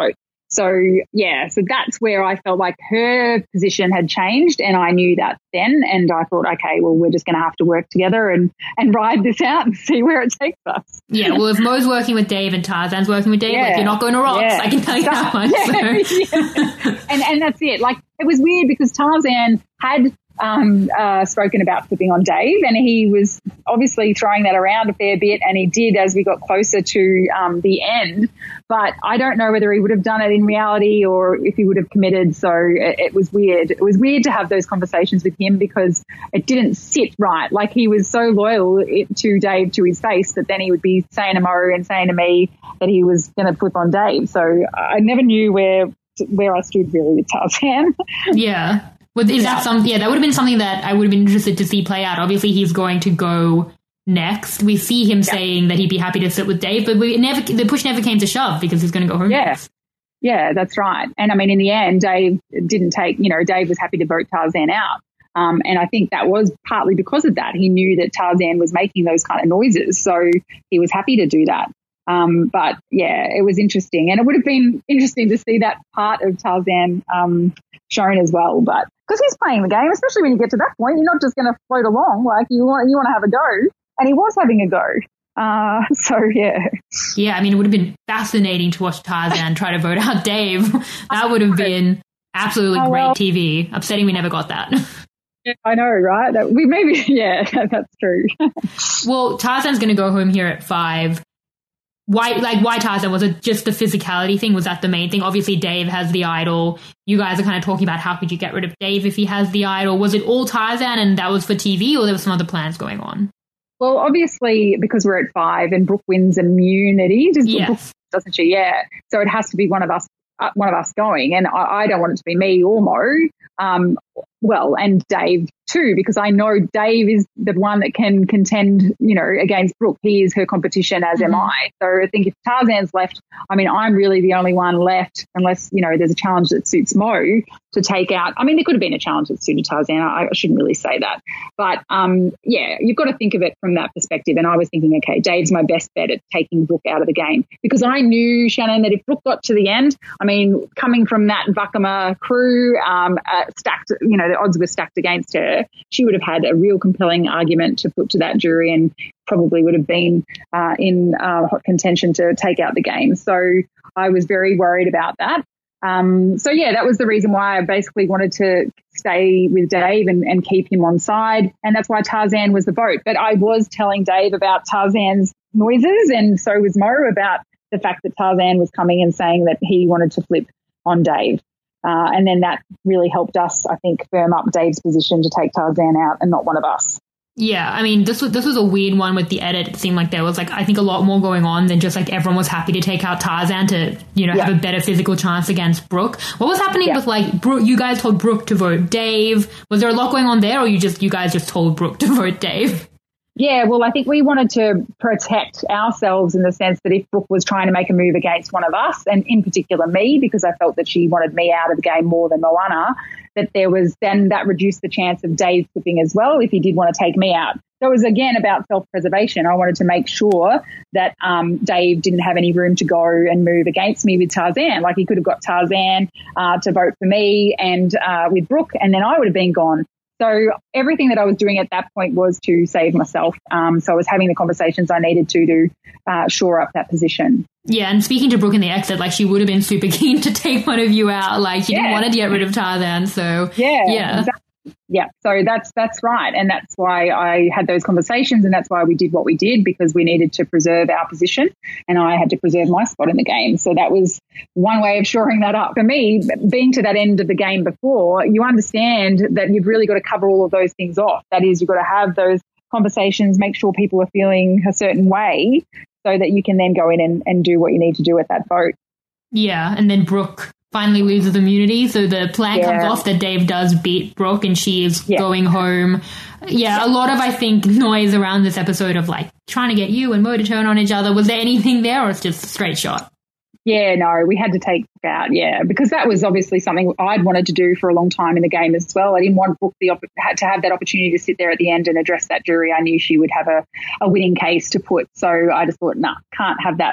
So, yeah, so that's where I felt like her position had changed, and I knew that then, and I thought, okay, well, we're just going to have to work together and, and ride this out and see where it takes us. Yeah, well, if Mo's working with Dave and Tarzan's working with Dave, yeah. like, you're not going to rocks, yeah. I can tell you that much. Yeah. So. yeah. And, and that's it. Like, it was weird because Tarzan had um, uh, spoken about flipping on Dave, and he was obviously throwing that around a fair bit, and he did as we got closer to um, the end. But I don't know whether he would have done it in reality or if he would have committed. So it, it was weird. It was weird to have those conversations with him because it didn't sit right. Like, he was so loyal to Dave to his face, but then he would be saying to Mo and saying to me that he was going to flip on Dave. So I never knew where where I stood really with Tarzan. Yeah. Well, is yeah. that some? Yeah, that would have been something that I would have been interested to see play out. Obviously, he's going to go next. We see him yeah. saying that he'd be happy to sit with Dave, but we never. The push never came to shove because he's going to go home. Yeah, next. yeah, that's right. And I mean, in the end, Dave didn't take. You know, Dave was happy to vote Tarzan out, um, and I think that was partly because of that. He knew that Tarzan was making those kind of noises, so he was happy to do that. Um, but yeah, it was interesting, and it would have been interesting to see that part of Tarzan um, shown as well. But because he's playing the game, especially when you get to that point, you're not just going to float along. Like, you want you want to have a go, and he was having a go. Uh, so yeah, yeah. I mean, it would have been fascinating to watch Tarzan try to vote out Dave. That would have been absolutely oh, great well, T V. Upsetting we never got that. Yeah, I know, right? That we maybe yeah, that's true. Well, Tarzan's going to go home here at five. Why, like, why Tarzan? Was it just the physicality thing? Was that the main thing? Obviously, Dave has the idol. You guys are kind of talking about how could you get rid of Dave if he has the idol. Was it all Tarzan and that was for T V, or there were some other plans going on? Well, obviously, because we're at five and Brooke wins immunity, does, yes. Brooke, doesn't she? Yeah. So it has to be one of us, uh, one of us going, and I, I don't want it to be me or Mo. Um, well, and Dave too, because I know Dave is the one that can contend, you know, against Brooke. He is her competition, as mm-hmm. am I. So I think if Tarzan's left, I mean, I'm really the only one left, unless, you know, there's a challenge that suits Mo to take out. I mean, there could have been a challenge that suited Tarzan. I, I shouldn't really say that. But, um, yeah, you've got to think of it from that perspective. And I was thinking, okay, Dave's my best bet at taking Brooke out of the game, because I knew, Shannon, that if Brooke got to the end, I mean, coming from that Vakama crew, um, uh, stacked, you know, the odds were stacked against her, she would have had a real compelling argument to put to that jury and probably would have been uh, in uh, hot contention to take out the game. So I was very worried about that. Um, so, yeah, that was the reason why I basically wanted to stay with Dave and, and keep him on side. And that's why Tarzan was the vote. But I was telling Dave about Tarzan's noises, and so was Mo about the fact that Tarzan was coming and saying that he wanted to flip on Dave. Uh, and then that really helped us, I think, firm up Dave's position to take Tarzan out and not one of us. Yeah, I mean, this was this was a weird one with the edit. It seemed like there was, like, I think a lot more going on than just, like, everyone was happy to take out Tarzan to, you know, yeah. have a better physical chance against Brooke. What was happening yeah. with, like, Brooke? You guys told Brooke to vote Dave. Was there a lot going on there, or you just you guys just told Brooke to vote Dave? Yeah, well, I think we wanted to protect ourselves in the sense that if Brooke was trying to make a move against one of us, and in particular me, because I felt that she wanted me out of the game more than Moana, that there was then that reduced the chance of Dave flipping as well if he did want to take me out. So it was, again, about self-preservation. I wanted to make sure that um, Dave didn't have any room to go and move against me with Tarzan. Like, he could have got Tarzan uh, to vote for me and uh, with Brooke, and then I would have been gone. So everything that I was doing at that point was to save myself. Um, so I was having the conversations I needed to to uh, shore up that position. Yeah, and speaking to Brooke in the exit, like, she would have been super keen to take one of you out. Like, she yeah. didn't want to get rid of Tarzan. So yeah, yeah. Exactly. Yeah, so that's that's right. And that's why I had those conversations, and that's why we did what we did, because we needed to preserve our position and I had to preserve my spot in the game. So that was one way of shoring that up. For me, being to that end of the game before, you understand that you've really got to cover all of those things off. That is, you've got to have those conversations, make sure people are feeling a certain way so that you can then go in and, and do what you need to do at that vote. Yeah, and then Brooke finally loses immunity, so the plan yeah. comes off that Dave does beat Brooke and she is yeah. going home. Yeah, a lot of, I think, noise around this episode of, like, trying to get you and Mo to turn on each other. Was there anything there, or it's just a straight shot? Yeah, no, we had to take Brooke out, yeah, because that was obviously something I'd wanted to do for a long time in the game as well. I didn't want Brooke the op- to have that opportunity to sit there at the end and address that jury. I knew she would have a, a winning case to put, so I just thought, no, nah, can't have that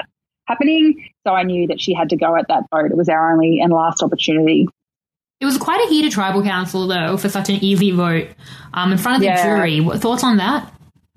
happening. So I knew that she had to go at that vote. It was our only and last opportunity. It was quite a heated tribal council, though, for such an easy vote um, in front of the Yeah. jury. What thoughts on that?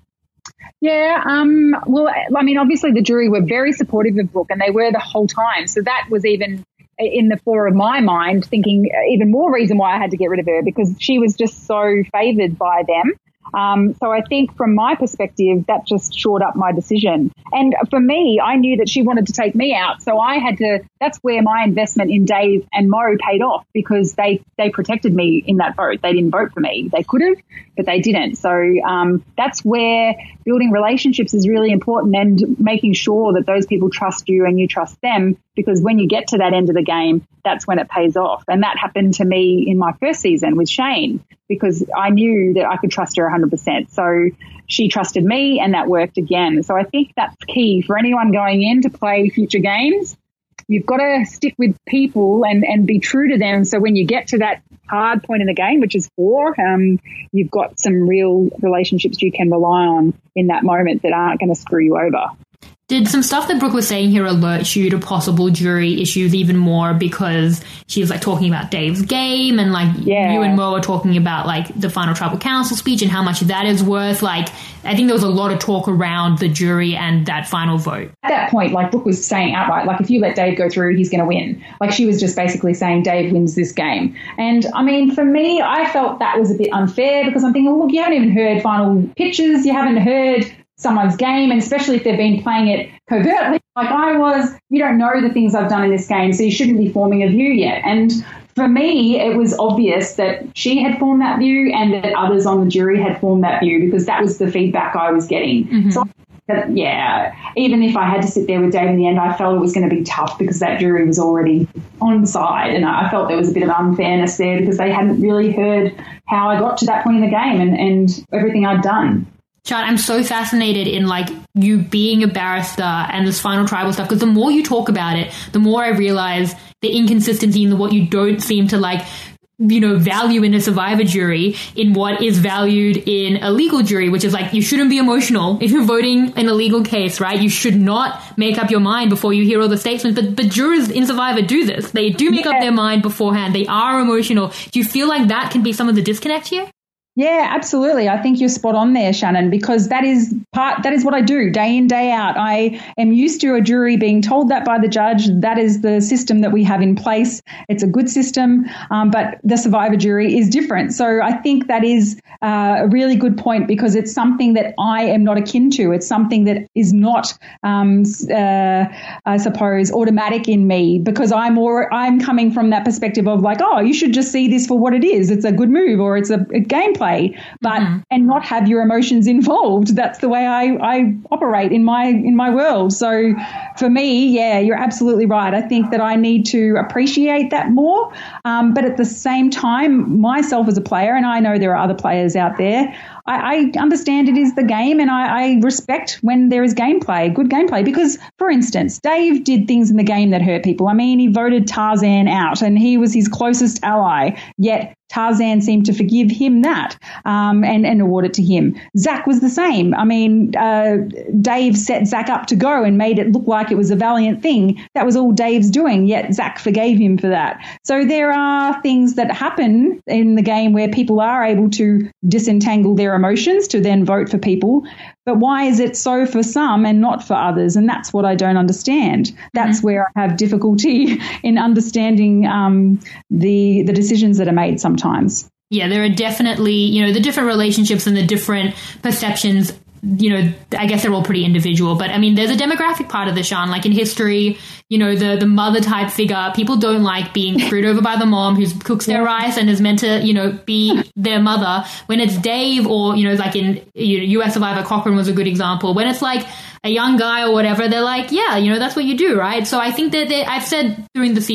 Yeah, um, well, I mean, obviously the jury were very supportive of Brooke, and they were the whole time. So that was even in the fore of my mind, thinking even more reason why I had to get rid of her, because she was just so favoured by them. Um, so I think from my perspective, that just shored up my decision. And for me, I knew that she wanted to take me out. So I had to, that's where my investment in Dave and Mo paid off, because they, they protected me in that vote. They didn't vote for me. They could have, but they didn't. So um, that's where building relationships is really important, and making sure that those people trust you and you trust them, because when you get to that end of the game, that's when it pays off. And that happened to me in my first season with Shane, because I knew that I could trust her one hundred percent. So she trusted me, and that worked again. So I think that's key for anyone going in to play future games. You've got to stick with people and, and be true to them. So when you get to that hard point in the game, which is four, um, you've got some real relationships you can rely on in that moment that aren't going to screw you over. Did some stuff that Brooke was saying here alert you to possible jury issues even more, because she was like talking about Dave's game, and like Yeah. you and Mo are talking about like the final tribal council speech and how much that is worth? Like, I think there was a lot of talk around the jury and that final vote. At that point, like Brooke was saying outright, like if you let Dave go through, he's going to win. Like she was just basically saying Dave wins this game. And I mean, for me, I felt that was a bit unfair, because I'm thinking, well, look, you haven't even heard final pitches, you haven't heard someone's game, and especially if they've been playing it covertly like I was, you don't know the things I've done in this game, so you shouldn't be forming a view yet. And for me, it was obvious that she had formed that view and that others on the jury had formed that view, because that was the feedback I was getting. Mm-hmm. So that, yeah, even if I had to sit there with Dave in the end, I felt it was going to be tough, because that jury was already on side, and I felt there was a bit of unfairness there, because they hadn't really heard how I got to that point in the game and, and everything I'd done. Chad, I'm so fascinated in like you being a barrister and this final tribal stuff, because the more you talk about it, the more I realize the inconsistency in what you don't seem to like, you know, value in a survivor jury in what is valued in a legal jury, which is like, you shouldn't be emotional if you're voting in a legal case, right? You should not make up your mind before you hear all the statements. But but jurors in Survivor do this. They do make yeah. up their mind beforehand. They are emotional. Do you feel like that can be some of the disconnect here? Yeah, absolutely. I think you're spot on there, Shannon, because that is part, that is what I do day in, day out. I am used to a jury being told that by the judge. That is the system that we have in place. It's a good system, um, but the survivor jury is different. So I think that is uh, a really good point, because it's something that I am not akin to. It's something that is not, um, uh, I suppose, automatic in me, because I'm more, I'm coming from that perspective of like, oh, you should just see this for what it is. It's a good move, or it's a, a gameplay. But mm-hmm. and not have your emotions involved. That's the way I, I operate in my in my world. So for me, yeah, you're absolutely right. I think that I need to appreciate that more. Um, but at the same time, myself as a player, and I know there are other players out there, I, I understand it is the game, and I, I respect when there is gameplay, good gameplay. Because, for instance, Dave did things in the game that hurt people. I mean, he voted Tarzan out, and he was his closest ally, yet Tarzan seemed to forgive him that um, and, and award it to him. Zach was the same. I mean, uh, Dave set Zach up to go and made it look like it was a valiant thing. That was all Dave's doing, yet Zach forgave him for that. So there are things that happen in the game where people are able to disentangle their emotions to then vote for people. But why is it so for some and not for others? And that's what I don't understand. That's mm-hmm. where I have difficulty in understanding um, the the decisions that are made sometimes. Yeah, there are definitely, you know, the different relationships and the different perceptions, you know, I guess they're all pretty individual. But I mean, there's a demographic part of this, Sean, like in history, you know, the, the mother type figure, people don't like being screwed over by the mom who cooks their rice and is meant to, you know, be their mother. When it's Dave, or, you know, like in you know, U S Survivor, Cochran was a good example. When it's like a young guy or whatever, they're like, yeah, you know, that's what you do, right? So I think that they, I've said during the season,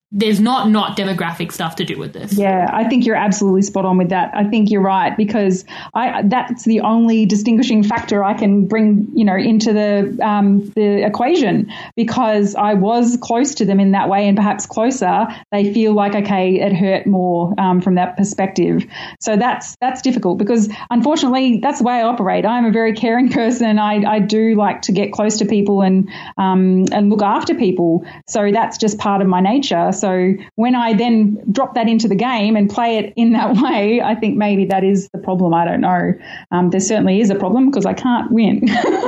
there's not not demographic stuff to do with this. Yeah, I think you're absolutely spot on with that. I think you're right, because I that's the only distinguishing factor I can bring, you know, into the um, the equation, because I was close to them in that way, and perhaps closer. They feel like, okay, it hurt more um, from that perspective. So that's that's difficult, because unfortunately that's the way I operate. I'm a very caring person. I, I do like to get close to people and um, and look after people. So that's just part of my nature. So when I then drop that into the game and play it in that way, I think maybe that is the problem. I don't know. Um, there certainly is a problem, because I can't win.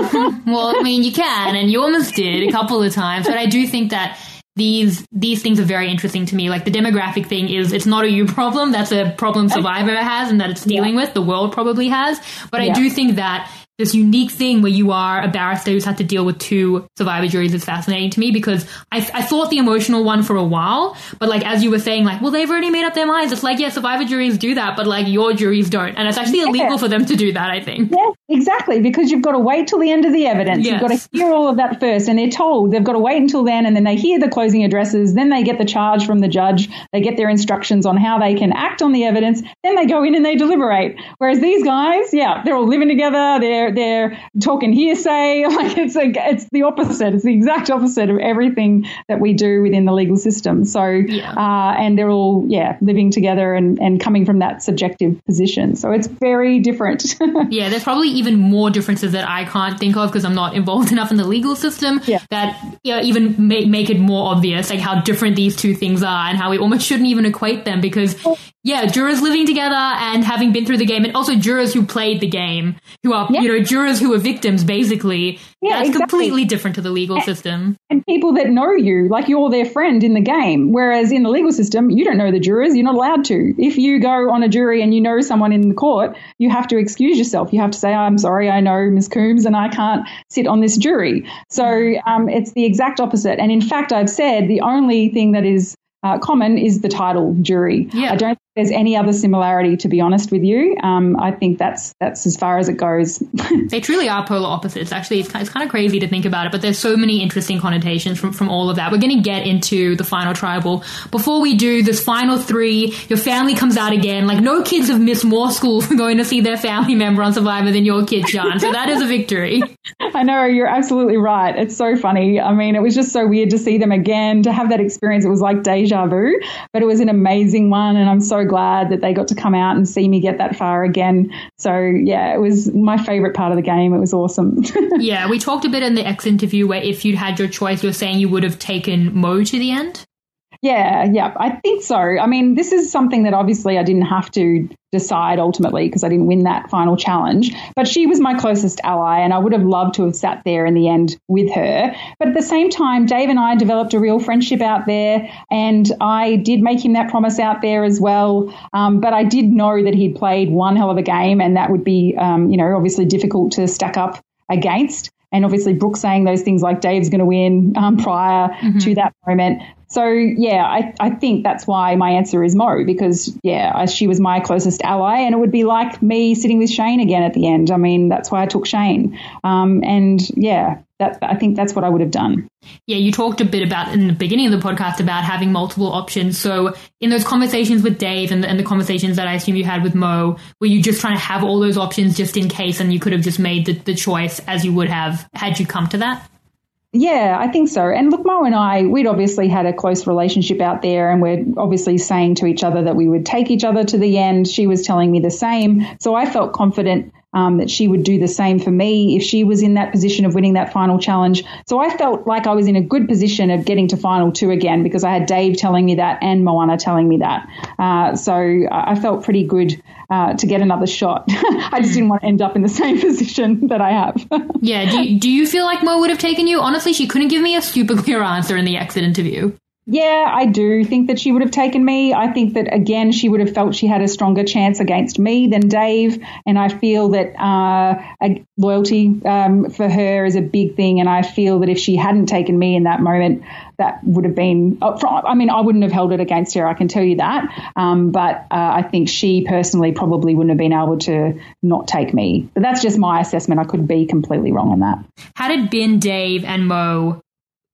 Well, I mean, you can, and you almost did a couple of times. But I do think that these these things are very interesting to me. Like the demographic thing is, it's not a you problem. That's a problem Survivor has and that it's dealing yeah. with. The world probably has. But yeah. I do think that this unique thing where you are a barrister who's had to deal with two Survivor juries is fascinating to me, because I, I thought the emotional one for a while, but like as you were saying, like, well, they've already made up their minds. It's like, yeah, Survivor juries do that, but like your juries don't. And it's actually illegal yeah. for them to do that, I think. Yeah, exactly, because you've got to wait till the end of the evidence. Yes. You've got to hear all of that first, and they're told they've got to wait until then, and then they hear the closing addresses, then they get the charge from the judge, they get their instructions on how they can act on the evidence, then they go in and they deliberate. Whereas these guys, yeah, they're all living together, they're they're talking hearsay, like it's a, it's the opposite. It's the exact opposite of everything that we do within the legal system. So, yeah. uh, and they're all, yeah, living together and, and coming from that subjective position. So it's very different. Yeah, there's probably even more differences that I can't think of because I'm not involved enough in the legal system yeah. that you know, even make, make it more obvious, like how different these two things are and how we almost shouldn't even equate them, because yeah, jurors living together and having been through the game, and also jurors who played the game, who are, yeah. you know, jurors who are victims, basically. Yeah, that's exactly. completely different to the legal and, system. And people that know you, like you're their friend in the game, whereas in the legal system, you don't know the jurors, you're not allowed to. If you go on a jury and you know someone in the court, you have to excuse yourself. You have to say, oh, I'm sorry, I know Miz Coombs and I can't sit on this jury. So um, it's the exact opposite. And in fact, I've said the only thing that is Uh, common is the title jury. Yeah. I don't think there's any other similarity, to be honest with you. Um, I think that's that's as far as it goes. They truly are polar opposites. Actually, it's kind, it's kind of crazy to think about it, but there's so many interesting connotations from, from all of that. We're going to get into the final tribal. Before we do, this final three, your family comes out again. Like, no kids have missed more school for going to see their family member on Survivor than your kid, Sian. So that is a victory. I know, you're absolutely right. It's so funny. I mean, it was just so weird to see them again, to have that experience. It was like deja vu, but it was an amazing one, and I'm so glad that they got to come out and see me get that far again. So yeah, it was my favorite part of the game. It was awesome. Yeah, we talked a bit in the X interview where if you'd had your choice, you were saying you would have taken Mo to the end. Yeah, yeah, I think so. I mean, this is something that obviously I didn't have to decide ultimately because I didn't win that final challenge, but she was my closest ally and I would have loved to have sat there in the end with her. But at the same time, Dave and I developed a real friendship out there, and I did make him that promise out there as well. Um, but I did know that he'd played one hell of a game, and that would be, um, you know, obviously difficult to stack up against. And obviously Brooke saying those things like Dave's going to win um, prior mm-hmm. to that moment. So, yeah, I, I think that's why my answer is Mo, because, yeah, I, she was my closest ally, and it would be like me sitting with Shane again at the end. I mean, that's why I took Shane. Um, and, yeah, that, I think that's what I would have done. Yeah, you talked a bit about in the beginning of the podcast about having multiple options. So in those conversations with Dave and the, and the conversations that I assume you had with Mo, were you just trying to have all those options just in case, and you could have just made the, the choice as you would have had you come to that? Yeah, I think so. And look, Mo and I, we'd obviously had a close relationship out there, and we're obviously saying to each other that we would take each other to the end. She was telling me the same. So I felt confident um, that she would do the same for me if she was in that position of winning that final challenge. So I felt like I was in a good position of getting to final two again, because I had Dave telling me that and Moana telling me that. Uh, so I felt pretty good uh, to get another shot. I just didn't want to end up in the same position that I have. Yeah. Do you, do you feel like Mo would have taken you? Honestly, she couldn't give me a super clear answer in the exit interview. Yeah, I do think that she would have taken me. I think that, again, she would have felt she had a stronger chance against me than Dave. And I feel that uh, a loyalty um, for her is a big thing. And I feel that if she hadn't taken me in that moment, that would have been, I mean, I wouldn't have held it against her, I can tell you that. Um, but uh, I think she personally probably wouldn't have been able to not take me. But that's just my assessment. I could be completely wrong on that. How did Ben, Dave and Mo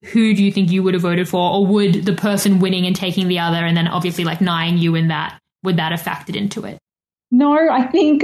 who do you think you would have voted for, or would the person winning and taking the other, and then obviously like nine you in that, would that have factored into it? No, I think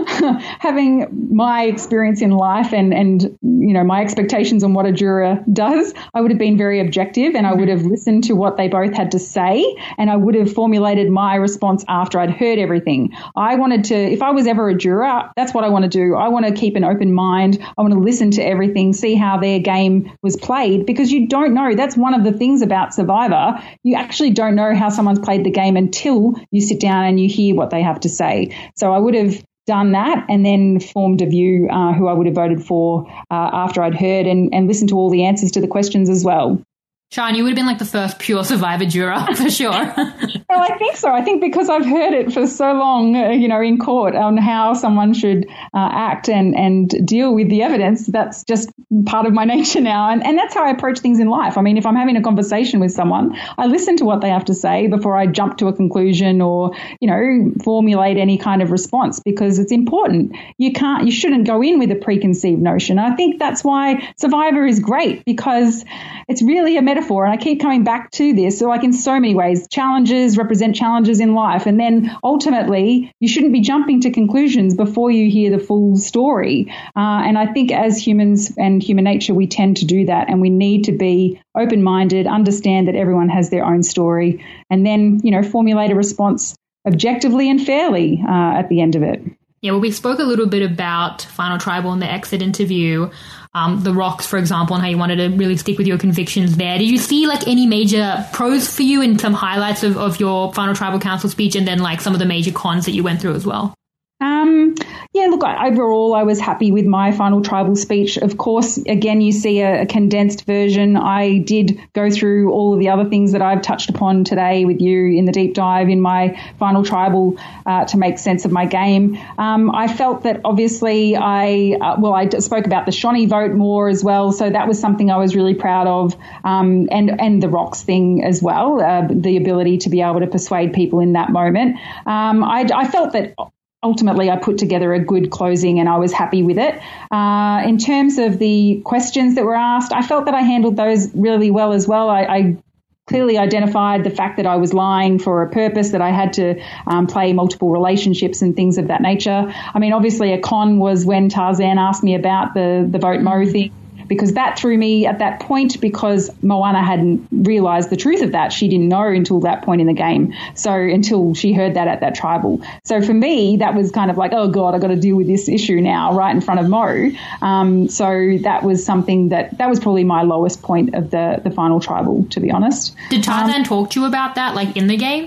having my experience in life and, and, you know, my expectations on what a juror does, I would have been very objective and I would have listened to what they both had to say, and I would have formulated my response after I'd heard everything. I wanted to, if I was ever a juror, that's what I want to do. I want to keep an open mind. I want to listen to everything, see how their game was played, because you don't know. That's one of the things about Survivor. You actually don't know how someone's played the game until you sit down and you hear what they have to say. So I would have done that and then formed a view uh, who I would have voted for uh, after I'd heard and, and listened to all the answers to the questions as well. Sean, you would have been like the first pure Survivor juror for sure. Well, I think so. I think because I've heard it for so long, uh, you know, in court on how someone should uh, act and, and deal with the evidence, that's just part of my nature now. And, and that's how I approach things in life. I mean, if I'm having a conversation with someone, I listen to what they have to say before I jump to a conclusion or, you know, formulate any kind of response, because it's important. You can't, you shouldn't go in with a preconceived notion. I think that's why Survivor is great, because it's really a metaphor. And I keep coming back to this. So like in so many ways, challenges represent challenges in life. And then ultimately, you shouldn't be jumping to conclusions before you hear the full story. Uh, and I think as humans and human nature, we tend to do that. And we need to be open-minded, understand that everyone has their own story, and then, you know, formulate a response objectively and fairly uh, at the end of it. Yeah, well, we spoke a little bit about Final Tribal in the exit interview. Um, the rocks, for example, and how you wanted to really stick with your convictions there. Did you see like any major pros for you in some highlights of, of your Final Tribal Council speech, and then like some of the major cons that you went through as well? Um, yeah, look, overall, I was happy with my Final Tribal speech. Of course, again, you see a, a condensed version. I did go through all of the other things that I've touched upon today with you in the deep dive in my Final Tribal uh, to make sense of my game. Um, I felt that obviously I, uh, well, I spoke about the Shawnee vote more as well. So that was something I was really proud of. Um, and, and the rocks thing as well, uh, the ability to be able to persuade people in that moment. Um, I, I felt that ultimately, I put together a good closing and I was happy with it. Uh, in terms of the questions that were asked, I felt that I handled those really well as well. I, I clearly identified the fact that I was lying for a purpose, that I had to um, play multiple relationships and things of that nature. I mean, obviously, a con was when Tarzan asked me about the, the vote Mo thing, because that threw me at that point, because Moana hadn't realised the truth of that. She didn't know until that point in the game. So until she heard that at that tribal. So for me, that was kind of like, oh God, I've got to deal with this issue now right in front of Mo. Um, so that was something that, that was probably my lowest point of the, the final tribal, to be honest. Did Tarzan um, talk to you about that, like in the game?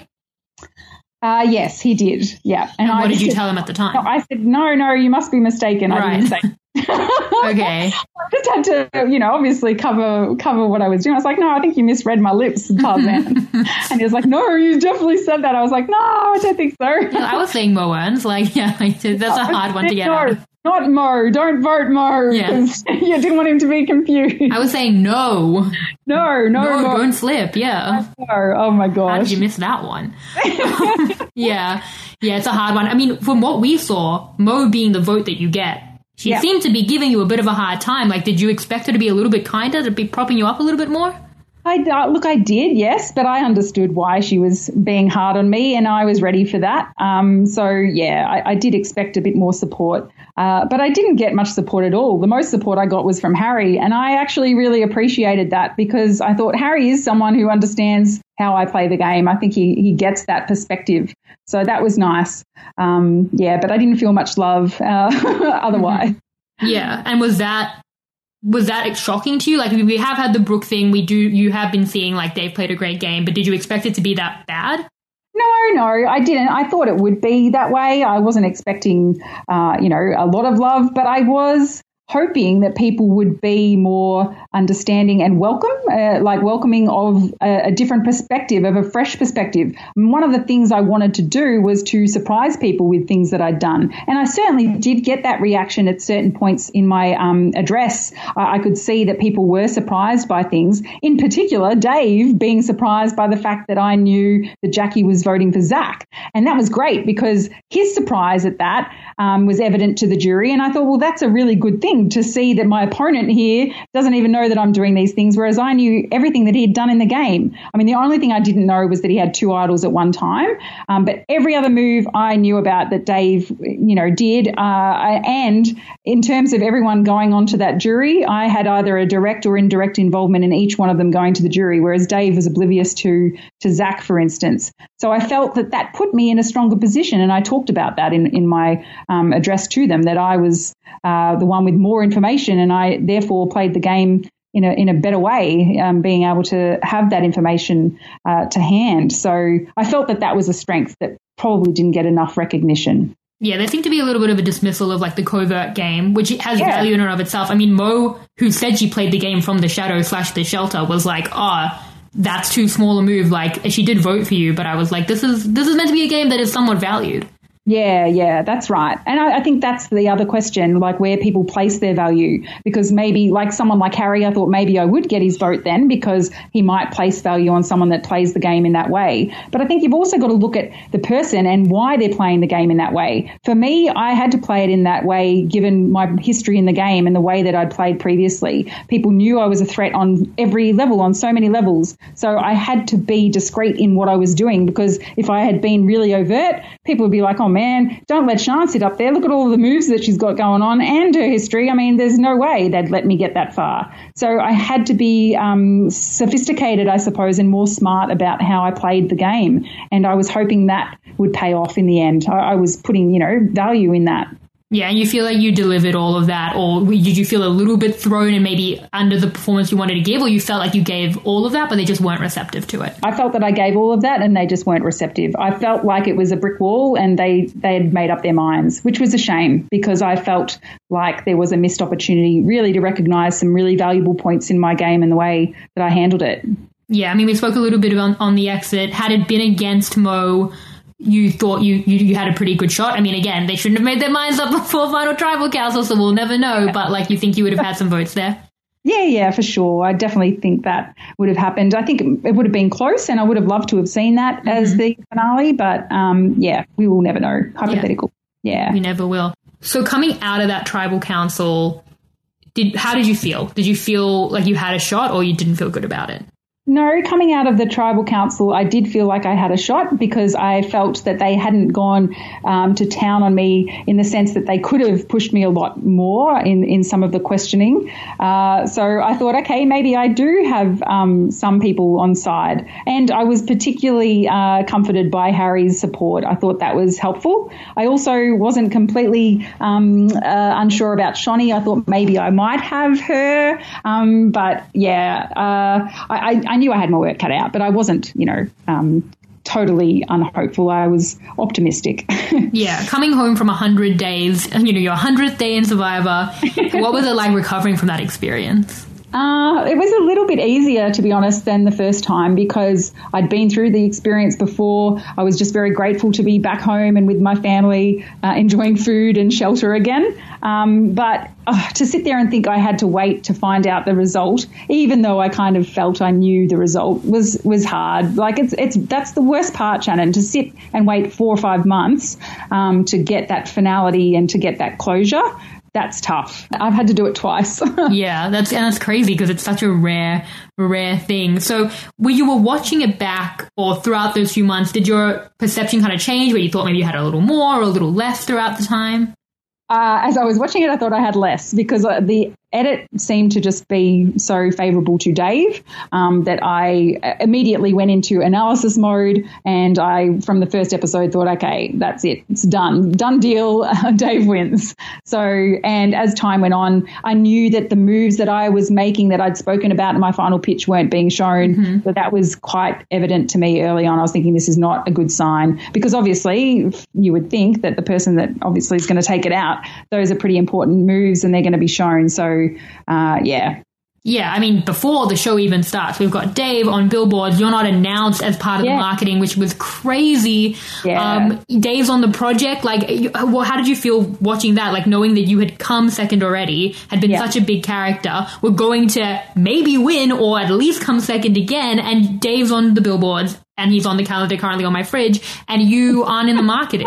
Uh, yes, he did. Yeah. And, and what I did you said, tell him at the time? No, I said, no, no, you must be mistaken. I right. didn't say. Okay. I just had to, you know, obviously cover cover what I was doing. I was like, no, I think you misread my lips, Tarzan. And he was like, no, you definitely said that. I was like, no, I don't think so. Yeah, I was saying Mo Earns. Like, yeah, like, that's a hard one to get no, out. Not Mo. Don't vote Mo. Yeah. You didn't want him to be confused. I was saying no. No, no, no. Mo. Don't slip. Yeah. No. Oh, my gosh. How did you miss that one? yeah. Yeah, it's a hard one. I mean, from what we saw, Mo being the vote that you get, she yeah. seemed to be giving you a bit of a hard time. Like, did you expect her to be a little bit kinder, to be propping you up a little bit more? I, uh, look, I did, yes, but I understood why she was being hard on me, and I was ready for that. Um, so, yeah, I, I did expect a bit more support, uh, but I didn't get much support at all. The most support I got was from Harry, and I actually really appreciated that, because I thought Harry is someone who understands how I play the game. I think he, he gets that perspective. So that was nice. Um, yeah, but I didn't feel much love uh, otherwise. Yeah, and was that... Was that shocking to you? Like, we have had the Brooke thing. We do. You have been seeing, like, they've played a great game, but did you expect it to be that bad? No, no, I didn't. I thought it would be that way. I wasn't expecting, uh, you know, a lot of love, but I was hoping that people would be more understanding and welcome, uh, like welcoming of a, a different perspective, of a fresh perspective. And one of the things I wanted to do was to surprise people with things that I'd done. And I certainly did get that reaction at certain points in my um, address. I, I could see that people were surprised by things. In particular, Dave being surprised by the fact that I knew that Jackie was voting for Zach. And that was great, because his surprise at that um, was evident to the jury. And I thought, well, that's a really good thing. thing to see that my opponent here doesn't even know that I'm doing these things, whereas I knew everything that he had done in the game. I mean, the only thing I didn't know was that he had two idols at one time, um, but every other move I knew about that Dave, you know, did. Uh, and in terms of everyone going on to that jury, I had either a direct or indirect involvement in each one of them going to the jury, whereas Dave was oblivious to to Zach, for instance. So I felt that that put me in a stronger position, and I talked about that in, in my um, address to them, that I was uh, the one with more information, and I therefore played the game in a in a better way, um, being able to have that information uh, to hand. So I felt that that was a strength that probably didn't get enough recognition. Yeah, there seemed to be a little bit of a dismissal of like the covert game, which has Yeah. value in and of itself. I mean, Mo, who said she played the game from the shadow slash the shelter, was like, ah, oh, that's too small a move. Like, she did vote for you, but I was like, this is this is meant to be a game that is somewhat valued. Yeah, yeah, that's right. And I, I think that's the other question, like where people place their value, because maybe like someone like Harry, I thought maybe I would get his vote then because he might place value on someone that plays the game in that way. But I think you've also got to look at the person and why they're playing the game in that way. For me, I had to play it in that way given my history in the game and the way that I'd played previously. People knew I was a threat on every level, on so many levels. So I had to be discreet in what I was doing, because if I had been really overt, people would be like, oh, man, don't let Sian sit up there. Look at all the moves that she's got going on and her history. I mean, there's no way they'd let me get that far. So I had to be um, sophisticated, I suppose, and more smart about how I played the game. And I was hoping that would pay off in the end. I, I was putting, you know, value in that. Yeah, and you feel like you delivered all of that, or did you feel a little bit thrown and maybe under the performance you wanted to give, or you felt like you gave all of that but they just weren't receptive to it? I felt that I gave all of that and they just weren't receptive. I felt like it was a brick wall and they, they had made up their minds, which was a shame, because I felt like there was a missed opportunity really to recognise some really valuable points in my game and the way that I handled it. Yeah, I mean, we spoke a little bit on, on the exit. Had it been against Mo, you thought you, you you had a pretty good shot. I mean, again, they shouldn't have made their minds up before Final Tribal Council, so we'll never know. But, like, you think you would have had some votes there? Yeah, yeah, for sure. I definitely think that would have happened. I think it would have been close, and I would have loved to have seen that mm-hmm. as the finale. But, um, yeah, we will never know. Hypothetical. Yeah. We never will. So coming out of that Tribal Council, did how did you feel? Did you feel like you had a shot, or you didn't feel good about it? No, coming out of the Tribal Council, I did feel like I had a shot, because I felt that they hadn't gone um, to town on me in the sense that they could have pushed me a lot more in, in some of the questioning. Uh, so I thought, okay, maybe I do have um, some people on side. And I was particularly uh, comforted by Harry's support. I thought that was helpful. I also wasn't completely um, uh, unsure about Shani. I thought maybe I might have her. Um, but, yeah, uh, I, I I knew I had my work cut out, but I wasn't, you know, um, totally unhopeful. I was optimistic. Yeah, coming home from one hundred days, you know, your hundredth day in Survivor, what was it like recovering from that experience? Uh, it was a little bit easier, to be honest, than the first time, because I'd been through the experience before. I was just very grateful to be back home and with my family, uh, enjoying food and shelter again. Um, but uh, to sit there and think I had to wait to find out the result, even though I kind of felt I knew the result, was was hard. Like it's it's that's the worst part, Shannon, to sit and wait four or five months um, to get that finality and to get that closure. That's tough. I've had to do it twice. Yeah, that's and that's crazy, because it's such a rare, rare thing. So when you were watching it back, or throughout those few months, did your perception kind of change, where you thought maybe you had a little more or a little less throughout the time? Uh, as I was watching it, I thought I had less, because uh, the edit seemed to just be so favourable to Dave um, that I immediately went into analysis mode, and I, from the first episode, thought, okay, that's it. It's done. Done deal. Dave wins. So, and as time went on, I knew that the moves that I was making that I'd spoken about in my final pitch weren't being shown, mm-hmm. but that was quite evident to me early on. I was thinking this is not a good sign, because obviously you would think that the person that obviously is going to take it out, those are pretty important moves and they're going to be shown. So, uh, yeah. Yeah, I mean, before the show even starts, we've got Dave on billboards. You're not announced as part of yeah. the marketing, which was crazy. Yeah. Um, Dave's on the project. Like, you, well, how did you feel watching that? Like, knowing that you had come second already, had been yeah. such a big character, were going to maybe win or at least come second again, and Dave's on the billboards, and he's on the calendar currently on my fridge, and you aren't in the marketing.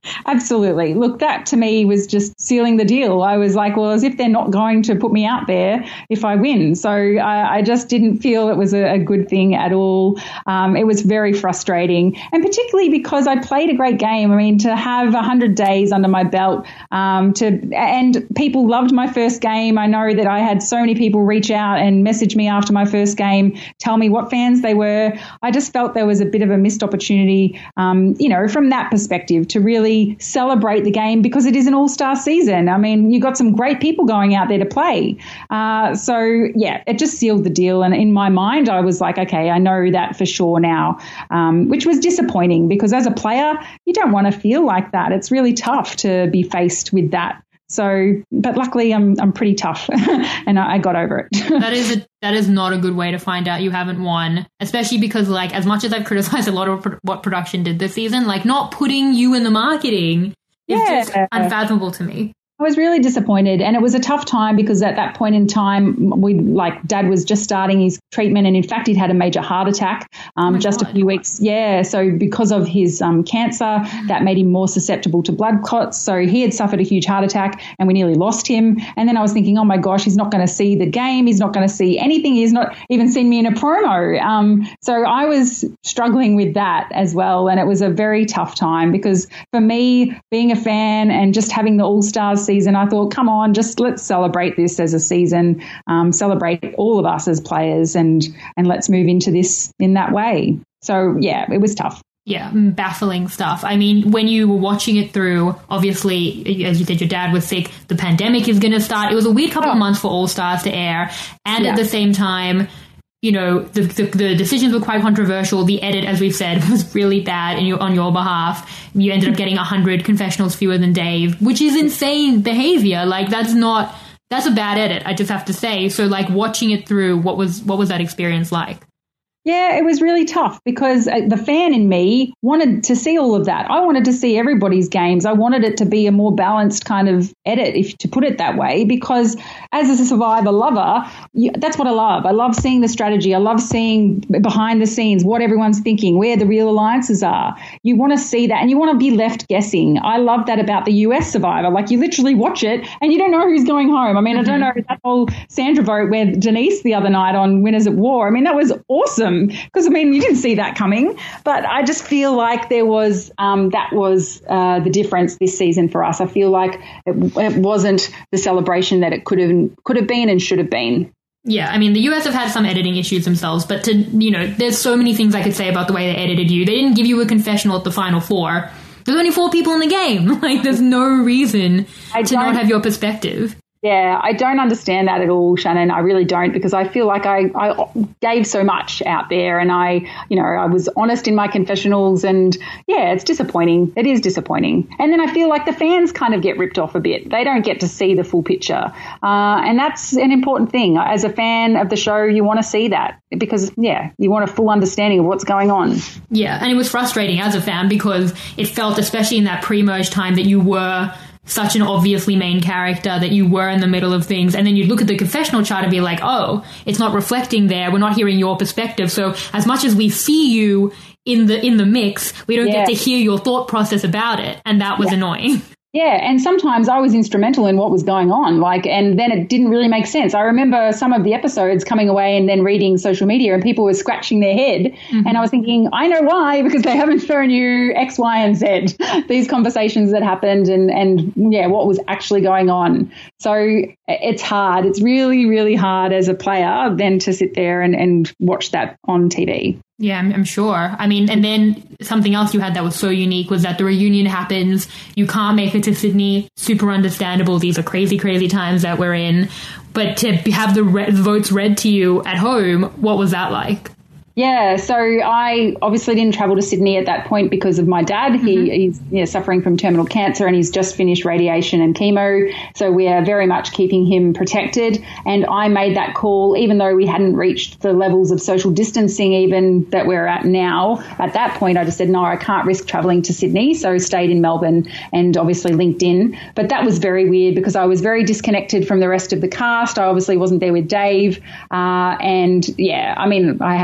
Absolutely. Look, that to me was just sealing the deal. I was like, well, as if they're not going to put me out there if I win. So I, I just didn't feel it was a, a good thing at all. Um, it was very frustrating, and particularly because I played a great game. I mean, to have one hundred days under my belt, um, to and people loved my first game. I know that I had so many people reach out and message me after my first game, tell me what fans they were. I just felt there was a bit of a missed opportunity, um, you know, from that perspective to really celebrate the game, because it is an all-star season. I mean, you got some great people going out there to play. Uh, so, yeah, it just sealed the deal. And in my mind, I was like, okay, I know that for sure now, um, which was disappointing because as a player, you don't want to feel like that. It's really tough to be faced with that. So, but luckily I'm I'm pretty tough and I, I got over it. that is a, that is not a good way to find out you haven't won, especially because, like, as much as I've criticized a lot of pro- what production did this season, like not putting you in the marketing is yeah. just unfathomable to me. I was really disappointed, and it was a tough time because at that point in time, we like Dad was just starting his treatment, and in fact, he'd had a major heart attack um, oh just God. a few weeks. Yeah, so because of his um, cancer, mm-hmm. that made him more susceptible to blood clots. So he had suffered a huge heart attack, and we nearly lost him. And then I was thinking, oh my gosh, he's not going to see the game. He's not going to see anything. He's not even seen me in a promo. Um, so I was struggling with that as well, and it was a very tough time because for me, being a fan and just having the All-Stars season, I thought, come on, just let's celebrate this as a season, um, celebrate all of us as players, and and let's move into this in that way. So, yeah, it was tough. Yeah, baffling stuff. I mean, when you were watching it through, obviously, as you said, your dad was sick, the pandemic is going to start. It was a weird couple oh. of months for All Stars to air, and yeah. at the same time, you know, the, the the decisions were quite controversial. The edit, as we've said, was really bad in your, on your behalf. You ended up getting one hundred confessionals fewer than Dave, which is insane behavior. Like, that's not, that's a bad edit, I just have to say. So, like, watching it through, what was what was that experience like? Yeah, it was really tough because the fan in me wanted to see all of that. I wanted to see everybody's games. I wanted it to be a more balanced kind of edit, if to put it that way, because as a Survivor lover, you, that's what I love. I love seeing the strategy. I love seeing behind the scenes what everyone's thinking, where the real alliances are. You want to see that and you want to be left guessing. I love that about the U S Survivor. Like, you literally watch it and you don't know who's going home. I mean, mm-hmm. I don't know that whole Sandra vote with Denise the other night on Winners at War. I mean, that was awesome. Because, I mean, you didn't see that coming. But I just feel like there was um, that was uh, the difference this season for us. I feel like it, it wasn't the celebration that it could have could have been and should have been. Yeah, I mean, the U S have had some editing issues themselves, but to, you know, there's so many things I could say about the way they edited you. They didn't give you a confessional at the final four. There's only four people in the game. Like, there's no reason to not have your perspective. Yeah, I don't understand that at all, Shannon. I really don't, because I feel like I, I gave so much out there and I, you know, I was honest in my confessionals, and yeah, it's disappointing. It is disappointing. And then I feel like the fans kind of get ripped off a bit. They don't get to see the full picture. Uh, and that's an important thing. As a fan of the show, you want to see that because, yeah, you want a full understanding of what's going on. Yeah, and it was frustrating as a fan because it felt, especially in that pre-merge time, that you were such an obviously main character, that you were in the middle of things, and then you look at the confessional chart and be like, oh, it's not reflecting there, we're not hearing your perspective. So as much as we see you in the in the mix, we don't yeah. get to hear your thought process about it, and that was yeah. annoying. Yeah, and sometimes I was instrumental in what was going on, like, and then it didn't really make sense. I remember some of the episodes coming away and then reading social media and people were scratching their head, mm-hmm. and I was thinking, I know why, because they haven't shown you X, Y, and Z, these conversations that happened and, and yeah, what was actually going on. So it's hard. It's really, really hard as a player then to sit there and, and watch that on T V. Yeah, I'm, I'm sure. I mean, and then something else you had that was so unique was that the reunion happens. You can't make it to Sydney. Super understandable. These are crazy, crazy times that we're in. But to have the re- votes read to you at home, what was that like? Yeah, so I obviously didn't travel to Sydney at that point because of my dad. Mm-hmm. He, he's you know, suffering from terminal cancer and he's just finished radiation and chemo. So we are very much keeping him protected. And I made that call, even though we hadn't reached the levels of social distancing even that we're at now. At that point, I just said, no, I can't risk traveling to Sydney. So stayed in Melbourne and obviously linked in. But that was very weird because I was very disconnected from the rest of the cast. I obviously wasn't there with Dave. Uh, and yeah, I mean, I had obviously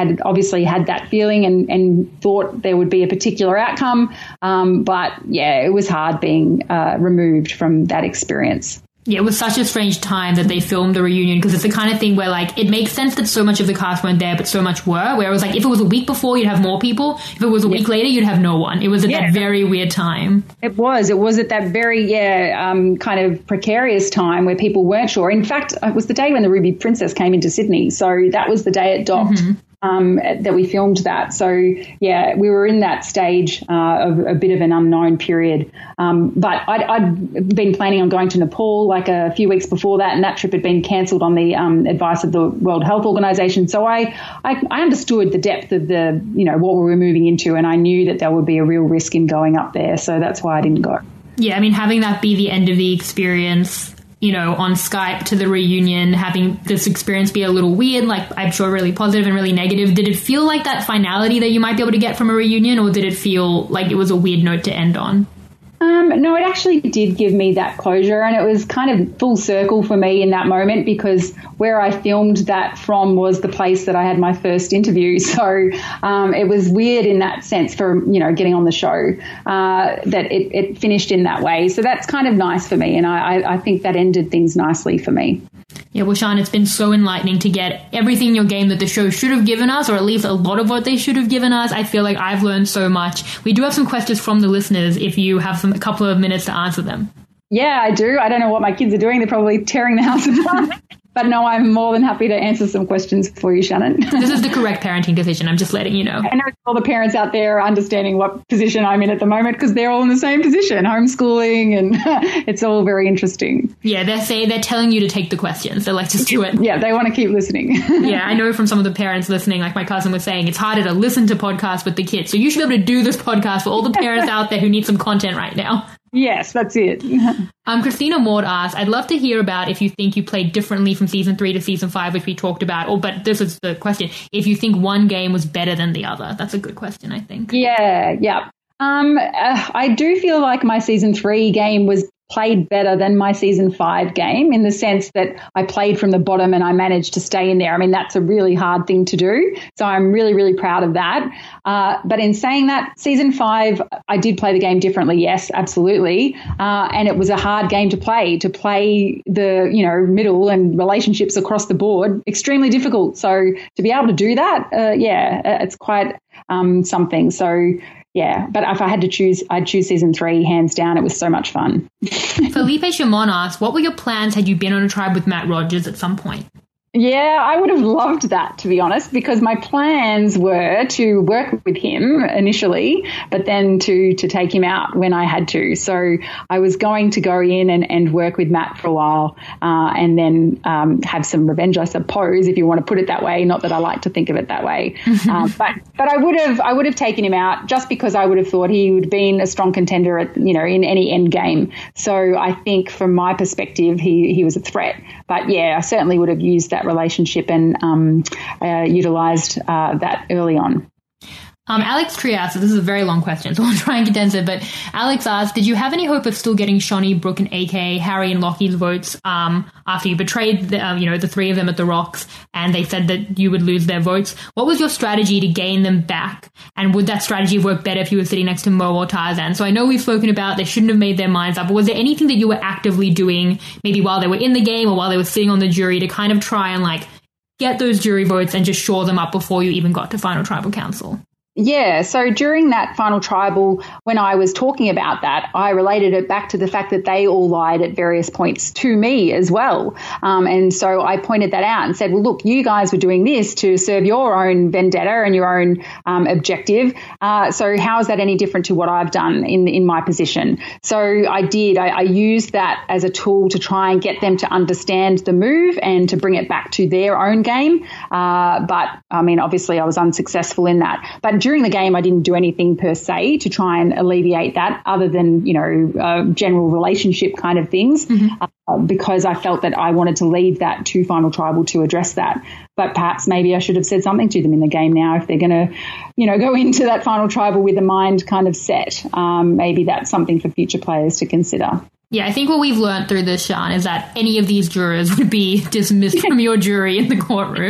obviously had that feeling and, and thought there would be a particular outcome. Um, but yeah, it was hard being uh, removed from that experience. Yeah, it was such a strange time that they filmed the reunion, because it's the kind of thing where, like, it makes sense that so much of the cast weren't there, but so much were. Where it was like, if it was a week before, you'd have more people. If it was a yeah. week later, you'd have no one. It was at yeah. that very weird time. It was. It was at that very, yeah, um, kind of precarious time where people weren't sure. In fact, it was the day when the Ruby Princess came into Sydney. So that was the day it docked. Mm-hmm. Um, that we filmed that. So, yeah, we were in that stage uh, of a bit of an unknown period. Um, but I'd, I'd been planning on going to Nepal like a few weeks before that, and that trip had been cancelled on the um, advice of the World Health Organization. So I, I, I understood the depth of the, you know, what we were moving into, and I knew that there would be a real risk in going up there. So that's why I didn't go. Yeah, I mean, having that be the end of the experience, you know, on Skype to the reunion, having this experience be a little weird, like I'm sure really positive and really negative. Did it feel like that finality that you might be able to get from a reunion, or did it feel like it was a weird note to end on? Um, no, it actually did give me that closure, and it was kind of full circle for me in that moment, because where I filmed that from was the place that I had my first interview. So um, it was weird in that sense for, you know, getting on the show, uh, that it, it finished in that way. So that's kind of nice for me, and I, I think that ended things nicely for me. Yeah, well, Sian, it's been so enlightening to get everything in your game that the show should have given us, or at least a lot of what they should have given us. I feel like I've learned so much. We do have some questions from the listeners if you have some a couple of minutes to answer them. Yeah, I do. I don't know what my kids are doing. They're probably tearing the house apart. But no, I'm more than happy to answer some questions for you, Shannon. This is the correct parenting decision. I'm just letting you know. I know all the parents out there are understanding what position I'm in at the moment, because they're all in the same position, homeschooling, and it's all very interesting. Yeah, they're saying they're telling you to take the questions. They're like, just do it. Yeah, they want to keep listening. Yeah, I know from some of the parents listening, like my cousin was saying, it's harder to listen to podcasts with the kids. So you should be able to do this podcast for all the parents out there who need some content right now. Yes, that's it. um, Christina Maud asks, I'd love to hear about if you think you played differently from season three to season five, which we talked about. Or, but this is the question: if you think one game was better than the other. That's a good question, I think. Yeah, yeah. Um, uh, I do feel like my season three game was played better than my season five game, in the sense that I played from the bottom and I managed to stay in there. I mean, that's a really hard thing to do. So I'm really, really proud of that. Uh, but in saying that, season five, I did play the game differently. Yes, absolutely. Uh, and it was a hard game to play, to play the, you know, middle and relationships across the board, extremely difficult. So to be able to do that, uh, yeah, it's quite um, something. So yeah, but if I had to choose, I'd choose season three, hands down. It was so much fun. Felipe Shimon asks, what were your plans had you been on a tribe with Matt Rogers at some point? Yeah, I would have loved that, to be honest, because my plans were to work with him initially, but then to to take him out when I had to. So I was going to go in and, and work with Matt for a while, uh, and then um, have some revenge, I suppose, if you want to put it that way. Not that I like to think of it that way, um, but but I would have I would have taken him out just because I would have thought he would have been a strong contender at, you know, in any end game. So I think from my perspective, he he was a threat. But yeah, I certainly would have used that relationship and um, uh, utilised uh, that early on. Um, Alex Trias, so this is a very long question, so I'll try and condense it, but Alex asked, did you have any hope of still getting Shaunie, Brooke, and A K, Harry and Lockie's votes um, after you betrayed the, uh, you know, the three of them at the Rocks, and they said that you would lose their votes? What was your strategy to gain them back? And would that strategy work better if you were sitting next to Mo or Tarzan? So I know we've spoken about they shouldn't have made their minds up, but was there anything that you were actively doing, maybe while they were in the game or while they were sitting on the jury, to kind of try and, like, get those jury votes and just shore them up before you even got to Final Tribal Council? Yeah, so during that final tribal, when I was talking about that, I related it back to the fact that they all lied at various points to me as well. Um, and so I pointed that out and said, well, look, you guys were doing this to serve your own vendetta and your own um, objective. Uh, so how is that any different to what I've done in in my position? So I did. I, I used that as a tool to try and get them to understand the move and to bring it back to their own game. Uh, but, I mean, obviously I was unsuccessful in that. But during the game, I didn't do anything per se to try and alleviate that, other than, you know, uh, general relationship kind of things, mm-hmm. uh, because I felt that I wanted to leave that to Final Tribal to address that. But perhaps maybe I should have said something to them in the game now if they're going to, you know, go into that Final Tribal with the mind kind of set. Um, maybe that's something for future players to consider. Yeah, I think what we've learned through this, Sian, is that any of these jurors would be dismissed from your jury in the courtroom.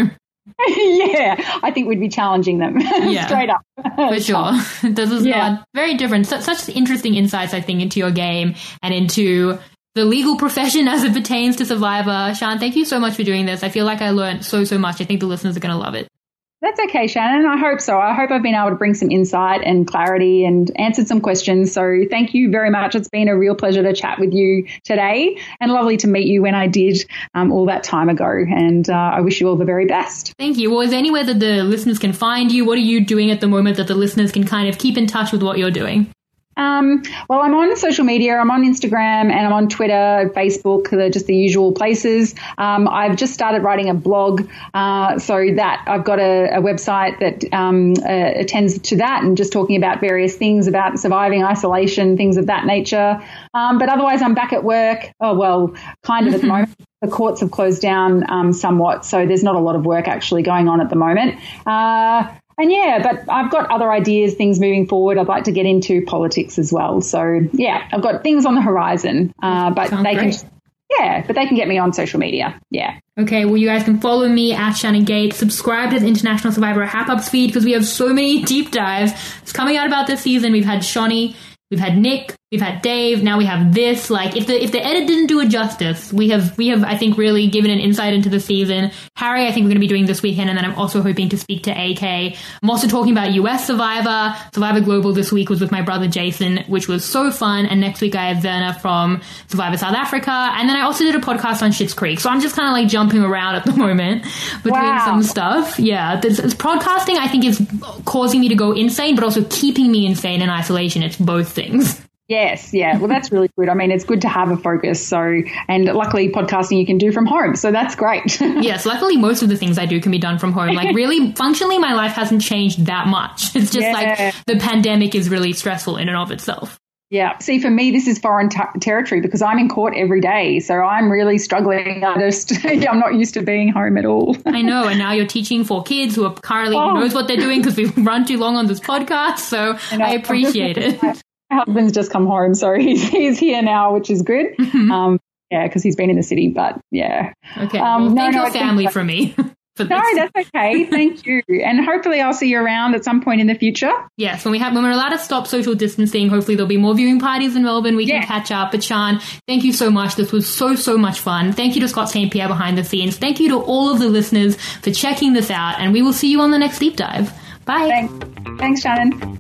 Yeah, I think we'd be challenging them Yeah. straight up. For sure. This is Yeah. not very different. Such, such interesting insights, I think, into your game and into the legal profession as it pertains to Survivor. Sian, thank you so much for doing this. I feel like I learned so, so much. I think the listeners are going to love it. That's okay, Shannon. I hope so. I hope I've been able to bring some insight and clarity and answered some questions. So thank you very much. It's been a real pleasure to chat with you today and lovely to meet you when I did um, all that time ago. And uh, I wish you all the very best. Thank you. Well, is there anywhere that the listeners can find you? What are you doing at the moment that the listeners can kind of keep in touch with what you're doing? Um, well, I'm on social media. I'm on Instagram and I'm on Twitter, Facebook, the, just the usual places. Um, I've just started writing a blog, uh, so that I've got a, a website that um, uh, attends to that and just talking about various things about surviving isolation, things of that nature. Um, but otherwise, I'm back at work. Oh, well, kind of at the moment. The courts have closed down um, somewhat, so there's not a lot of work actually going on at the moment. Uh, And yeah, but I've got other ideas, things moving forward. I'd like to get into politics as well. So yeah, I've got things on the horizon, uh, but Sounds they great. can, yeah, but they can get me on social media. Yeah. Okay, well, you guys can follow me at Shannon Gates, subscribe to the International Survivor Hap-Ups feed because we have so many deep dives. It's coming out about this season. We've had Shawnee, we've had Nick, we've had Dave, now we have this. Like, if the if the edit didn't do it justice, we have, we have I think, really given an insight into the season. Harry, I think we're going to be doing this weekend, and then I'm also hoping to speak to A K. I'm also talking about U S Survivor. Survivor Global this week was with my brother Jason, which was so fun, and next week I have Werner from Survivor South Africa, and then I also did a podcast on Schitt's Creek, so I'm just kind of like jumping around at the moment between Wow. some stuff. Yeah, this, this podcasting I think is causing me to go insane, but also keeping me insane in isolation. It's both things. Yes, yeah. Well, that's really good. I mean, it's good to have a focus. So, and luckily podcasting you can do from home. So that's great. Yes, luckily most of the things I do can be done from home. Like really, functionally, my life hasn't changed that much. It's just Yeah. like the pandemic is really stressful in and of itself. Yeah. See, for me, this is foreign t- territory because I'm in court every day. So I'm really struggling. I just, I'm not used to being home at all. I know, and now you're teaching for kids who are currently, Oh. who knows what they're doing because we've run too long on this podcast. So I know. I appreciate it. My husband's just come home, so he's, he's here now, which is good. Um, yeah, because he's been in the city, but yeah. Okay, Um, well, no, thank no, your I think family that- for me. For No, this. that's okay. Thank you. And hopefully I'll see you around at some point in the future. Yes, when we have when we're allowed to stop social distancing, hopefully there'll be more viewing parties in Melbourne. We can Yeah. catch up. But Sian, thank you so much. This was so, so much fun. Thank you to Scott Saint Pierre behind the scenes. Thank you to all of the listeners for checking this out. And we will see you on the next deep dive. Bye. Thanks. Thanks, Shannon.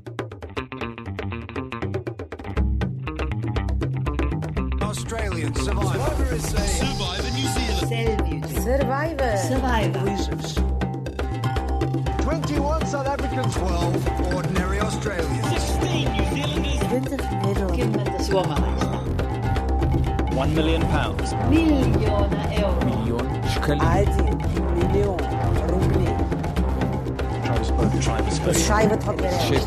Australian Survivor is saying Survivor New Zealand. Survivor. Survivor. twenty-one South Africans, twelve ordinary Australians. sixteen New Zealanders. twintig Nederlanders. One million pounds. Miljoenen euro. Miljoen shkelling. один миллион рублей. Beschrijf het Shit.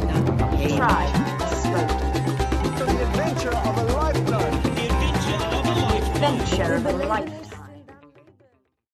For the adventure of a lifetime. The adventure of a lifetime. Adventure of a lifetime.